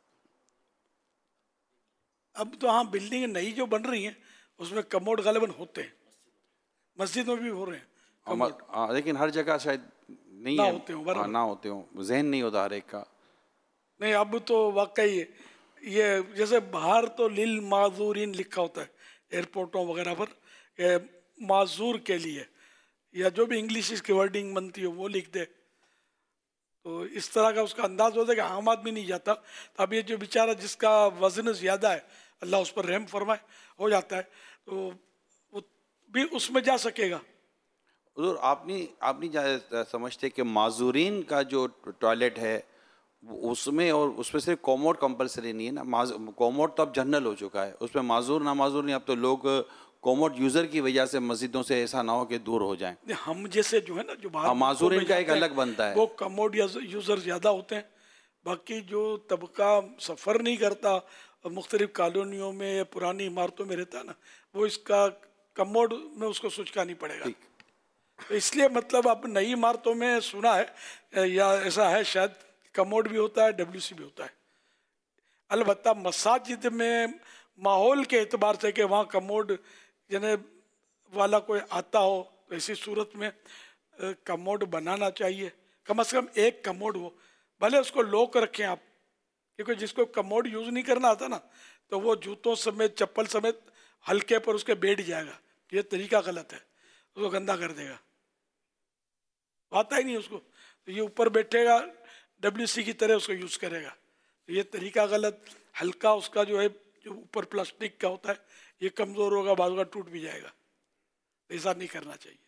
اب تو ہاں بلڈنگ نئی جو بن رہی ہیں اس میں کموڈ غالباً ہوتے ہیں، مسجد میں بھی ہو رہے ہیں کموڈ، لیکن ہر جگہ شاید نہیں نہ ہے، ہوتے ہوں، نہ ہوتے ہوں، ذہن نہیں ہوتا ہر ایک کا۔ نہیں اب تو واقعی یہ جیسے باہر تو للمعذورین لکھا ہوتا ہے ایئرپورٹوں وغیرہ پر، معذور کے لیے، یا جو بھی انگلش اس کی ورڈنگ بنتی ہے وہ لکھ دے، تو اس طرح کا اس کا انداز ہوتا ہے کہ عام آدمی نہیں جاتا۔ تو اب یہ جو بیچارہ جس کا وزن زیادہ ہے، اللہ اس پر رحم فرمائے، ہو جاتا ہے تو وہ بھی اس میں جا سکے گا۔ حضور آپ نہیں سمجھتے کہ معذورین کا جو ٹوائلٹ ہے اس میں، اور اس میں صرف کوموڈ کمپلسری نہیں ہے نا، کوموڈ تو اب جنرل ہو چکا ہے، اس میں معذور نہ معذور نہیں، اب تو لوگ کوموڈ یوزر کی وجہ سے مسجدوں سے ایسا نہ ہو کہ دور ہو جائیں۔ ہم جیسے جو ہے نا جو باہر معذورین کا ایک الگ بنتا ہے، وہ کموڈ یوزر زیادہ ہوتے ہیں، باقی جو طبقہ سفر نہیں کرتا، مختلف کالونیوں میں یا پرانی عمارتوں میں رہتا ہے نا، وہ اس کا کموڈ میں اس کو سوچنا نہیں پڑے گا۔ تو اس لیے مطلب اب نئی عمارتوں میں سنا ہے یا ایسا ہے شاید کموڈ بھی ہوتا ہے، WC بھی ہوتا ہے۔ البتہ مساجد میں ماحول کے اعتبار سے کہ وہاں کموڈ یعنی والا کوئی آتا ہو تو ایسی صورت میں کموڈ بنانا چاہیے، کم از کم ایک کموڈ ہو، بھلے اس کو لوک رکھیں آپ، کیونکہ جس کو کموڈ یوز نہیں کرنا آتا نا تو وہ جوتوں سمیت چپل سمیت ہلکے پر اس کے بیٹھ جائے گا، یہ طریقہ غلط ہے، اس کو گندا کر دے گا، آتا ہی نہیں اس کو، تو یہ اوپر بیٹھے گا WC کی طرح اس کو یوز کرے گا، یہ طریقہ غلط۔ ہلکا اس کا جو ہے جو اوپر پلاسٹک کا ہوتا ہے یہ کمزور ہوگا، بعض کا ٹوٹ بھی جائے گا، ایسا نہیں کرنا چاہیے۔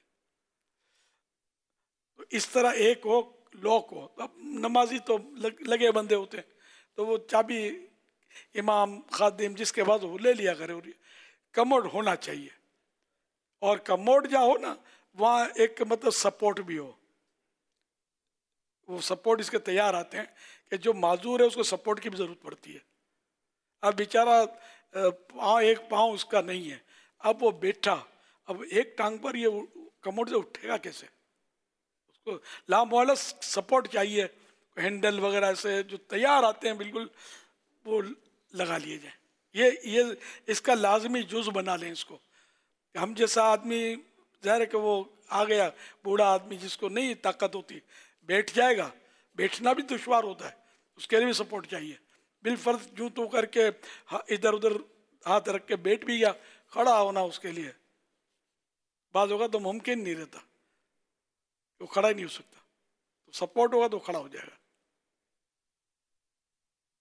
تو اس طرح ایک ہو لوک ہو، اب نمازی تو لگے بندے ہوتے ہیں تو وہ چابی امام خادم جس کے بعد وہ لے لیا کرے، اور کموڈ ہونا چاہیے، اور کموڈ جہاں ہو نا وہاں ایک مطلب سپورٹ بھی ہو، وہ سپورٹ اس کے تیار آتے ہیں کہ جو معذور ہے اس کو سپورٹ کی بھی ضرورت پڑتی ہے۔ اب بیچارہ ایک پاؤں اس کا نہیں ہے، اب وہ بیٹھا، اب ایک ٹانگ پر یہ کموڈ سے اٹھے گا کیسے؟ اس کو لامحالہ سپورٹ چاہیے، ہینڈل وغیرہ سے جو تیار آتے ہیں بالکل وہ لگا لیے جائیں، یہ اس کا لازمی جز بنا لیں اس کو۔ ہم جیسا آدمی ظاہر ہے کہ وہ آ گیا بوڑھا آدمی جس کو نہیں طاقت ہوتی، بیٹھ جائے گا، بیٹھنا بھی دشوار ہوتا ہے، اس کے لیے بھی سپورٹ چاہیے، بالفرض یوں تو کر کے ادھر ادھر ہاتھ رکھ کے بیٹھ بھی گیا، کھڑا ہونا اس کے لیے بعض ہوگا تو ممکن نہیں رہتا، وہ کھڑا ہی نہیں ہو سکتا، تو سپورٹ ہوگا تو کھڑا ہو جائے گا۔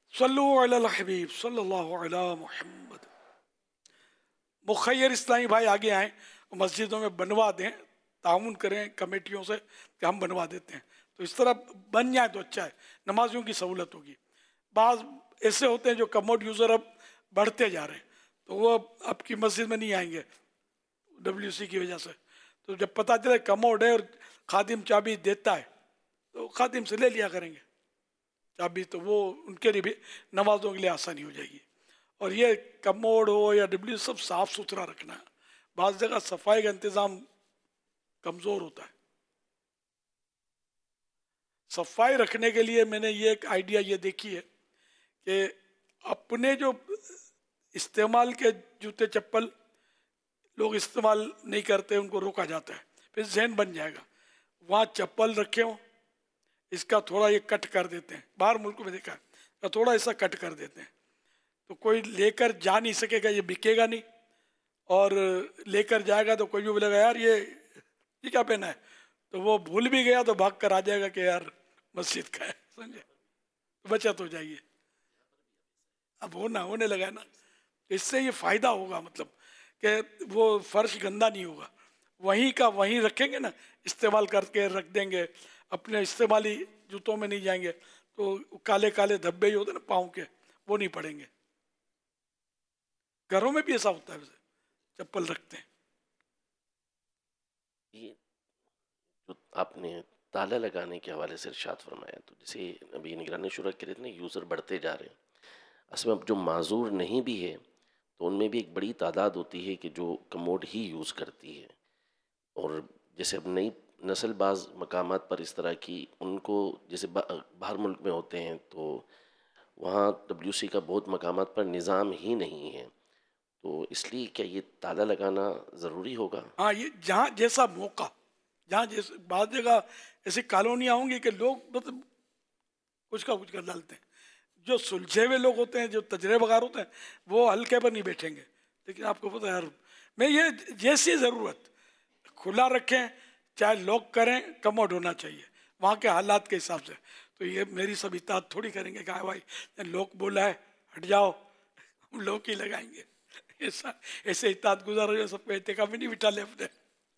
सल्लु अलल हबीब सल्लल्लाहु अलैहि मुहम्मद। मुखैर इस्लामी भाई आगे आएँ, मस्जिदों में बनवा दें, ताउन करें कमेटियों से कि हम बनवा देते हैं, तो इस तरह बन जाए तो अच्छा है, नमाजियों की सहूलत होगी। बाज़ ऐसे होते हैं जो कमोड यूज़र अब बढ़ते जा रहे हैं, तो वो अब आपकी मस्जिद में नहीं आएंगे WC की वजह से। तो जब पता चले कमोड है और खादिम चाबी देता है तो खादिम से ले लिया करेंगे चाबी, तो वो उनके लिए भी नमाजों के लिए आसानी हो जाएगी। और ये कमोड हो या WC सब साफ़ सुथरा रखना है। बाज़ जगह सफाई का इंतज़ाम कमज़ोर होता है। सफाई रखने के लिए मैंने ये एक आइडिया ये देखी है कि अपने जो इस्तेमाल के जूते चप्पल लोग इस्तेमाल नहीं करते उनको रोका जाता है, फिर जहन बन जाएगा। वहाँ चप्पल रखे हों, इसका थोड़ा ये कट कर देते हैं, बाहर मुल्क में देखा है, थोड़ा ऐसा कट कर देते हैं तो कोई लेकर जा नहीं सकेगा, ये बिकेगा नहीं, और लेकर जाएगा तो कोई भी बोलेगा यार ये क्या पहना है, तो वो भूल भी गया तो भाग कर आ जाएगा कि यार मस्जिद का है, समझे, तो बचत हो जाएगी। अब होने लगा है ना, इससे ये फ़ायदा होगा, मतलब कि वो फर्श गंदा नहीं होगा, वहीं का वहीं रखेंगे ना, इस्तेमाल करके रख देंगे, अपने इस्तेमाली जूतों में नहीं जाएंगे तो काले काले धब्बे ही होते ना पाँव के, वो नहीं पड़ेंगे। घरों में भी ऐसा होता है, वैसे चप्पल रखते हैं। ये जो आपने ताला लगाने के हवाले से इरशाद फरमाया, तो जैसे अभी निगरानी शुरा कह रहे थे ना, यूज़र बढ़ते जा रहे हैं, असल में अब जो माजूर नहीं भी है तो उनमें भी एक बड़ी तादाद होती है कि जो कमोड ही यूज़ करती है। और जैसे अब नई नस्ल बाज़ मकामात पर इस तरह की, उनको जैसे बाहर मुल्क में होते हैं तो वहाँ WC का बहुत मकामात पर निज़ाम ही नहीं है, तो इसलिए क्या ये ताला लगाना ज़रूरी होगा? हाँ, ये जहाँ जैसा मौका, जहाँ जैसे बाद जगह ऐसी कॉलोनियाँ होंगी कि लोग मतलब कुछ का कुछ कर डालते हैं। जो सुलझे हुए लोग होते हैं, जो तजर्बेकार होते हैं, वो हल्के पर नहीं बैठेंगे। लेकिन आपको पता है यार, मैं ये जैसी ज़रूरत खुला रखें, चाहे लॉक करें, कमोड होना चाहिए वहाँ के हालात के हिसाब से। तो ये मेरी सब इताद थोड़ी करेंगे कि भाई लॉक बोला है हट जाओ, हम लॉक ही लगाएंगे। ऐसे इताद गुजार हो सबको एहतिकाम में नहीं बिठा ले अपने।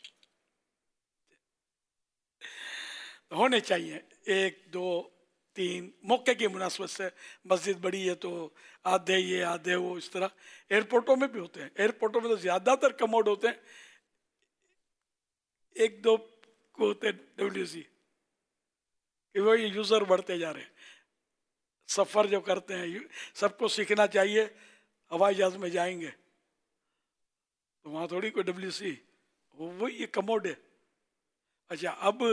होने चाहिए 1 2 3 मौके की मुनासबत से। मस्जिद बड़ी है तो आधे ये आधे वो, इस तरह एयरपोर्टों में भी होते हैं। एयरपोर्टों में तो ज़्यादातर कमोड होते हैं, 1 2 को होते हैं WC, कि वो ये यूज़र बढ़ते जा रहे हैं। सफ़र जो करते हैं, सबको सीखना चाहिए। हवाई जहाज़ में जाएंगे तो वहाँ थोड़ी कोई WC, वो ये कमोड है। अच्छा, अब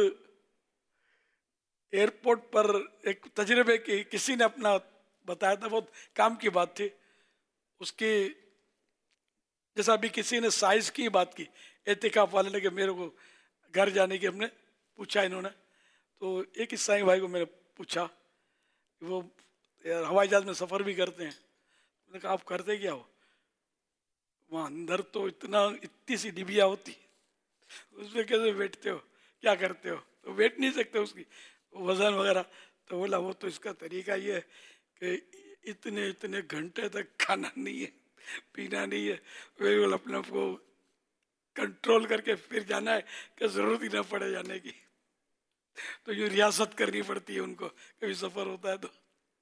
एयरपोर्ट पर एक तजर्बे की किसी ने अपना बताया था, बहुत काम की बात थी उसकी। जैसा अभी किसी ने साइज़ की बात की, एहतिकाफ वाले ने कि मेरे को घर जाने की हमने पूछा इन्होंने, तो एक ईसाई भाई को मैंने पूछा कि वो यार हवाई जहाज़ में सफ़र भी करते हैं। मैंने कहा आप करते क्या हो? वहाँ अंदर तो इतनी सी डिबिया होती, उसमें कैसे बैठते हो, क्या करते हो? तो बैठ नहीं सकते उसकी वज़न वगैरह। तो बोला वो तो इसका तरीका ये है कि इतने घंटे तक खाना नहीं है, पीना नहीं है, बिल्कुल अपने आप को कंट्रोल करके फिर जाना है कि ज़रूरत ही ना पड़े जाने की। तो ये रियासत करनी पड़ती है उनको, कभी सफ़र होता है तो।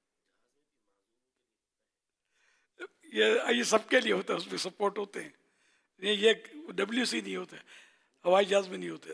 ये सबके लिए होता है, उसमें सपोर्ट होते हैं। ये WC नहीं होते, हवाई जहाज़ में नहीं होते।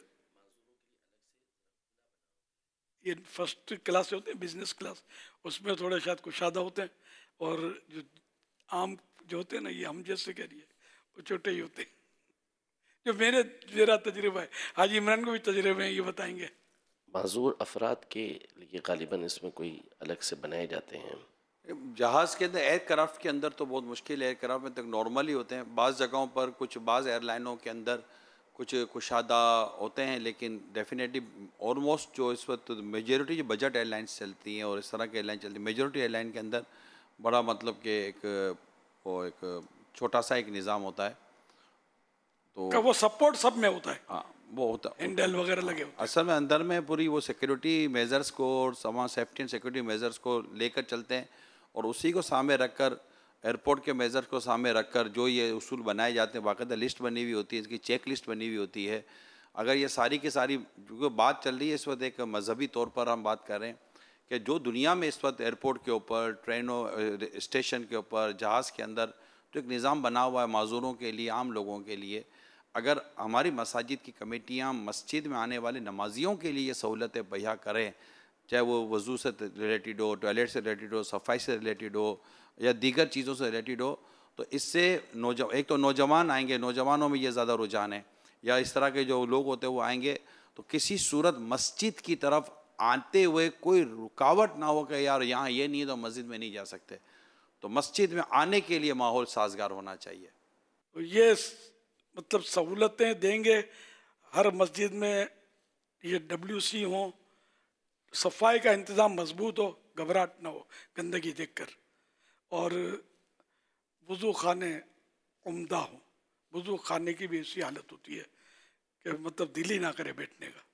ये फर्स्ट क्लास से होते हैं, बिजनेस क्लास, उसमें थोड़े शायद कुशादा होते हैं। और जो आम जो होते हैं ना, ये हम जैसे कह रही है, वो छोटे ही होते हैं। जो मेरा तजुर्बा है, हाजी इमरान को भी तजुर्बे हैं, ये बताएंगे। माजूर अफराद के लिए गालिबन इसमें कोई अलग से बनाए जाते हैं? जहाज़ के अंदर, एयरक्राफ्ट के अंदर तो बहुत मुश्किल है, एयरक्राफ्ट में तक नॉर्मल ही होते हैं। बाज़ जगहों पर बाज़ एयरलाइनों के अंदर कुछ कुशादा होते हैं, लेकिन डेफिनेटली ऑलमोस्ट जो इस वक्त मेजॉरिटी जो बजट एयरलाइंस चलती हैं और इस तरह के एयरलाइन चलती हैं, मेजॉरिटी एयरलाइन के अंदर बड़ा मतलब कि एक छोटा सा एक निज़ाम होता है। तो वो सपोर्ट सब में होता है। हाँ, वो होता है, हैंडल वगैरह लगे होते हैं। असल में अंदर में पूरी वो सिक्योरिटी मेजर्स को और तमाम सेफ्टी एंड सिक्योरिटी मेजर्स को लेकर चलते हैं। اور اسی کو سامنے رکھ کر ایئرپورٹ کے میزر کو سامنے رکھ کر جو یہ اصول بنائے جاتے ہیں، باقاعدہ لسٹ بنی ہوئی ہوتی ہے، اس کی چیک لسٹ بنی ہوئی ہوتی ہے. اگر یہ ساری کی ساری کیونکہ بات چل رہی ہے اس وقت ایک مذہبی طور پر ہم بات کر رہے ہیں کہ جو دنیا میں اس وقت ایئرپورٹ کے اوپر، ٹرینوں اسٹیشن کے اوپر، جہاز کے اندر جو ایک نظام بنا ہوا ہے معذوروں کے لیے، عام لوگوں کے لیے، اگر ہماری مساجد کی کمیٹیاں مسجد میں آنے والے نمازیوں کے لیے یہ سہولتیں مہیا کریں، چاہے وہ وضو سے ریلیٹڈ ہو، ٹوائلٹ سے ریلیٹڈ ہو، صفائی سے ریلیٹڈ ہو یا دیگر چیزوں سے ریلیٹڈ ہو، تو اس سے ایک تو نوجوان آئیں گے، نوجوانوں میں یہ زیادہ رجحان ہے، یا اس طرح کے جو لوگ ہوتے ہیں وہ آئیں گے، تو کسی صورت مسجد کی طرف آتے ہوئے کوئی رکاوٹ نہ ہو کہ یار یہاں یہ نہیں ہے تو مسجد میں نہیں جا سکتے. تو مسجد میں آنے کے لیے ماحول سازگار ہونا چاہیے. یہ مطلب سہولتیں دیں گے ہر مسجد میں، یہ WC ہوں، صفائی کا انتظام مضبوط ہو، گھبراہٹ نہ ہو گندگی دیکھ کر، اور وضو خانے عمدہ ہوں. وضو خانے کی بھی ایسی حالت ہوتی ہے کہ مطلب دل ہی نہ کرے بیٹھنے کا.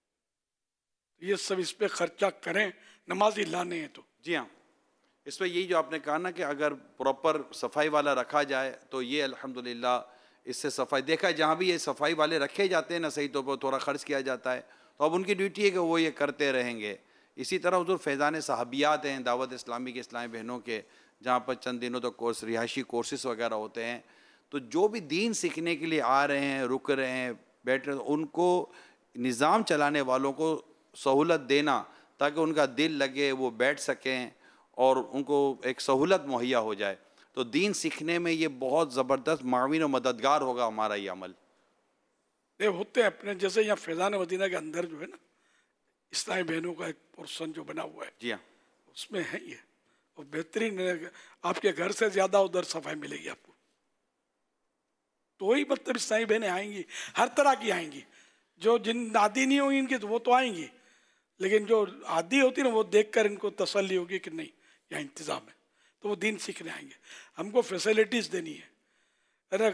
یہ سب اس پہ خرچہ کریں، نمازی لانے ہیں تو. جی ہاں، اس پہ یہی جو آپ نے کہا نا کہ اگر پراپر صفائی والا رکھا جائے تو یہ الحمدللہ اس سے صفائی دیکھا ہے، جہاں بھی یہ صفائی والے رکھے جاتے ہیں نا صحیح طور پر تھوڑا خرچ کیا جاتا ہے، تو اب ان کی ڈیوٹی ہے کہ وہ یہ کرتے رہیں گے. اسی طرح حضور فیضان صحابیات ہیں دعوت اسلامی کے اسلامی بہنوں کے، جہاں پر چند دنوں تک کورس، رہائشی کورسز وغیرہ ہوتے ہیں، تو جو بھی دین سیکھنے کے لیے آ رہے ہیں، رک رہے ہیں، بیٹھ رہے ہیں، ان کو نظام چلانے والوں کو سہولت دینا تاکہ ان کا دل لگے، وہ بیٹھ سکیں اور ان کو ایک سہولت مہیا ہو جائے. تو دین سیکھنے میں یہ بہت زبردست معاون و مددگار ہوگا ہمارا یہ عمل. یہ ہوتے ہیں اپنے جیسے یہاں فیضان مدینہ کے اندر جو ہے نا اسلامی بہنوں کا ایک پورشن جو بنا ہوا ہے، جی ہاں، اس میں ہے یہ، اور بہترین آپ کے گھر سے زیادہ ادھر صفائی ملے گی آپ کو. تو وہی مطلب اسلامی بہنیں آئیں گی، ہر طرح کی آئیں گی. جو جن عادی نہیں ہوگی ان کی تو وہ تو آئیں گی، لیکن جو عادی ہوتی نا وہ دیکھ کر ان کو تسلی ہوگی کہ نہیں یہاں انتظام ہے، تو وہ دین سیکھنے آئیں گے. ہم کو فیسلٹیز دینی ہے. ارے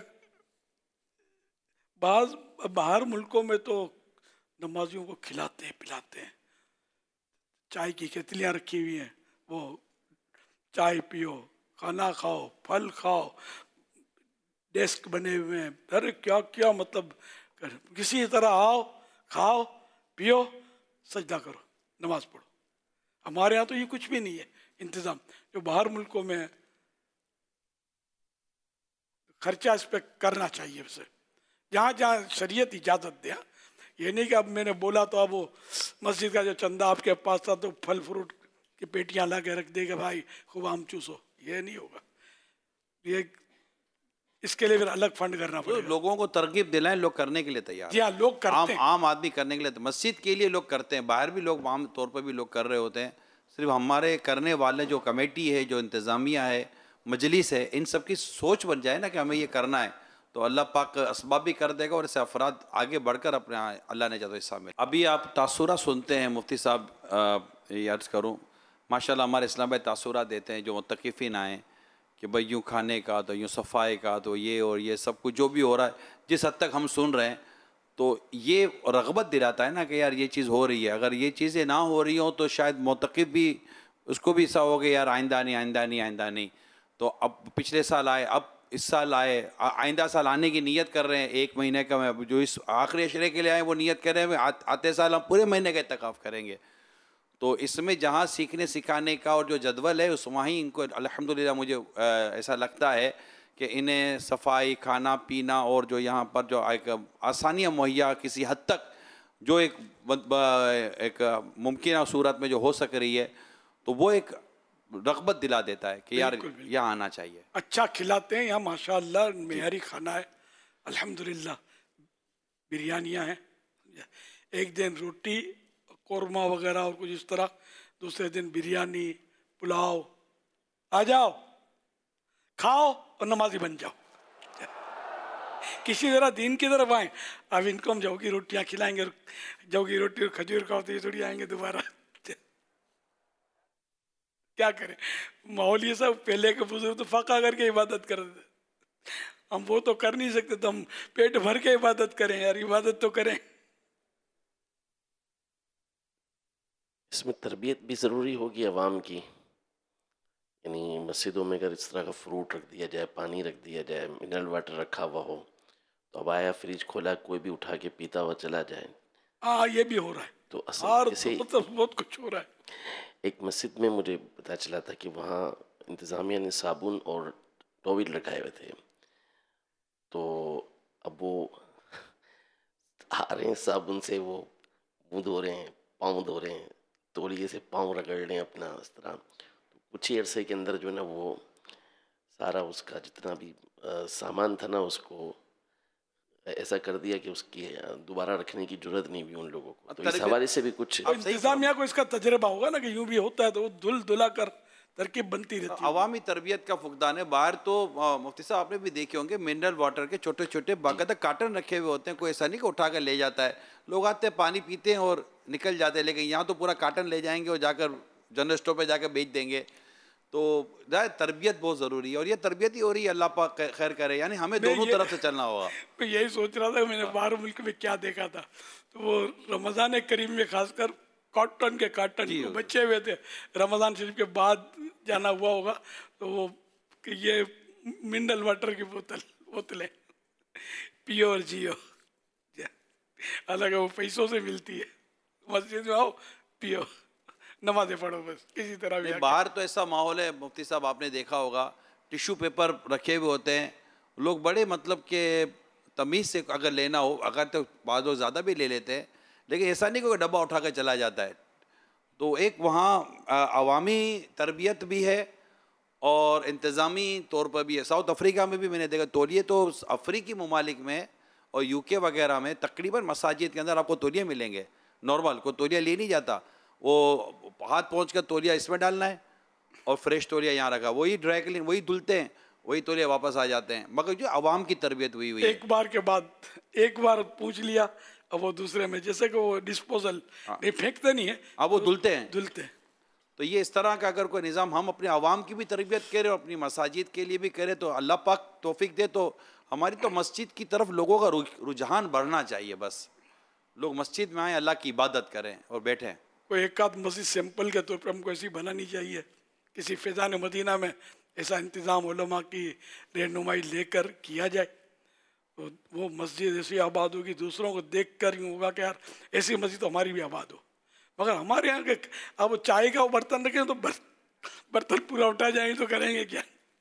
بعض باہر ملکوں میں تو نمازیوں کو کھلاتے ہیں پلاتے ہیں، چائے کی کیتلیاں رکھی ہوئی ہیں، وہ چائے پیو، کھانا کھاؤ، پھل کھاؤ، ڈیسک بنے ہوئے ہیں. ارے کیا کیا مطلب کسی طرح آؤ، کھاؤ پیو، سجدہ کرو، نماز پڑھو. ہمارے ہاں تو یہ کچھ بھی نہیں ہے انتظام. جو باہر ملکوں میں خرچہ اس پہ کرنا چاہیے اسے، جہاں جہاں شریعت اجازت دیا. یہ نہیں کہ اب میں نے بولا تو اب وہ مسجد کا جو چندہ آپ کے پاس تھا تو پھل فروٹ کی پیٹیاں لا کے رکھ دے گا بھائی خوب آم چوسو. یہ نہیں ہوگا. یہ اس کے لیے پھر الگ فنڈ کرنا پڑے گا. لوگوں کو ترغیب دلائیں، لوگ کرنے کے لیے تیار. جی ہاں، لوگ کرتے ہیں، عام آدمی کرنے کے لیے. مسجد کے لیے لوگ کرتے ہیں، باہر بھی لوگ عام طور پر بھی لوگ کر رہے ہوتے ہیں. صرف ہمارے کرنے والے جو کمیٹی ہے، جو انتظامیہ ہے، مجلس ہے، ان سب کی سوچ بن جائے نا کہ ہمیں یہ کرنا ہے تو اللہ پاک اسباب بھی کر دے گا اور اسے افراد آگے بڑھ کر اپنے اللہ نے چاہتا حصہ میں. ابھی آپ تاثرات سنتے ہیں مفتی صاحب، یہ عرض کروں ماشاءاللہ ہمارے اسلام بھائی تاثرات دیتے ہیں جو متقفین آئیں کہ بھائی یوں کھانے کا تو یوں صفائی کا تو یہ اور یہ سب کچھ جو بھی ہو رہا ہے جس حد تک ہم سن رہے ہیں تو یہ رغبت دلاتا ہے نا کہ یار یہ چیز ہو رہی ہے. اگر یہ چیزیں نہ ہو رہی ہوں تو شاید معتقف بھی اس کو بھی ایسا ہوگا یار آئندہ نہیں آئندہ نہیں آئندہ نہیں. تو اب پچھلے سال آئے، اب اس سال آئے، آئندہ سال آنے کی نیت کر رہے ہیں. 1 مہینے کا جو اس آخری عشرے کے لیے آئے وہ نیت کر رہے ہیں آتے سال ہم پورے مہینے کا اعتکاف کریں گے. تو اس میں جہاں سیکھنے سکھانے کا اور جو جدول ہے اس وہیں ان کو الحمدللہ مجھے ایسا لگتا ہے کہ انہیں صفائی، کھانا پینا اور جو یہاں پر جو ایک آسانیاں مہیا کسی حد تک جو ایک ممکنہ صورت میں جو ہو سک رہی ہے تو وہ ایک رغبت دلا دیتا ہے کہ یار یہاں آنا چاہیے. اچھا کھلاتے ہیں یہاں ماشاءاللہ، معیاری کھانا ہے الحمدللہ. بریانیاں ہیں، ایک دن روٹی قورمہ وغیرہ اور کچھ اس طرح، دوسرے دن بریانی پلاؤ. آ جاؤ کھاؤ اور نمازی بن جاؤ. کسی طرح دین کی طرف آئیں. اب ان کو ہم جو کی روٹیاں کھلائیں گے، جو کی روٹی اور کھجور کھاؤ تو یہ تھوڑی آئیں گے دوبارہ. کیا کریں، ماحول یہ سب پہلے کے بزرگ تو فقہ کر کے عبادت کرتے تھے، ہم وہ تو کر نہیں سکتے تو ہم پیٹ بھر کے عبادت کریں. یار عبادت تو کریں. اس میں تربیت بھی ضروری ہوگی عوام کی. یعنی مسجدوں میں اگر اس طرح کا فروٹ رکھ دیا جائے، پانی رکھ دیا جائے، منرل واٹر رکھا ہوا ہو، تو اب آیا فریج کھولا کوئی بھی اٹھا کے پیتا ہوا چلا جائے. ہاں یہ بھی ہو رہا ہے، تو اور اصل کسی بہت کچھ ہو رہا ہے. ایک مسجد میں مجھے پتہ چلا تھا کہ وہاں انتظامیہ نے صابن اور ٹاول رکھائے ہوئے تھے. تو اب وہ آ رہے ہیں صابن سے، وہ منہ دھو رہے ہیں، پاؤں دھو رہے ہیں، تولیے سے پاؤں رگڑ رہے ہیں اپنا اس طرح. کچھ ہی عرصے کے اندر جو ہے نا وہ سارا اس کا جتنا بھی سامان تھا نا اس کو ایسا کر دیا کہ اس کی دوبارہ رکھنے کی جرت نہیں ہوئی ان لوگوں کو. تو اس حوالے سے بھی کچھ انتظامیہ کو اس کا تجربہ ہوگا نا کہ یوں بھی ہوتا ہے تو وہ دھلا کر ترکیب بنتی رہتی ہے. عوامی تربیت کا فقدان ہے. باہر تو مفتی صاحب آپ نے بھی دیکھے ہوں گے منرل واٹر کے چھوٹے چھوٹے باقاعدہ کارٹن رکھے ہوئے ہوتے ہیں. کوئی ایسا نہیں کہ اٹھا کر لے جاتا ہے. لوگ آتے ہیں پانی پیتے ہیں اور نکل جاتے ہیں. لیکن یہاں تو پورا کارٹن لے جائیں گے اور جا کر جنرل اسٹور پہ جا کے بیچ دیں گے. تو تربیت بہت ضروری ہے اور یہ تربیت ہی ہو رہی ہے. اللہ پاک خیر کرے. یعنی ہمیں دونوں طرف سے چلنا ہوگا. میں یہی سوچ رہا تھا، میں نے باہر ملک میں کیا دیکھا تھا، تو وہ رمضان کریم میں خاص کر کاٹن کے کارٹن بچے ہوئے تھے. رمضان شریف کے بعد جانا ہوا ہوگا تو وہ کہ یہ منرل واٹر کی بوتلیں پیو اور جیو. حالانکہ وہ پیسوں سے ملتی ہے. مسجد میں آؤ پیو، نمازیں پڑھو، بس کسی طرح بھی. باہر تو ایسا ماحول ہے مفتی صاحب آپ نے دیکھا ہوگا، ٹیشو پیپر رکھے ہوئے ہوتے ہیں. لوگ بڑے مطلب کہ تمیز سے اگر لینا ہو، اگر تو بعض لوگ زیادہ بھی لے لیتے ہیں، لیکن ایسا نہیں کہ ڈبہ اٹھا کر چلا جاتا ہے. تو ایک وہاں عوامی تربیت بھی ہے اور انتظامی طور پر بھی ہے. ساؤتھ افریقہ میں بھی میں نے دیکھا تولیے تو افریقی ممالک میں اور یو کے وغیرہ میں تقریباً مساجد کے اندر آپ کو تولیے ملیں گے. نارمل کوئی تولیہ لے نہیں جاتا، وہ ہاتھ پہنچ کر تولیہ اس میں ڈالنا ہے اور فریش تولیہ یہاں رکھا، وہی ڈرائی کلین وہی دھلتے ہیں، وہی تولیہ واپس آ جاتے ہیں. مگر جو عوام کی تربیت ہوئی ہے، ایک بار کے بعد ایک بار پوچھ لیا اب وہ دوسرے میں، جیسے کہ وہ ڈسپوزل نہیں پھینکتے نہیں ہیں، اب وہ دھلتے ہیں. تو یہ اس طرح کا اگر کوئی نظام ہم اپنے عوام کی بھی تربیت کریں اور اپنی مساجد کے لیے بھی کریں تو اللہ پاک توفیق دے. تو ہماری تو مسجد کی طرف لوگوں کا رجحان بڑھنا چاہیے. بس لوگ مسجد میں آئیں، اللہ کی عبادت کریں اور بیٹھیں. کوئی ایک آدھ مسجد سیمپل کے طور پر ہم کو ایسی بنانی چاہیے. کسی فیضان مدینہ میں ایسا انتظام علماء کی رہنمائی لے کر کیا جائے تو وہ مسجد ایسی آباد ہوگی، دوسروں کو دیکھ کر یوں ہوگا کہ یار ایسی مسجد تو ہماری بھی آباد ہو. مگر ہمارے یہاں کے اب وہ چائے کا وہ برتن رکھیں تو برتن پورا اٹھا جائیں گے تو کریں گے کیا؟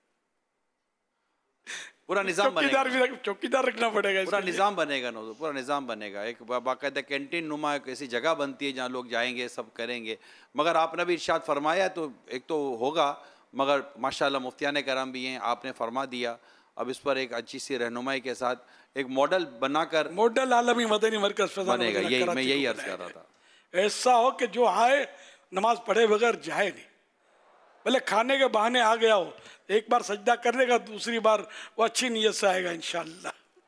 پورا نظام بنے گا، چوکیدار رکھنا پڑے گا، پورا نظام بنے گا. پورا نظام بنے گا. ایک باقاعدہ کینٹین نما ایسی جگہ بنتی ہے جہاں لوگ جائیں گے، سب کریں گے. مگر آپ نے بھی ارشاد فرمایا تو ایک تو ہوگا، مگر ماشاءاللہ مفتیان کرام بھی ہیں، آپ نے فرما دیا. اب اس پر ایک اچھی سی رہنمائی کے ساتھ ایک ماڈل بنا کر ماڈل عالمی مدنی مرکز بنے گا. میں یہی عرض کر رہا تھا. ایسا ہو کہ جو آئے نماز پڑھے بغیر جائے نہیں، بھلے کھانے کے بہانے آ گیا ہو، ایک بار سجدہ کرنے کا دوسری بار وہ اچھی نیت سے آئے گا انشاءاللہ.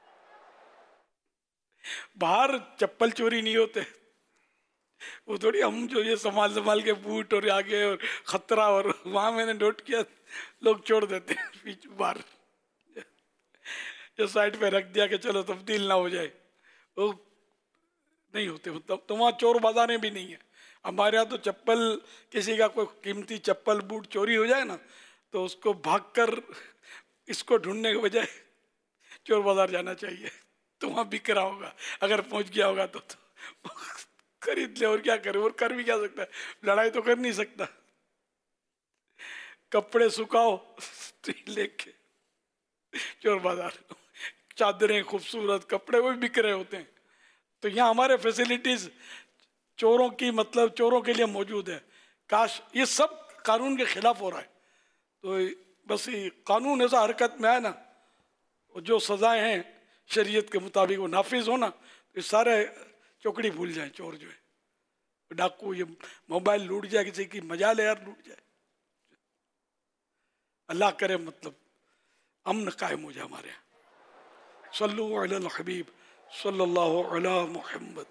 باہر چپل چوری نہیں ہوتے، وہ تھوڑی ہم جو یہ سنبھال کے بوٹ اور آگے اور خطرہ، اور وہاں میں نے نوٹ کیا لوگ چھوڑ دیتے ہیں باہر، جو سائڈ پہ رکھ دیا کہ چلو تبدیل نہ ہو جائے، وہ نہیں ہوتے. تو وہاں چور بازاریں بھی نہیں ہیں. ہمارے یہاں تو چپل، کسی کا کوئی قیمتی چپل بوٹ چوری ہو جائے نا تو اس کو بھاگ کر اس کو ڈھونڈنے کے بجائے چور بازار جانا چاہیے، تو وہاں بک رہا ہوگا. اگر پہنچ گیا ہوگا تو خرید لے، اور کیا کرے، اور کر بھی کیا سکتا ہے، لڑائی تو کر نہیں سکتا. کپڑے سکھاؤ لے کے چور بازار، چادریں خوبصورت کپڑے وہ بھی بک رہے ہوتے ہیں. تو یہاں ہمارے فیسلٹیز چوروں کی مطلب چوروں کے لیے موجود ہے. کاش یہ سب قانون کے خلاف ہو رہا ہے. تو بس قانون ایسا حرکت میں آئے نا، جو سزائیں ہیں شریعت کے مطابق وہ نافذ ہونا، تو سارے چوکڑی بھول جائیں. چور جو ہے ڈاکو، یہ موبائل لوٹ جائے، کسی کی مجال ہے یار لوٹ جائے. اللہ کرے مطلب امن قائم ہو جائے ہمارے یہاں. صلو علی الحبیب صلی اللہ علی محمد.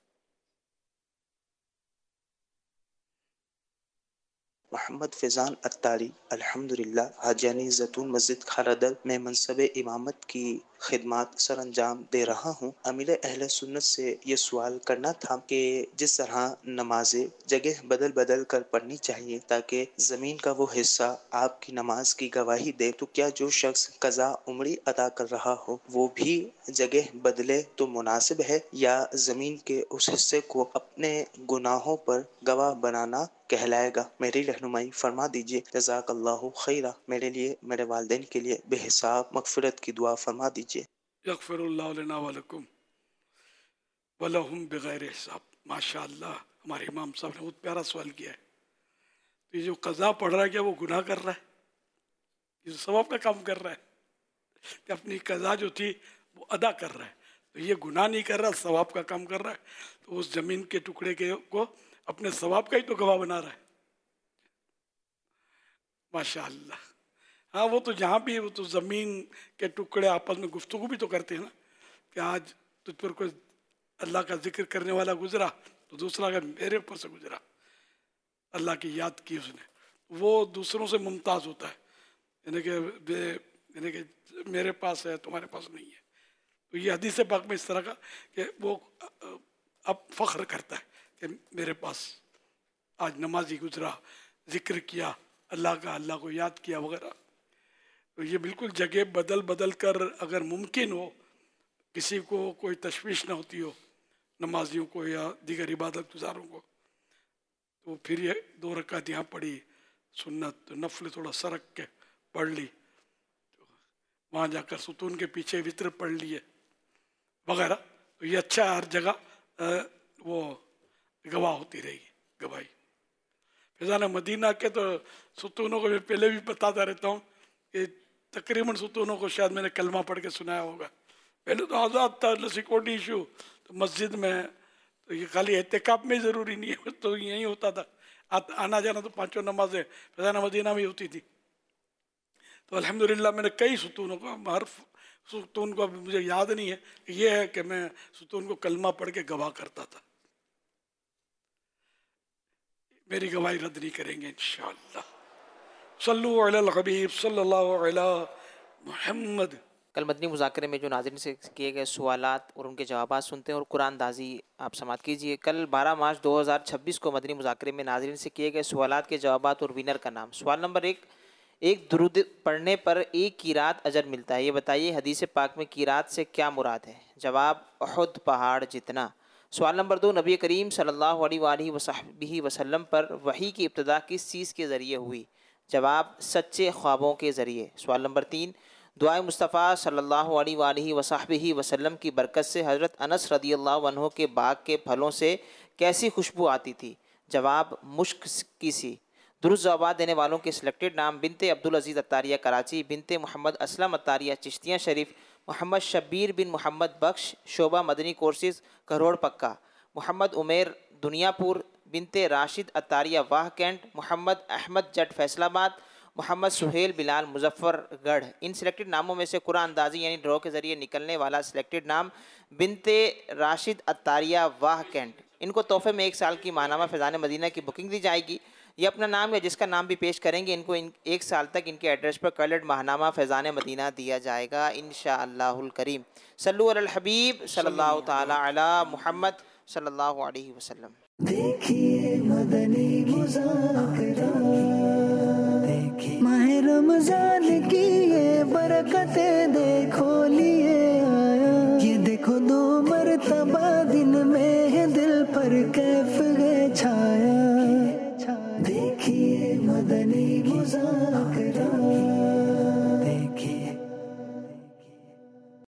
محمد فیضان اتاری الحمدللہ حاجیانی زیتون مسجد کھارا در میں منصب امامت کی خدمات سر انجام دے رہا ہوں۔ امیر اہل سنت سے یہ سوال کرنا تھا کہ جس طرح نمازیں جگہ بدل بدل کر پڑھنی چاہیے تاکہ زمین کا وہ حصہ آپ کی نماز کی گواہی دے، تو کیا جو شخص قضا عمری ادا کر رہا ہو وہ بھی جگہ بدلے تو مناسب ہے، یا زمین کے اس حصے کو اپنے گناہوں پر گواہ بنانا کہلائے گا؟ میری رہنمائی فرما دیجیے، جزاک اللہ خیرہ۔ میرے لیے، میرے والدین کے لیے بے حساب مغفرت کی دعا فرما دیجیے۔ یغفر اللہ لنا ولکم ولہم بغیر حساب۔ ماشاء اللہ، ہمارے امام صاحب نے بہت پیارا سوال کیا ہے۔ تو یہ جو قضا پڑھ رہا ہے کیا وہ گناہ کر رہا ہے؟ یہ ثواب کا کام کر رہا ہے کہ اپنی قضا جو تھی وہ ادا کر رہا ہے، تو یہ گناہ نہیں کر رہا، ثواب کا کام کر رہا ہے۔ تو اس زمین کے ٹکڑے کو اپنے ثواب کا ہی تو گواہ بنا رہا ہے۔ ماشاء اللہ۔ ہاں، وہ تو جہاں بھی وہ تو زمین کے ٹکڑے آپس میں گفتگو بھی تو کرتے ہیں نا، کہ آج تجھ پر کوئی اللہ کا ذکر کرنے والا گزرا تو دوسرا کہ میرے اوپر سے گزرا، اللہ کی یاد کی اس نے، وہ دوسروں سے ممتاز ہوتا ہے، یعنی کہ میرے پاس ہے تمہارے پاس نہیں ہے۔ تو یہ حدیث پاک میں اس طرح کا کہ وہ اب فخر کرتا ہے کہ میرے پاس آج نمازی گزرا، ذکر کیا اللہ کا، اللہ کو یاد کیا وغیرہ۔ تو یہ بالکل جگہ بدل بدل کر اگر ممکن ہو، کسی کو کوئی تشویش نہ ہوتی ہو، نمازیوں کو یا دیگر عبادت گزاروں کو، تو پھر یہ 2 رکعت یہاں پڑھی سنت، نفل تھوڑا سرک کے پڑھ لی، وہاں جا کر ستون کے پیچھے وطر پڑھ لیے وغیرہ، تو یہ اچھا ہے، ہر جگہ وہ گواہ ہوتی رہے گی گواہی۔ فیضان مدینہ کے تو ستونوں کو میں پہلے بھی بتاتا رہتا ہوں کہ تقریباً ستونوں کو شاید میں نے کلمہ پڑھ کے سنایا ہوگا۔ پہلے تو آزاد تھا، سیکورٹی ایشو، تو مسجد میں تو یہ خالی اعتکاف میں ضروری نہیں ہے، تو یہی ہوتا تھا، آنا جانا تو 5 نمازیں فیضان مدینہ میں ہوتی تھی۔ تو الحمدللہ میں نے کئی ستونوں کو، ہر ستون کو مجھے یاد نہیں ہے، یہ ہے کہ میں ستون کو کلمہ پڑھ کے گواہ کرتا تھا۔ میری گواہی رد نہیں کریں گے انشاءاللہ۔ صلو علی الحبیب صلی اللہ علی محمد۔ کل مدنی مذاکرے میں جو ناظرین سے کیے گئے سوالات اور ان کے جوابات سنتے ہیں اور قرآن دازی آپ سماعت کیجئے۔ کل 12 مارچ 2026 کو مدنی مذاکرے میں ناظرین سے کیے گئے سوالات کے جوابات اور ونر کا نام۔ سوال نمبر 1، ایک درود پڑھنے پر 1 قیرات اجر ملتا ہے، یہ بتائیے حدیث پاک میں قیرات سے کیا مراد ہے؟ جواب، احد پہاڑ جتنا۔ سوال نمبر 2، نبی کریم صلی اللہ علیہ وآلہ وصحبہ وسلم پر وحی کی ابتدا کس چیز کے ذریعے ہوئی؟ جواب، سچے خوابوں کے ذریعے۔ سوال نمبر 3، دعائے مصطفیٰ صلی اللہ علیہ وآلہ وصحبہ وسلم کی برکت سے حضرت انس رضی اللہ عنہ کے باغ کے پھلوں سے کیسی خوشبو آتی تھی؟ جواب، مشک کی سی۔ درست جوابات دینے والوں کے سلیکٹڈ نام: بنت عبدالعزیز عطاریہ کراچی، بنت محمد اسلم عطاریہ چشتیہ شریف، محمد شبیر بن محمد بخش شعبہ مدنی کورسز کروڑ پکا، محمد عمیر دنیا پور، بنت راشد عطاریہ واہ کینٹ، محمد احمد جٹ فیصل آباد، محمد سہیل بلال مظفر گڑھ۔ ان سلیکٹڈ ناموں میں سے قرآن اندازی یعنی ڈرا کے ذریعے نکلنے والا سلیکٹڈ نام بنت راشد عطاریہ واہ کینٹ۔ ان کو تحفے میں 1 سال کی ماہنامہ فیضان مدینہ کی بکنگ دی جائے گی۔ یہ اپنا نام یا جس کا نام بھی پیش کریں گے، ان کو 1 سال تک ان کے ایڈریس پر کلرڈ ماہنامہ فیضان مدینہ دیا جائے گا انشاءاللہ الکریم۔ صلو علی الحبیب صلی اللہ تعالی علی محمد صلی اللہ علیہ وسلم۔ دیکھیے مدنی مذاکرہ، ماہ رمضان کی یہ برکتیں دیکھو لیے آیا، یہ دیکھو 2 مرتبہ دن میں دل پر کیف ہے چھایا۔